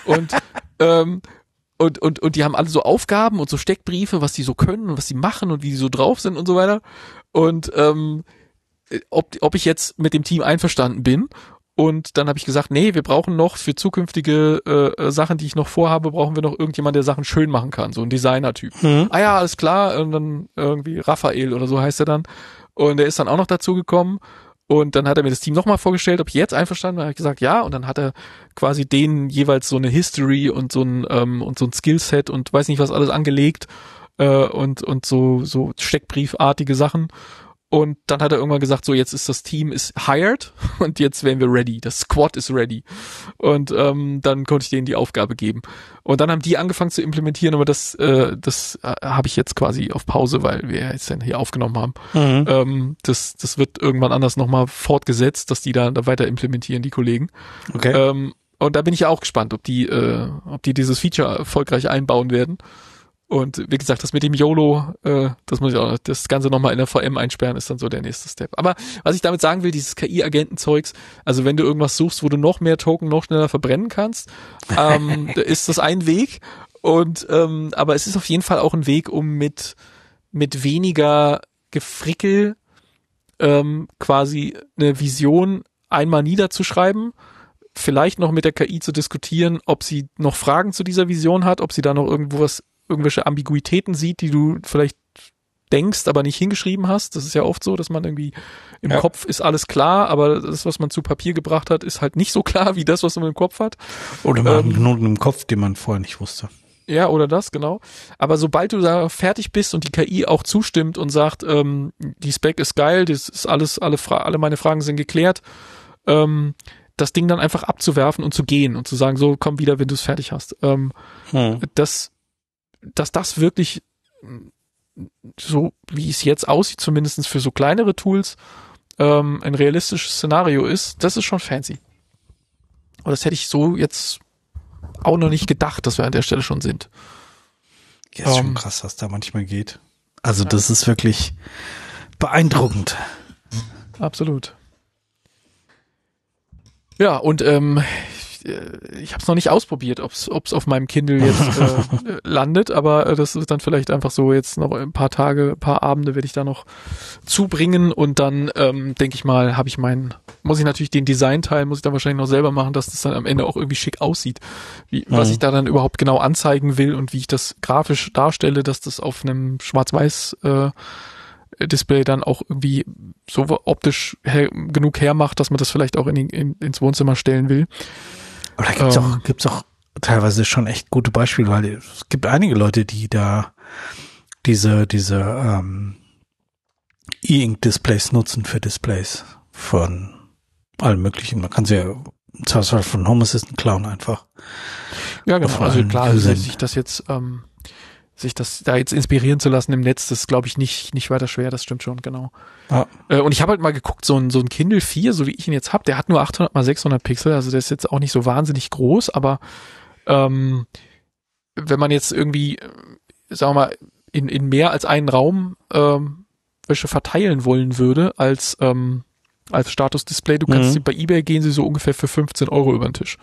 Und die haben alle so Aufgaben und so Steckbriefe, was die so können und was die machen und wie die so drauf sind und so weiter. Und ob ich jetzt mit dem Team einverstanden bin. Und dann habe ich gesagt, nee, wir brauchen noch für zukünftige Sachen, die ich noch vorhabe, brauchen wir noch irgendjemand, der Sachen schön machen kann, so ein Designer-Typ. Ah ja, alles klar. Und dann irgendwie Raphael oder so heißt er dann. Und er ist dann auch noch dazu gekommen. Und dann hat er mir das Team nochmal vorgestellt, ob ich jetzt einverstanden bin. Habe ich gesagt, ja. Und dann hat er quasi denen jeweils so eine History und so ein Skillset und weiß nicht was alles angelegt und so Steckbriefartige Sachen. Und dann hat er irgendwann gesagt, so jetzt ist das Team ist hired und jetzt wären wir ready. Das Squad ist ready. Und dann konnte ich denen die Aufgabe geben. Und dann haben die angefangen zu implementieren, aber das habe ich jetzt quasi auf Pause, weil wir jetzt dann hier aufgenommen haben. Mhm. Das wird irgendwann anders nochmal fortgesetzt, dass die da weiter implementieren, die Kollegen. Okay. Und da bin ich ja auch gespannt, ob die dieses Feature erfolgreich einbauen werden. Und wie gesagt, das mit dem YOLO, das muss ich auch, das Ganze nochmal in der VM einsperren, ist dann so der nächste Step. Aber was ich damit sagen will, dieses KI-Agenten-Zeugs, also wenn du irgendwas suchst, wo du noch mehr Token noch schneller verbrennen kannst, ist das ein Weg. Und aber es ist auf jeden Fall auch ein Weg, um mit weniger Gefrickel quasi eine Vision einmal niederzuschreiben, vielleicht noch mit der KI zu diskutieren, ob sie noch Fragen zu dieser Vision hat, ob sie da noch irgendwelche Ambiguitäten sieht, die du vielleicht denkst, aber nicht hingeschrieben hast. Das ist ja oft so, dass man irgendwie im Kopf ist alles klar, aber das, was man zu Papier gebracht hat, ist halt nicht so klar wie das, was man im Kopf hat. Oder man hat einen Knoten im Kopf, den man vorher nicht wusste. Ja, oder das, genau. Aber sobald du da fertig bist und die KI auch zustimmt und sagt, die Spec ist geil, das ist alle meine Fragen sind geklärt, das Ding dann einfach abzuwerfen und zu gehen und zu sagen, so, komm wieder, wenn du es fertig hast. Dass das wirklich so, wie es jetzt aussieht, zumindest für so kleinere Tools, ein realistisches Szenario ist, das ist schon fancy. Und das hätte ich so jetzt auch noch nicht gedacht, dass wir an der Stelle schon sind. Ja, ist schon krass, was da manchmal geht. Also das ist wirklich beeindruckend. Absolut. Ja, und ich habe es noch nicht ausprobiert, ob's auf meinem Kindle jetzt landet, aber das ist dann vielleicht einfach so jetzt noch ein paar Tage, ein paar Abende werde ich da noch zubringen und dann denke ich mal, muss ich natürlich den Design-Teil, muss ich dann wahrscheinlich noch selber machen, dass das dann am Ende auch irgendwie schick aussieht, was ich da dann überhaupt genau anzeigen will und wie ich das grafisch darstelle, dass das auf einem Schwarz-Weiß Display dann auch irgendwie so optisch genug hermacht, dass man das vielleicht auch ins Wohnzimmer stellen will. Aber da gibt's auch teilweise schon echt gute Beispiele, weil es gibt einige Leute, die da diese E-Ink-Displays nutzen für Displays von allen möglichen. Man kann sie ja im Zweifelsfall von Home Assistant klauen einfach. Ja, genau. Also klar, sich das da jetzt inspirieren zu lassen im Netz, das ist, glaube ich, nicht weiter schwer, das stimmt schon, genau. Ah. Und ich habe halt mal geguckt, so ein Kindle 4, so wie ich ihn jetzt habe, der hat nur 800 x 600 Pixel, also der ist jetzt auch nicht so wahnsinnig groß, aber wenn man jetzt irgendwie, sagen wir mal, in mehr als einen Raum welche verteilen wollen würde als Statusdisplay, du kannst bei eBay gehen sie so ungefähr für 15 € über den Tisch.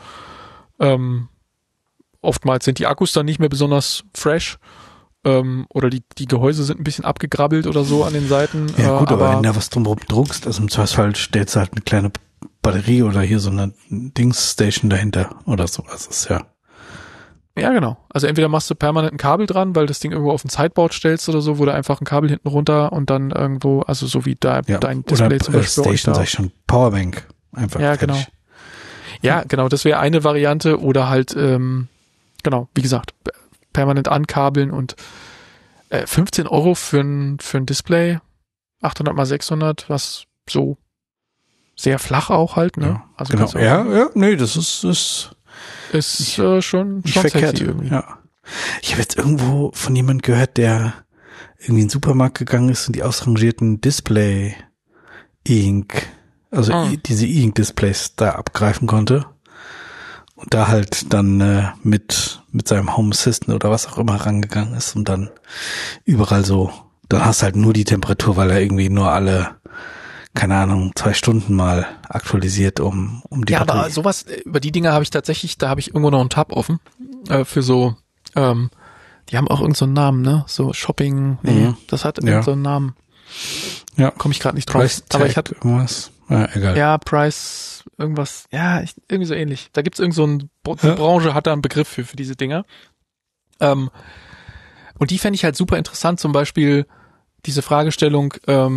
Oftmals sind die Akkus dann nicht mehr besonders fresh oder die Gehäuse sind ein bisschen abgegrabbelt oder so an den Seiten. Ja gut, aber wenn du da was drumherum druckst, also im Zweifelsfall stellst du halt eine kleine Batterie oder hier so eine Dingsstation dahinter oder so. Das ist ja. Ja, genau. Also entweder machst du permanent ein Kabel dran, weil das Ding irgendwo auf ein Sideboard stellst oder so, wo du einfach ein Kabel hinten runter und dann irgendwo, also so wie da dein Display zum Beispiel. Station, sag ich schon, Powerbank. Einfach. Ja, fertig. Genau. Ja, genau. Das wäre eine Variante oder halt, genau, wie gesagt, permanent ankabeln und 15 € für ein Display, 800 x 600, was so sehr flach auch halt, ne? Ja, also genau. Nee, das ist schon verkehrt. Sexy irgendwie. Ja. Ich habe jetzt irgendwo von jemand gehört, der irgendwie in den Supermarkt gegangen ist und die ausrangierten Display-E-Ink, also diese E-Ink-Displays da abgreifen konnte und da halt dann mit seinem Home Assistant oder was auch immer rangegangen ist und dann überall so, dann hast du halt nur die Temperatur, weil er irgendwie nur alle, keine Ahnung, 2 Stunden mal aktualisiert, um die Batterie. Aber sowas, über die Dinge habe ich tatsächlich, da habe ich irgendwo noch einen Tab offen, für so, die haben auch irgend so einen Namen, ne? So Shopping, das hat irgend so einen Namen. Ja. Komme ich gerade nicht drauf. Price Tag, aber ich hatte irgendwas. Ja, egal. Ja, Price, irgendwas. Ja, irgendwie so ähnlich. Da gibt's irgend so die Branche hat da einen Begriff für diese Dinger. Und die fände ich halt super interessant, zum Beispiel diese Fragestellung,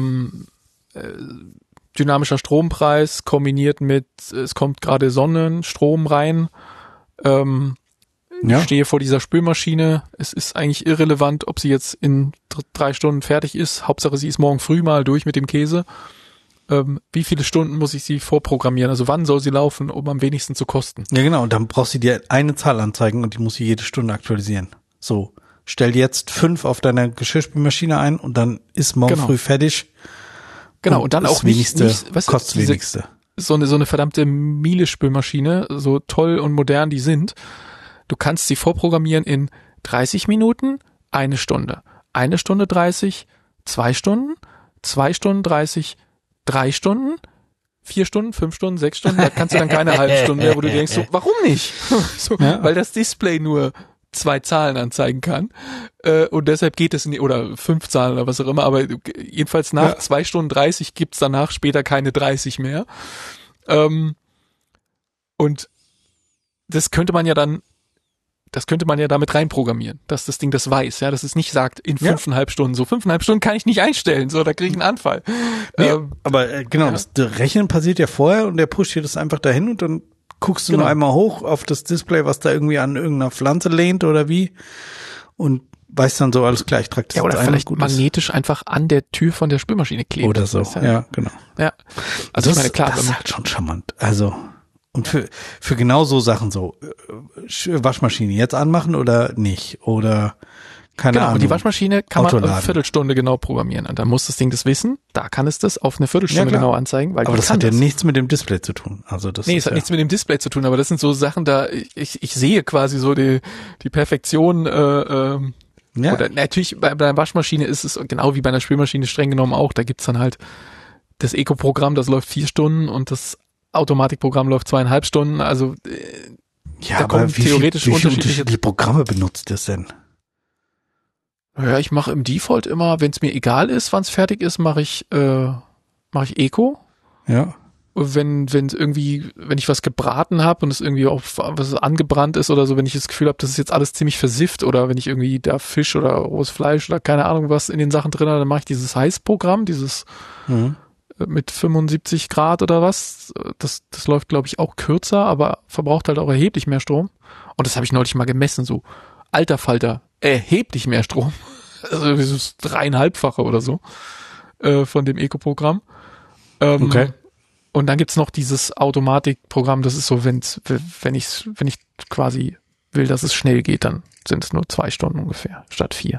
dynamischer Strompreis kombiniert mit, es kommt gerade Sonnenstrom rein, ich stehe vor dieser Spülmaschine, es ist eigentlich irrelevant, ob sie jetzt in 3 Stunden fertig ist, Hauptsache sie ist morgen früh mal durch mit dem Käse. Wie viele Stunden muss ich sie vorprogrammieren? Also wann soll sie laufen, um am wenigsten zu kosten? Ja genau, und dann brauchst du dir eine Zahl anzeigen und die muss sie jede Stunde aktualisieren. So, stell jetzt 5 auf deiner Geschirrspülmaschine ein und dann ist morgen früh fertig. Genau, und dann auch nicht kostet wenigste. So eine verdammte Miele-Spülmaschine, so toll und modern die sind. Du kannst sie vorprogrammieren in 30 Minuten, 1 Stunde, 1 Stunde 30, 2 Stunden, 2 Stunden 30, 3 Stunden, 4 Stunden, 5 Stunden, 6 Stunden. Da kannst du dann keine halbe Stunde mehr, wo du denkst, so, warum nicht? So, ja. Weil das Display nur 2 Zahlen anzeigen kann. Und deshalb geht es nicht, oder 5 Zahlen oder was auch immer, aber jedenfalls nach 2 Stunden 30 gibt's danach später keine 30 mehr. Und das könnte man ja damit reinprogrammieren, dass das Ding das weiß, ja, dass es nicht sagt, in 5,5 Stunden, so 5,5 Stunden kann ich nicht einstellen, so, da kriege ich einen Anfall. Nee, aber genau, das Rechnen passiert ja vorher und der pusht dir das einfach dahin und dann guckst du nur einmal hoch auf das Display, was da irgendwie an irgendeiner Pflanze lehnt oder wie und weißt dann so, alles klar, ich trage das oder vielleicht magnetisch einfach an der Tür von der Spülmaschine kleben. Oder so, ja, genau. Ja, also ich meine, klar. Das ist halt schon charmant, also und für genau so Sachen so, Waschmaschine jetzt anmachen oder nicht oder keine Ahnung. Und die Waschmaschine kann man eine Viertelstunde genau programmieren und dann muss das Ding das wissen, da kann es das auf eine Viertelstunde genau anzeigen. Weil aber das hat ja nichts mit dem Display zu tun. Also das es hat nichts mit dem Display zu tun, aber das sind so Sachen, da ich sehe quasi so die Perfektion oder natürlich bei einer Waschmaschine ist es genau wie bei einer Spülmaschine streng genommen auch, da gibt's dann halt das Eco-Programm, das läuft 4 Stunden und das Automatikprogramm läuft 2,5 Stunden, also da kommen theoretisch unterschiedliche Programme benutzt das denn? Ja, ich mache im Default immer, wenn es mir egal ist, wann es fertig ist, mache ich Eco. Ja. Wenn ich was gebraten habe und es irgendwie auch was angebrannt ist oder so, wenn ich das Gefühl habe, das ist jetzt alles ziemlich versifft oder wenn ich irgendwie da Fisch oder rohes Fleisch oder keine Ahnung was in den Sachen drin habe, dann mache ich dieses Heißprogramm, dieses mit 75 Grad oder was. Das läuft, glaube ich, auch kürzer, aber verbraucht halt auch erheblich mehr Strom. Und das habe ich neulich mal gemessen, so alter Falter, erheblich mehr Strom. Also das 3,5-fache oder so von dem Eco-Programm. Okay. Und dann gibt's noch dieses Automatikprogramm, das ist so, wenn ich quasi will, dass es schnell geht, dann sind es nur 2 Stunden ungefähr, statt 4.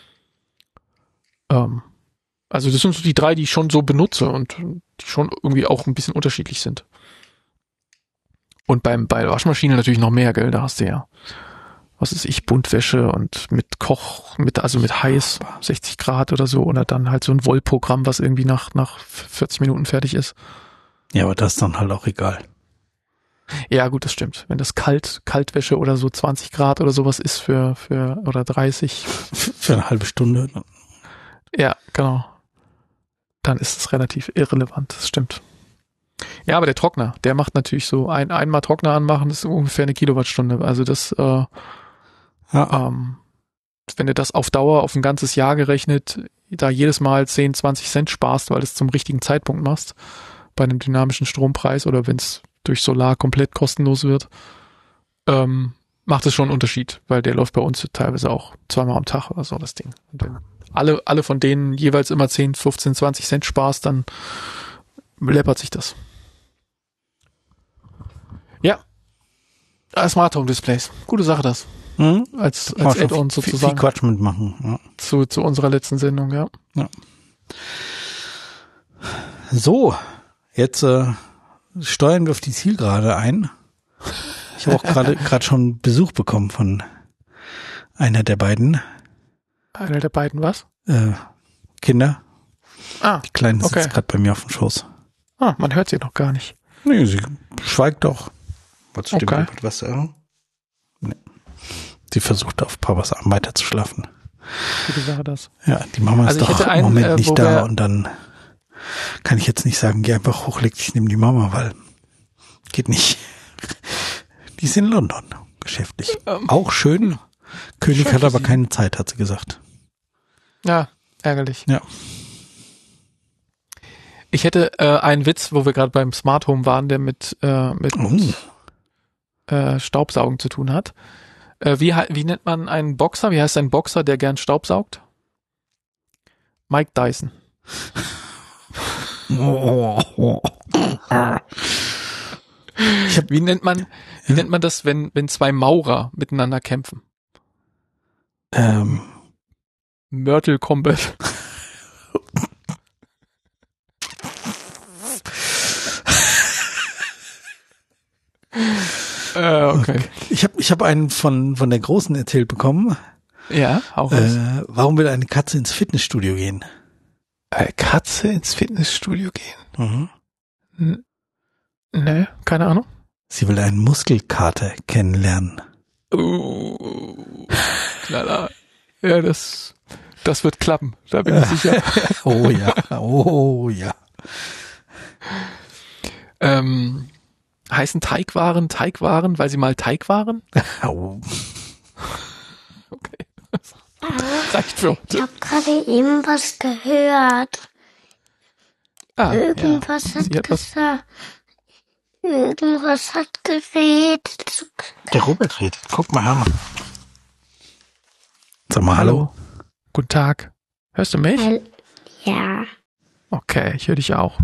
Also das sind so die 3, die ich schon so benutze und die schon irgendwie auch ein bisschen unterschiedlich sind. Und bei der Waschmaschine natürlich noch mehr, gell, da hast du ja, was ist ich, Buntwäsche und mit heiß, 60 Grad oder so, oder dann halt so ein Wollprogramm, was irgendwie nach 40 Minuten fertig ist. Ja, aber das ist dann halt auch egal. Ja, gut, das stimmt. Wenn das Kaltwäsche oder so 20 Grad oder sowas ist oder 30. Für eine halbe Stunde. Ja, genau. Dann ist es relativ irrelevant, das stimmt. Ja, aber der Trockner, der macht natürlich so einmal Trockner anmachen, das ist ungefähr 1 Kilowattstunde. Also das, wenn du das auf Dauer auf ein ganzes Jahr gerechnet, da jedes Mal 10, 20 Cent sparst, weil du es zum richtigen Zeitpunkt machst, bei einem dynamischen Strompreis oder wenn es durch Solar komplett kostenlos wird, macht es schon einen Unterschied, weil der läuft bei uns teilweise auch 2-mal am Tag oder so, das Ding. Und wenn alle von denen jeweils immer 10, 15, 20 Cent sparst, dann läppert sich das. Ja. Smart Home Displays. Gute Sache das. Als Add-on sozusagen. Viel Quatsch mitmachen. Ja. Zu unserer letzten Sendung, ja. So, jetzt steuern wir auf die Zielgerade ein. Ich habe auch gerade schon Besuch bekommen von einer der beiden. Einer der beiden was? Kinder. Die Kleine sitzt okay. gerade bei mir auf dem Schoß. Man hört sie noch gar nicht. Nee, sie schweigt doch. Wolltest du Okay. was sagen? Nee. Sie versucht auf Papas Arm weiter zu schlafen. Gute Sache das. Ja, die Mama ist doch im Moment nicht da und dann kann ich jetzt nicht sagen, geh einfach hoch, leg dich neben die Mama, weil geht nicht. Die ist in London geschäftlich. Auch schön. König hat aber keine Zeit, hat sie gesagt. Ja, ärgerlich. Ja. Ich hätte einen Witz, wo wir gerade beim Smart Home waren, der mit Staubsaugen zu tun hat. Wie nennt man einen Boxer? Wie heißt ein Boxer, der gern Staubsaugt? Mike Dyson. Wie nennt man das, wenn zwei Maurer miteinander kämpfen? Mortal Kombat. Okay. Ich hab einen von der Großen erzählt bekommen. Ja, auch was. Warum will eine Katze ins Fitnessstudio gehen? Eine Katze ins Fitnessstudio gehen? Ne, keine Ahnung. Sie will einen Muskelkater kennenlernen. Klar. Ja, das wird klappen, da bin ich sicher. Oh ja. Heißen Teigwaren, weil sie mal Teig waren? Okay. Reicht für heute. Ich habe gerade eben was gehört. Irgendwas hat gesagt. Irgendwas hat geredet. Der Robert redet. Guck mal, hör mal. Sag mal hallo. Guten Tag. Hörst du mich? Ja. Okay, ich höre dich auch.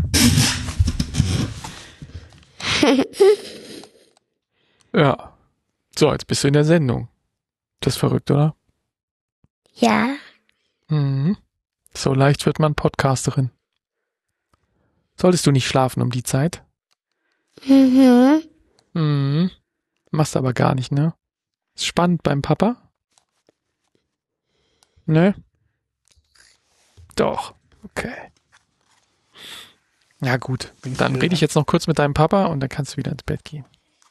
Ja. So, jetzt bist du in der Sendung. Das ist verrückt, oder? Ja. So leicht wird man Podcasterin. Solltest du nicht schlafen um die Zeit? Machst aber gar nicht, ne? Ist spannend beim Papa? Ne? Doch. Okay. Ja gut, dann rede ich jetzt noch kurz mit deinem Papa und dann kannst du wieder ins Bett gehen.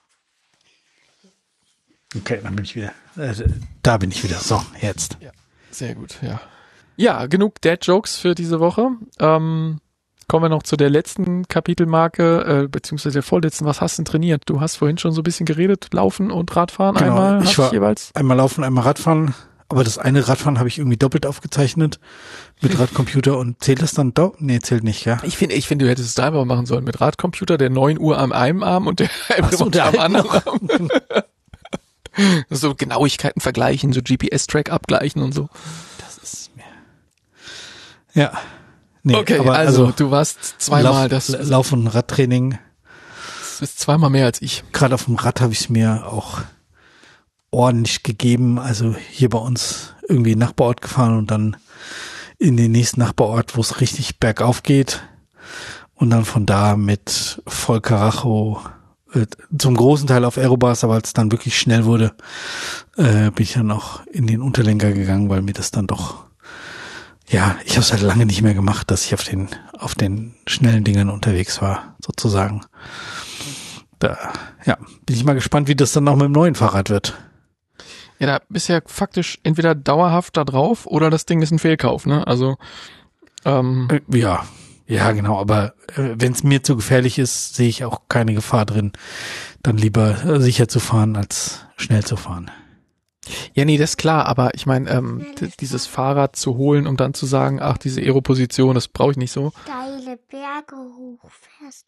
Okay, dann bin ich wieder. Da bin ich wieder. So, jetzt. Ja, sehr gut, ja. Ja, genug Dad-Jokes für diese Woche. Kommen wir noch zu der letzten Kapitelmarke, beziehungsweise der vorletzten. Was hast du denn trainiert? Du hast vorhin schon so ein bisschen geredet, Laufen und Radfahren. Genau, einmal ich war jeweils. Einmal Laufen, einmal Radfahren. Aber das eine Radfahren habe ich irgendwie doppelt aufgezeichnet mit Radcomputer und zählt das dann doch? Nee, zählt nicht, ja. Ich finde, du hättest es da einfach machen sollen mit Radcomputer, der 9 Uhr am einen Arm und der am anderen Arm. So Genauigkeiten vergleichen, so GPS-Track abgleichen und so. Das ist mir. Ja. Nee, okay, aber also du warst zweimal Lauf- und Radtraining. Das ist zweimal mehr als ich. Gerade auf dem Rad habe ich es mir auch ordentlich gegeben. Also hier bei uns irgendwie Nachbarort gefahren und dann in den nächsten Nachbarort, wo es richtig bergauf geht. Und dann von da mit voll Karacho, zum großen Teil auf Aerobars, aber als es dann wirklich schnell wurde, bin ich dann auch in den Unterlenker gegangen, weil mir das dann doch, ja, ich habe es halt lange nicht mehr gemacht, dass ich auf den schnellen Dingern unterwegs war, sozusagen. Da, ja, bin ich mal gespannt, wie das dann auch mit dem neuen Fahrrad wird. Ja, da bist ja faktisch entweder dauerhaft da drauf oder das Ding ist ein Fehlkauf, ne? Also ja, genau, aber wenn es mir zu gefährlich ist, sehe ich auch keine Gefahr drin, dann lieber sicher zu fahren, als schnell zu fahren. Ja, nee, das ist klar, aber ich meine, dieses Fahrrad zu holen, um dann zu sagen, ach, diese Aeroposition, das brauche ich nicht so. Steile Berge hochfährst,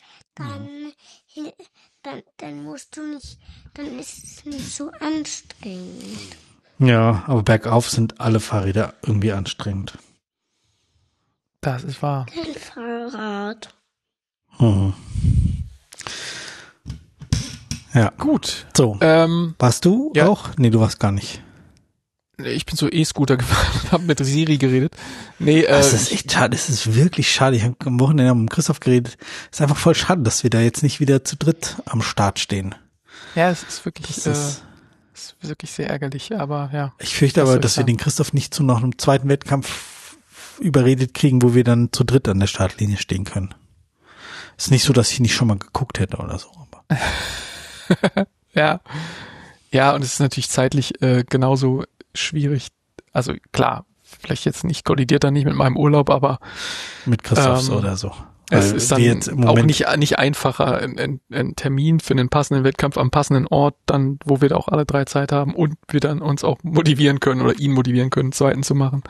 dann musst du nicht, dann ist es nicht so anstrengend. Ja, aber bergauf sind alle Fahrräder irgendwie anstrengend. Das ist wahr. Kein Fahrrad. Mhm. Ja. Gut. So. Warst du auch? Nee, du warst gar nicht. Ich bin so E-Scooter gefahren und habe mit Siri geredet. Nee, das ist echt schade. Das ist wirklich schade. Ich habe am Wochenende mit Christoph geredet. Es ist einfach voll schade, dass wir da jetzt nicht wieder zu dritt am Start stehen. Ja, es ist wirklich, ist wirklich sehr ärgerlich, aber ja. Ich fürchte aber, dass wir den Christoph nicht zu noch einem zweiten Wettkampf überredet kriegen, wo wir dann zu dritt an der Startlinie stehen können. Ist nicht so, dass ich nicht schon mal geguckt hätte oder so. Aber. Ja, und es ist natürlich zeitlich genauso schwierig. Also klar, vielleicht jetzt nicht, kollidiert dann nicht mit meinem Urlaub, aber mit Christophs oder so. Es ist dann jetzt im Moment auch nicht einfacher, einen Termin für einen passenden Wettkampf am passenden Ort, dann, wo wir da auch alle 3 Zeit haben und wir dann uns auch motivieren können oder ihn motivieren können, einen zweiten zu machen.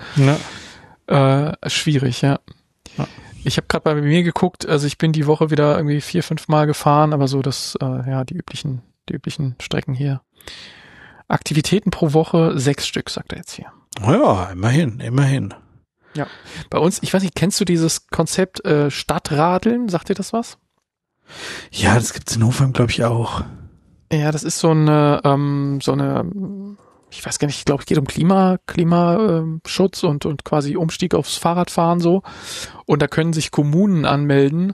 Ja. Schwierig, ja. Ich habe gerade bei mir geguckt, also ich bin die Woche wieder irgendwie 4-5 Mal gefahren, aber so das, die üblichen Strecken hier. Aktivitäten pro Woche 6 Stück, sagt er jetzt hier. Ja, immerhin. Ja, bei uns, ich weiß nicht, kennst du dieses Konzept Stadtradeln? Sagt dir das was? Ja, das gibt's in Hofheim, glaube ich, auch. Ja, das ist so eine, ich weiß gar nicht, ich glaube, es geht um Klimaschutz und quasi Umstieg aufs Fahrradfahren so. Und da können sich Kommunen anmelden,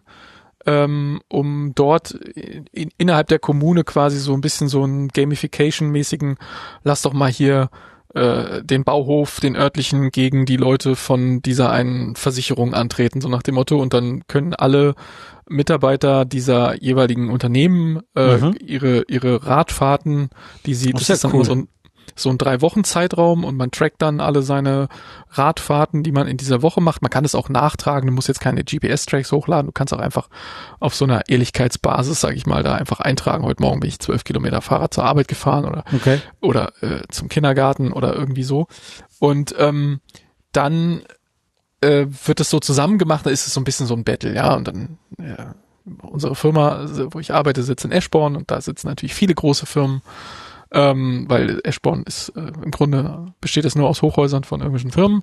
um dort innerhalb der Kommune quasi so ein bisschen so einen Gamification-mäßigen, lass doch mal hier den Bauhof, den örtlichen, gegen die Leute von dieser einen Versicherung antreten, so nach dem Motto. Und dann können alle Mitarbeiter dieser jeweiligen Unternehmen ihre Radfahrten, die sie, das ist dann cool. So ein 3-Wochen-Zeitraum und man trackt dann alle seine Radfahrten, die man in dieser Woche macht. Man kann es auch nachtragen, du musst jetzt keine GPS-Tracks hochladen, du kannst auch einfach auf so einer Ehrlichkeitsbasis, sage ich mal, da einfach eintragen, heute Morgen bin ich 12 Kilometer Fahrrad zur Arbeit gefahren oder zum Kindergarten oder irgendwie so. Und dann wird es so zusammen gemacht, da ist es so ein bisschen so ein Battle, ja, und dann unsere Firma, wo ich arbeite, sitzt in Eschborn und da sitzen natürlich viele große Firmen, weil Eschborn ist im Grunde besteht es nur aus Hochhäusern von irgendwelchen Firmen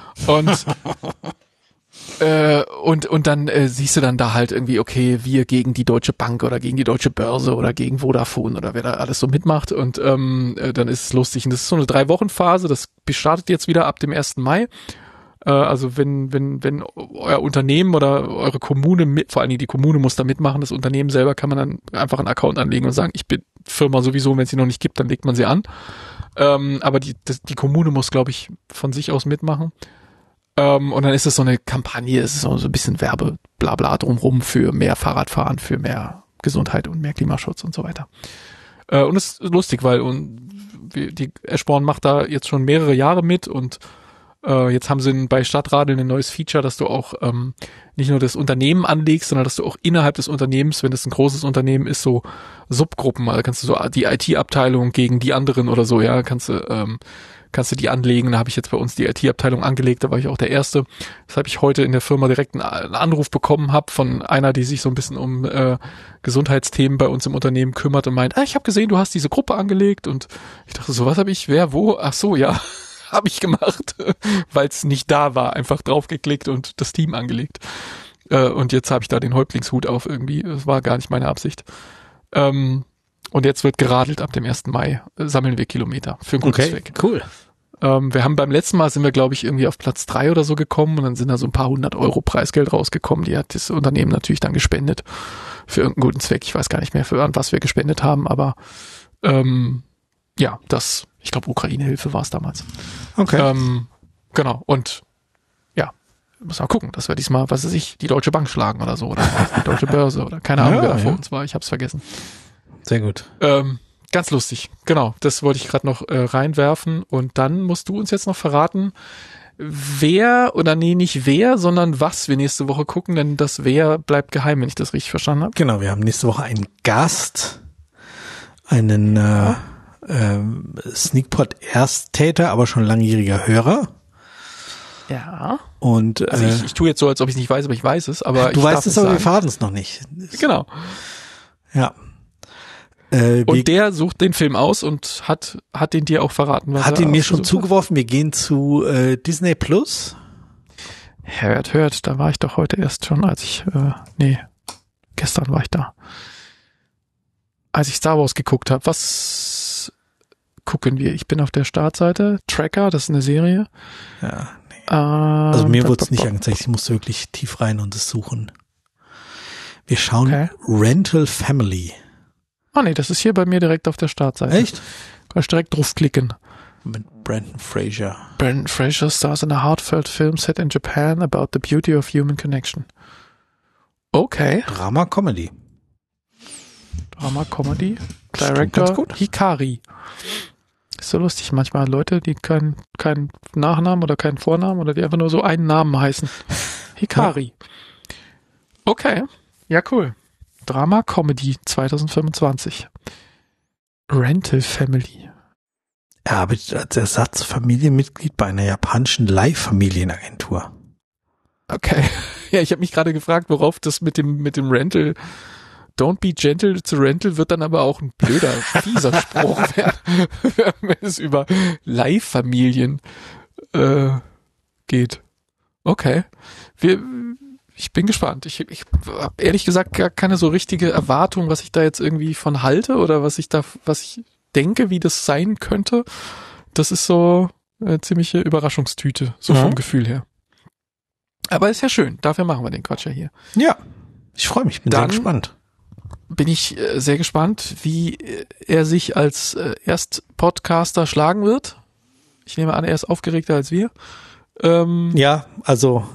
und dann siehst du dann da halt irgendwie, okay, wir gegen die Deutsche Bank oder gegen die Deutsche Börse oder gegen Vodafone oder wer da alles so mitmacht und dann ist es lustig und das ist so eine 3-Wochen-Phase, das startet jetzt wieder ab dem 1. Mai. Also wenn euer Unternehmen oder eure Kommune, vor allen Dingen die Kommune muss da mitmachen, das Unternehmen selber kann man dann einfach einen Account anlegen und sagen, ich bin Firma sowieso, wenn es sie noch nicht gibt, dann legt man sie an. Aber die Kommune muss, glaube ich, von sich aus mitmachen. Und dann ist es so eine Kampagne, es ist so ein bisschen Werbe-Blabla drumrum für mehr Fahrradfahren, für mehr Gesundheit und mehr Klimaschutz und so weiter. Und es ist lustig, weil die Eschborn macht da jetzt schon mehrere Jahre mit und jetzt haben sie bei Stadtradeln ein neues Feature, dass du auch nicht nur das Unternehmen anlegst, sondern dass du auch innerhalb des Unternehmens, wenn das ein großes Unternehmen ist, so Subgruppen, also kannst du so die IT-Abteilung gegen die anderen oder so, ja, kannst du die anlegen. Da habe ich jetzt bei uns die IT-Abteilung angelegt, da war ich auch der Erste. Weshalb ich heute in der Firma direkt einen Anruf bekommen habe von einer, die sich so ein bisschen um Gesundheitsthemen bei uns im Unternehmen kümmert und meint, ich habe gesehen, du hast diese Gruppe angelegt und ich dachte so, was habe ich, wer, wo? Ach so, ja. Habe ich gemacht, weil es nicht da war. Einfach draufgeklickt und das Team angelegt. Und jetzt habe ich da den Häuptlingshut auf irgendwie. Das war gar nicht meine Absicht. Und jetzt wird geradelt ab dem 1. Mai. Sammeln wir Kilometer für einen guten Zweck. Cool. Wir haben beim letzten Mal sind wir, glaube ich, irgendwie auf Platz 3 oder so gekommen und dann sind da so ein paar 100 € Preisgeld rausgekommen. Die hat das Unternehmen natürlich dann gespendet für irgendeinen guten Zweck. Ich weiß gar nicht mehr, an was wir gespendet haben, aber ich glaube, Ukraine-Hilfe war es damals. Okay. Genau. Und ja, muss mal gucken, dass wir diesmal, was weiß ich, die Deutsche Bank schlagen oder so. Oder die Deutsche Börse oder keine Ahnung, wer da vor uns war. Ich habe es vergessen. Sehr gut. Ganz lustig. Genau, das wollte ich gerade noch reinwerfen. Und dann musst du uns jetzt noch verraten, nicht wer, sondern was wir nächste Woche gucken, denn das wer bleibt geheim, wenn ich das richtig verstanden habe. Genau, wir haben nächste Woche einen Gast, einen Sneakpot Ersttäter, aber schon langjähriger Hörer. Ja. Und also ich tue jetzt so, als ob ich es nicht weiß, aber ich weiß es. Aber du weißt es, aber wir verraten es noch nicht. Genau. Ja. Und der sucht den Film aus und hat den dir auch verraten. Hat ihn mir schon zugeworfen. Wir gehen zu Disney Plus. Hört, da war ich doch heute erst schon, gestern war ich da. als ich Star Wars geguckt habe. Was gucken wir? Ich bin auf der Startseite. Tracker, das ist eine Serie. Ja, nee. Also mir wurde es nicht angezeigt. Ich musste wirklich tief rein und es suchen. Wir schauen Rental Family. Ah nee, das ist hier bei mir direkt auf der Startseite. Echt? Kannst direkt draufklicken. Mit Brendan Fraser. Brendan Fraser stars in a heartfelt film set in Japan about the beauty of human connection. Okay. Drama-Comedy. Drama-Comedy. Director Hikari. Ist so lustig manchmal. Leute, die keinen Nachnamen oder keinen Vornamen oder die einfach nur so einen Namen heißen. Hikari. Okay. Ja, cool. Drama-Comedy 2025. Rental Family. Er arbeitet als Ersatzfamilienmitglied bei einer japanischen Leihfamilienagentur. Okay. Ja, ich habe mich gerade gefragt, worauf das mit dem Rental, don't be gentle to rental, wird dann aber auch ein blöder, fieser Spruch werden, wenn es über Leihfamilien geht. Okay. Ich bin gespannt. Ich habe ehrlich gesagt gar keine so richtige Erwartung, was ich da jetzt irgendwie von halte oder was ich denke, wie das sein könnte. Das ist so eine ziemliche Überraschungstüte, so vom Gefühl her. Aber ist ja schön. Dafür machen wir den Quatsch ja hier. Ja, ich freue mich. Bin sehr gespannt. Bin ich sehr gespannt, wie er sich als Erstpodcaster schlagen wird. Ich nehme an, er ist aufgeregter als wir. Ja, also...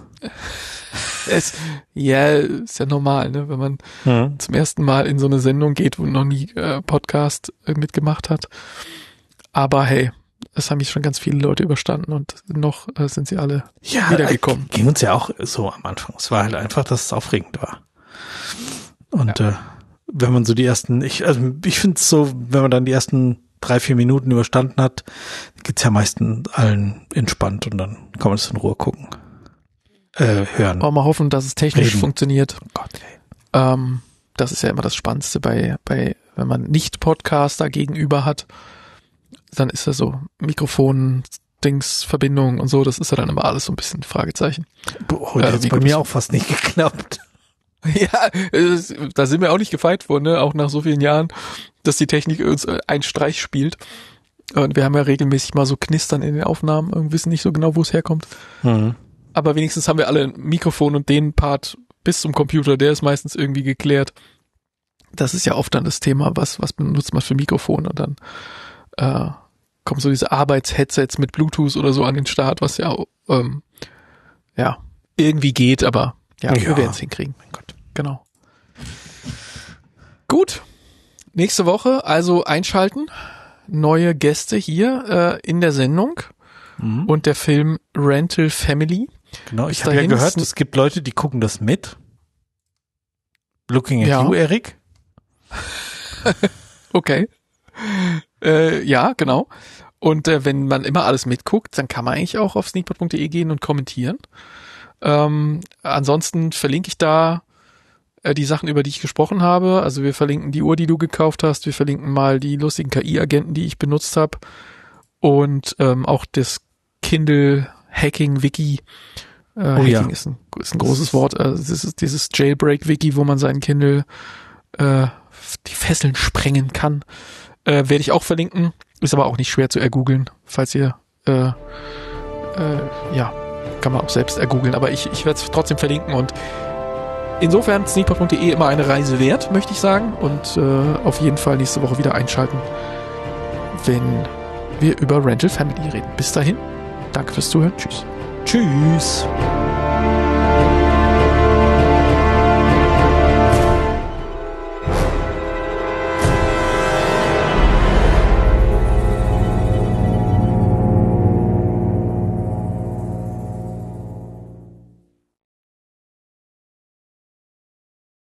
ist ja normal, ne? Wenn man zum ersten Mal in so eine Sendung geht, wo noch nie Podcast mitgemacht hat. Aber hey, es haben mich schon ganz viele Leute überstanden und noch sind sie alle wiedergekommen. Ging uns ja auch so am Anfang. Es war halt einfach, dass es aufregend war. Und wenn man so die ersten, ich finde es so, wenn man dann die ersten 3-4 Minuten überstanden hat, geht's ja meistens allen entspannt und dann kann man es in Ruhe gucken. Hören. Aber mal hoffen, dass es technisch funktioniert. Oh Gott, ey. Das ist ja immer das Spannendste bei wenn man nicht Podcaster gegenüber hat, dann ist ja so Mikrofon, Dings, Verbindung und so, das ist ja dann immer alles so ein bisschen Fragezeichen. Boah, das hat bei mir auch fast nicht geklappt. Ja, da sind wir auch nicht gefeit worden, ne? Auch nach so vielen Jahren, dass die Technik uns einen Streich spielt. Und wir haben ja regelmäßig mal so Knistern in den Aufnahmen und wissen nicht so genau, wo es herkommt. Aber wenigstens haben wir alle ein Mikrofon und den Part bis zum Computer, der ist meistens irgendwie geklärt. Das ist ja oft dann das Thema, was benutzt man für Mikrofon und dann kommen so diese Arbeitsheadsets mit Bluetooth oder so an den Start, was ja irgendwie geht, aber wir werden es hinkriegen. Mein Gott. Genau. Gut. Nächste Woche also einschalten. Neue Gäste hier in der Sendung und der Film Rental Family. Genau, ich habe ja gehört, es gibt Leute, die gucken das mit. Looking at you, Erik. Okay. Ja, genau. Und wenn man immer alles mitguckt, dann kann man eigentlich auch auf sneakpot.de gehen und kommentieren. Ansonsten verlinke ich da die Sachen, über die ich gesprochen habe. Also wir verlinken die Uhr, die du gekauft hast. Wir verlinken mal die lustigen KI-Agenten, die ich benutzt habe. Und auch das Kindle-Hacking-Wiki. Hacking ist ein großes Wort. Dieses Jailbreak-Wiki, wo man seinen Kindle die Fesseln sprengen kann. Werde ich auch verlinken. Ist aber auch nicht schwer zu ergoogeln, falls ihr kann man auch selbst ergoogeln, aber ich werde es trotzdem verlinken und insofern sneakpot.de immer eine Reise wert, möchte ich sagen, und auf jeden Fall nächste Woche wieder einschalten, wenn wir über Rental Family reden. Bis dahin, danke fürs Zuhören, tschüss. Tschüss.